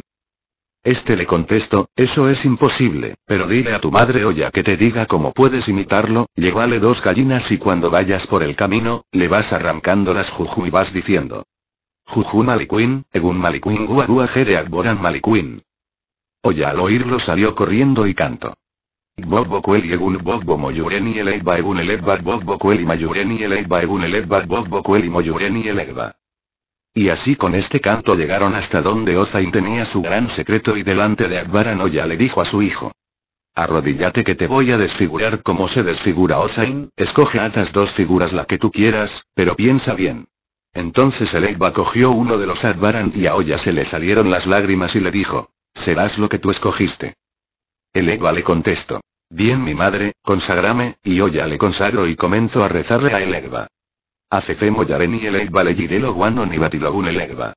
Este le contestó, eso es imposible, pero dile a tu madre Oya que te diga cómo puedes imitarlo, llévale 2 gallinas y cuando vayas por el camino, le vas arrancando las juju y vas diciendo. Juju Malikuin, Egun Malikuin Gua Jere Agboran Malikuin. Oya al oírlo salió corriendo y cantó. Gbogbo Kueli Egun Gbogbo Moyureni el Ebba Egun el Ebba Gbogbo Kueli Mayureni el Ebba Egun el Ebba Gbogbo Kueli Moyureni el Ebba. Y así con este canto llegaron hasta donde Ozain tenía su gran secreto y delante de Agbaran Oya le dijo a su hijo. Arrodíllate que te voy a desfigurar como se desfigura Ozain, escoge a estas 2 figuras la que tú quieras, pero piensa bien. Entonces el Ebba cogió uno de los Agbaran y a Oya se le salieron las lágrimas y le dijo, serás lo que tú escogiste. El Ebba le contestó. Bien mi madre, consagrame, y Oya le consagró y comenzó a rezarle a el Ebba. Afefe Moyareni el Ebba le girelo guano ni batilogun el Ebba.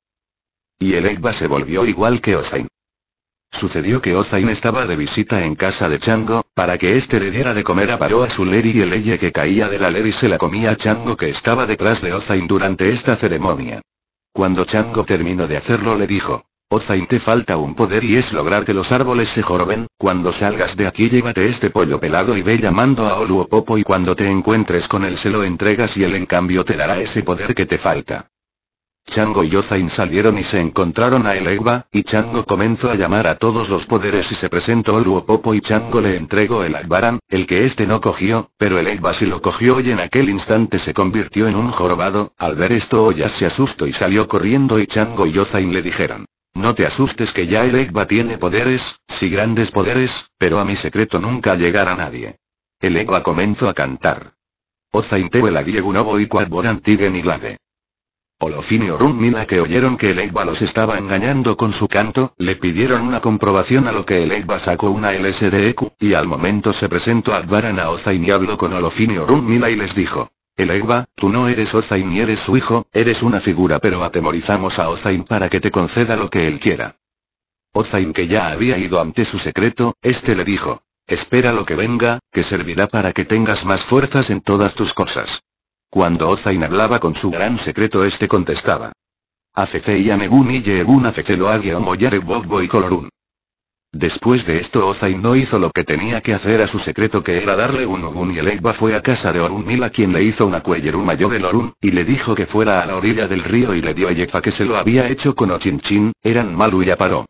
Y el Ebba se volvió igual que Ozain. Sucedió que Ozain estaba de visita en casa de Chango, para que éste le diera de comer a Paró a su Leri y el Eye que caía de la Leri se la comía a Chango que estaba detrás de Ozain durante esta ceremonia. Cuando Chango terminó de hacerlo le dijo. Ozain te falta un poder y es lograr que los árboles se joroben, cuando salgas de aquí llévate este pollo pelado y ve llamando a Oluopopo y cuando te encuentres con él se lo entregas y él en cambio te dará ese poder que te falta. Chango y Ozain salieron y se encontraron a el Ebba, y Chango comenzó a llamar a todos los poderes y se presentó Oluopopo y Chango le entregó el Agbaran, el que este no cogió, pero el Ebba sí lo cogió y en aquel instante se convirtió en un jorobado, al ver esto Oya se asustó y salió corriendo y Chango y Ozain le dijeron. No te asustes que ya el Ebba tiene poderes, sí grandes poderes, pero a mi secreto nunca llegará nadie. El Ebba comenzó a cantar. Ozain teo el agiegunobo y cuadboran tiguen y lave. Olofin y Orunmila que oyeron que el Ebba los estaba engañando con su canto, le pidieron una comprobación a lo que el Ebba sacó una LSDEQ, y al momento se presentó Agbaran a Ozain y habló con Olofin y Orunmila y les dijo. El Ebba, tú no eres Ozain ni eres su hijo, eres una figura pero atemorizamos a Ozain para que te conceda lo que él quiera. Ozain que ya había ido ante su secreto, este le dijo. Espera lo que venga, que servirá para que tengas más fuerzas en todas tus cosas. Cuando Ozain hablaba con su gran secreto este contestaba. Afefe y anegun y yegun afefe lo ague omoyare bogbo y colorun. Después de esto Ozain no hizo lo que tenía que hacer a su secreto, que era darle un Ogun, y el Egba fue a casa de Orunmila, quien le hizo una cuellerú mayor del Orun, y le dijo que fuera a la orilla del río, y le dio a Yefa que se lo había hecho con Ochinchin, eran Malu y ya paró.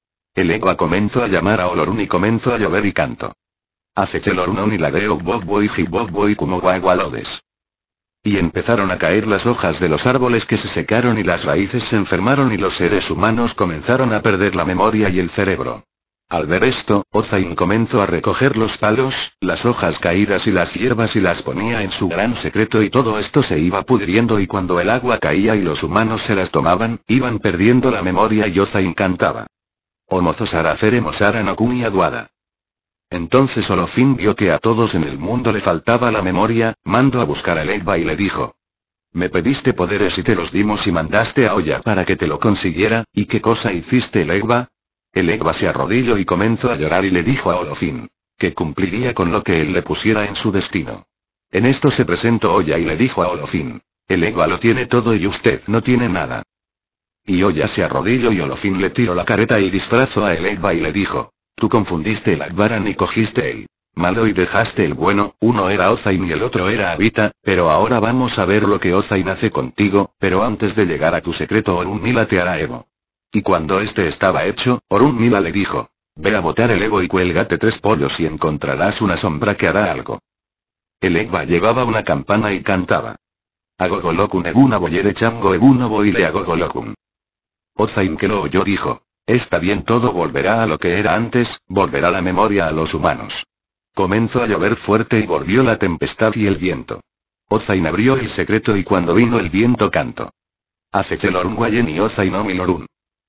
El Egba comenzó a llamar a Olorun y comenzó a llover y canto. Acechel Orun y la de Ogbogboy Jibogboy como guagualodes. Y empezaron a caer las hojas de los árboles, que se secaron, y las raíces se enfermaron, y los seres humanos comenzaron a perder la memoria y el cerebro. Al ver esto, Ozain comenzó a recoger los palos, las hojas caídas y las hierbas, y las ponía en su gran secreto, y todo esto se iba pudriendo, y cuando el agua caía y los humanos se las tomaban, iban perdiendo la memoria, y Ozain cantaba. Omozosara Ceremosara Nokuni Aduada. Entonces Olofin vio que a todos en el mundo le faltaba la memoria, mandó a buscar al Egba y le dijo. Me pediste poderes y te los dimos, y mandaste a Oya para que te lo consiguiera, ¿y qué cosa hiciste, el Egba? El Egba se arrodilló y comenzó a llorar, y le dijo a Olofin que cumpliría con lo que él le pusiera en su destino. En esto se presentó Oya y le dijo a Olofin, el Egba lo tiene todo y usted no tiene nada. Y Oya se arrodilló y Olofin le tiró la careta y disfrazó a el Egba y le dijo, tú confundiste el Akbaran y cogiste el malo y dejaste el bueno, uno era Ozain y el otro era Abita, pero ahora vamos a ver lo que Ozain hace contigo, pero antes de llegar a tu secreto Orunmila te hará Ego. Y cuando este estaba hecho, Orunmila le dijo, ve a botar el Ego y cuélgate 3 pollos y encontrarás una sombra que hará algo. El Egba llevaba una campana y cantaba. Agogolokun eguna boyere chango eguno boile agogolokun. Ozain, que lo oyó, dijo, está bien, todo volverá a lo que era antes, volverá la memoria a los humanos. Comenzó a llover fuerte y volvió la tempestad y el viento. Ozain abrió el secreto y cuando vino el viento cantó. Acechel Orun Guayen y Ozain Omilorun.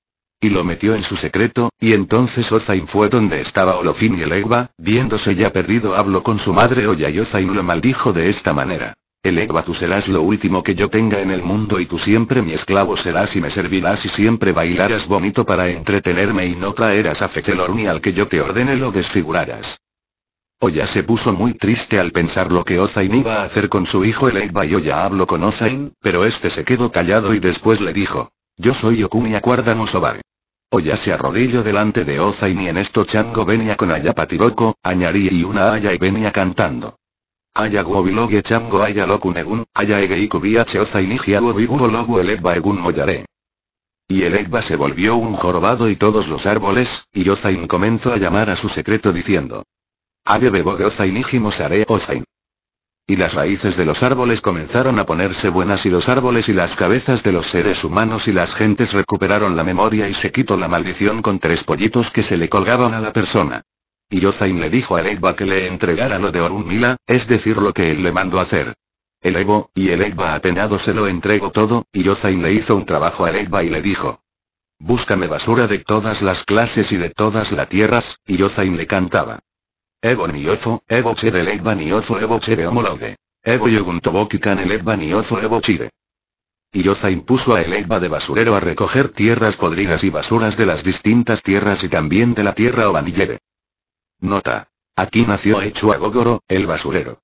Y lo metió en su secreto, y entonces Ozain fue donde estaba Olofin y el Egba, viéndose ya perdido, habló con su madre Oya y Ozain lo maldijo de esta manera. El Egba, tú serás lo último que yo tenga en el mundo, y tú siempre mi esclavo serás y me servirás y siempre bailarás bonito para entretenerme y no traerás a Fechelor ni al que yo te ordene lo desfigurarás. Oya se puso muy triste al pensar lo que Ozain iba a hacer con su hijo el Egba, y Oya habló con Ozain, pero este se quedó callado y después le dijo, yo soy Okumi Acuárdano Sobar. Oya se arrodilló delante de Ozain y en esto Chango venía con Ayapatiroko, Añarí y una Aya y venía cantando. Aya guobilogue Chango Aya lokunegun, Aya egeikubiache Ozain igiago vibugo logu el Egba egun moyaré. Y el Egba se volvió un jorobado y todos los árboles, y Ozain comenzó a llamar a su secreto diciendo. Ave beboge Ozain igimosare Ozain. Y las raíces de los árboles comenzaron a ponerse buenas, y los árboles y las cabezas de los seres humanos y las gentes recuperaron la memoria, y se quitó la maldición con 3 pollitos que se le colgaban a la persona. Y Ozain le dijo al Egba que le entregara lo de Orunmila, es decir, lo que él le mandó hacer. El Ego, y el Egba apenado se lo entregó todo, y Ozain le hizo un trabajo al Egba y le dijo. Búscame basura de todas las clases y de todas las tierras, y Ozain le cantaba. Ego niofo, Ego che del Egba niofo Ego che de homologue. Ego yoguntobokikan el Egba niofo Ego chire. Y Ozain puso a el Egba de basurero a recoger tierras podridas y basuras de las distintas tierras y también de la tierra Obanillere. Nota. Aquí nació Echua Gogoro, el basurero.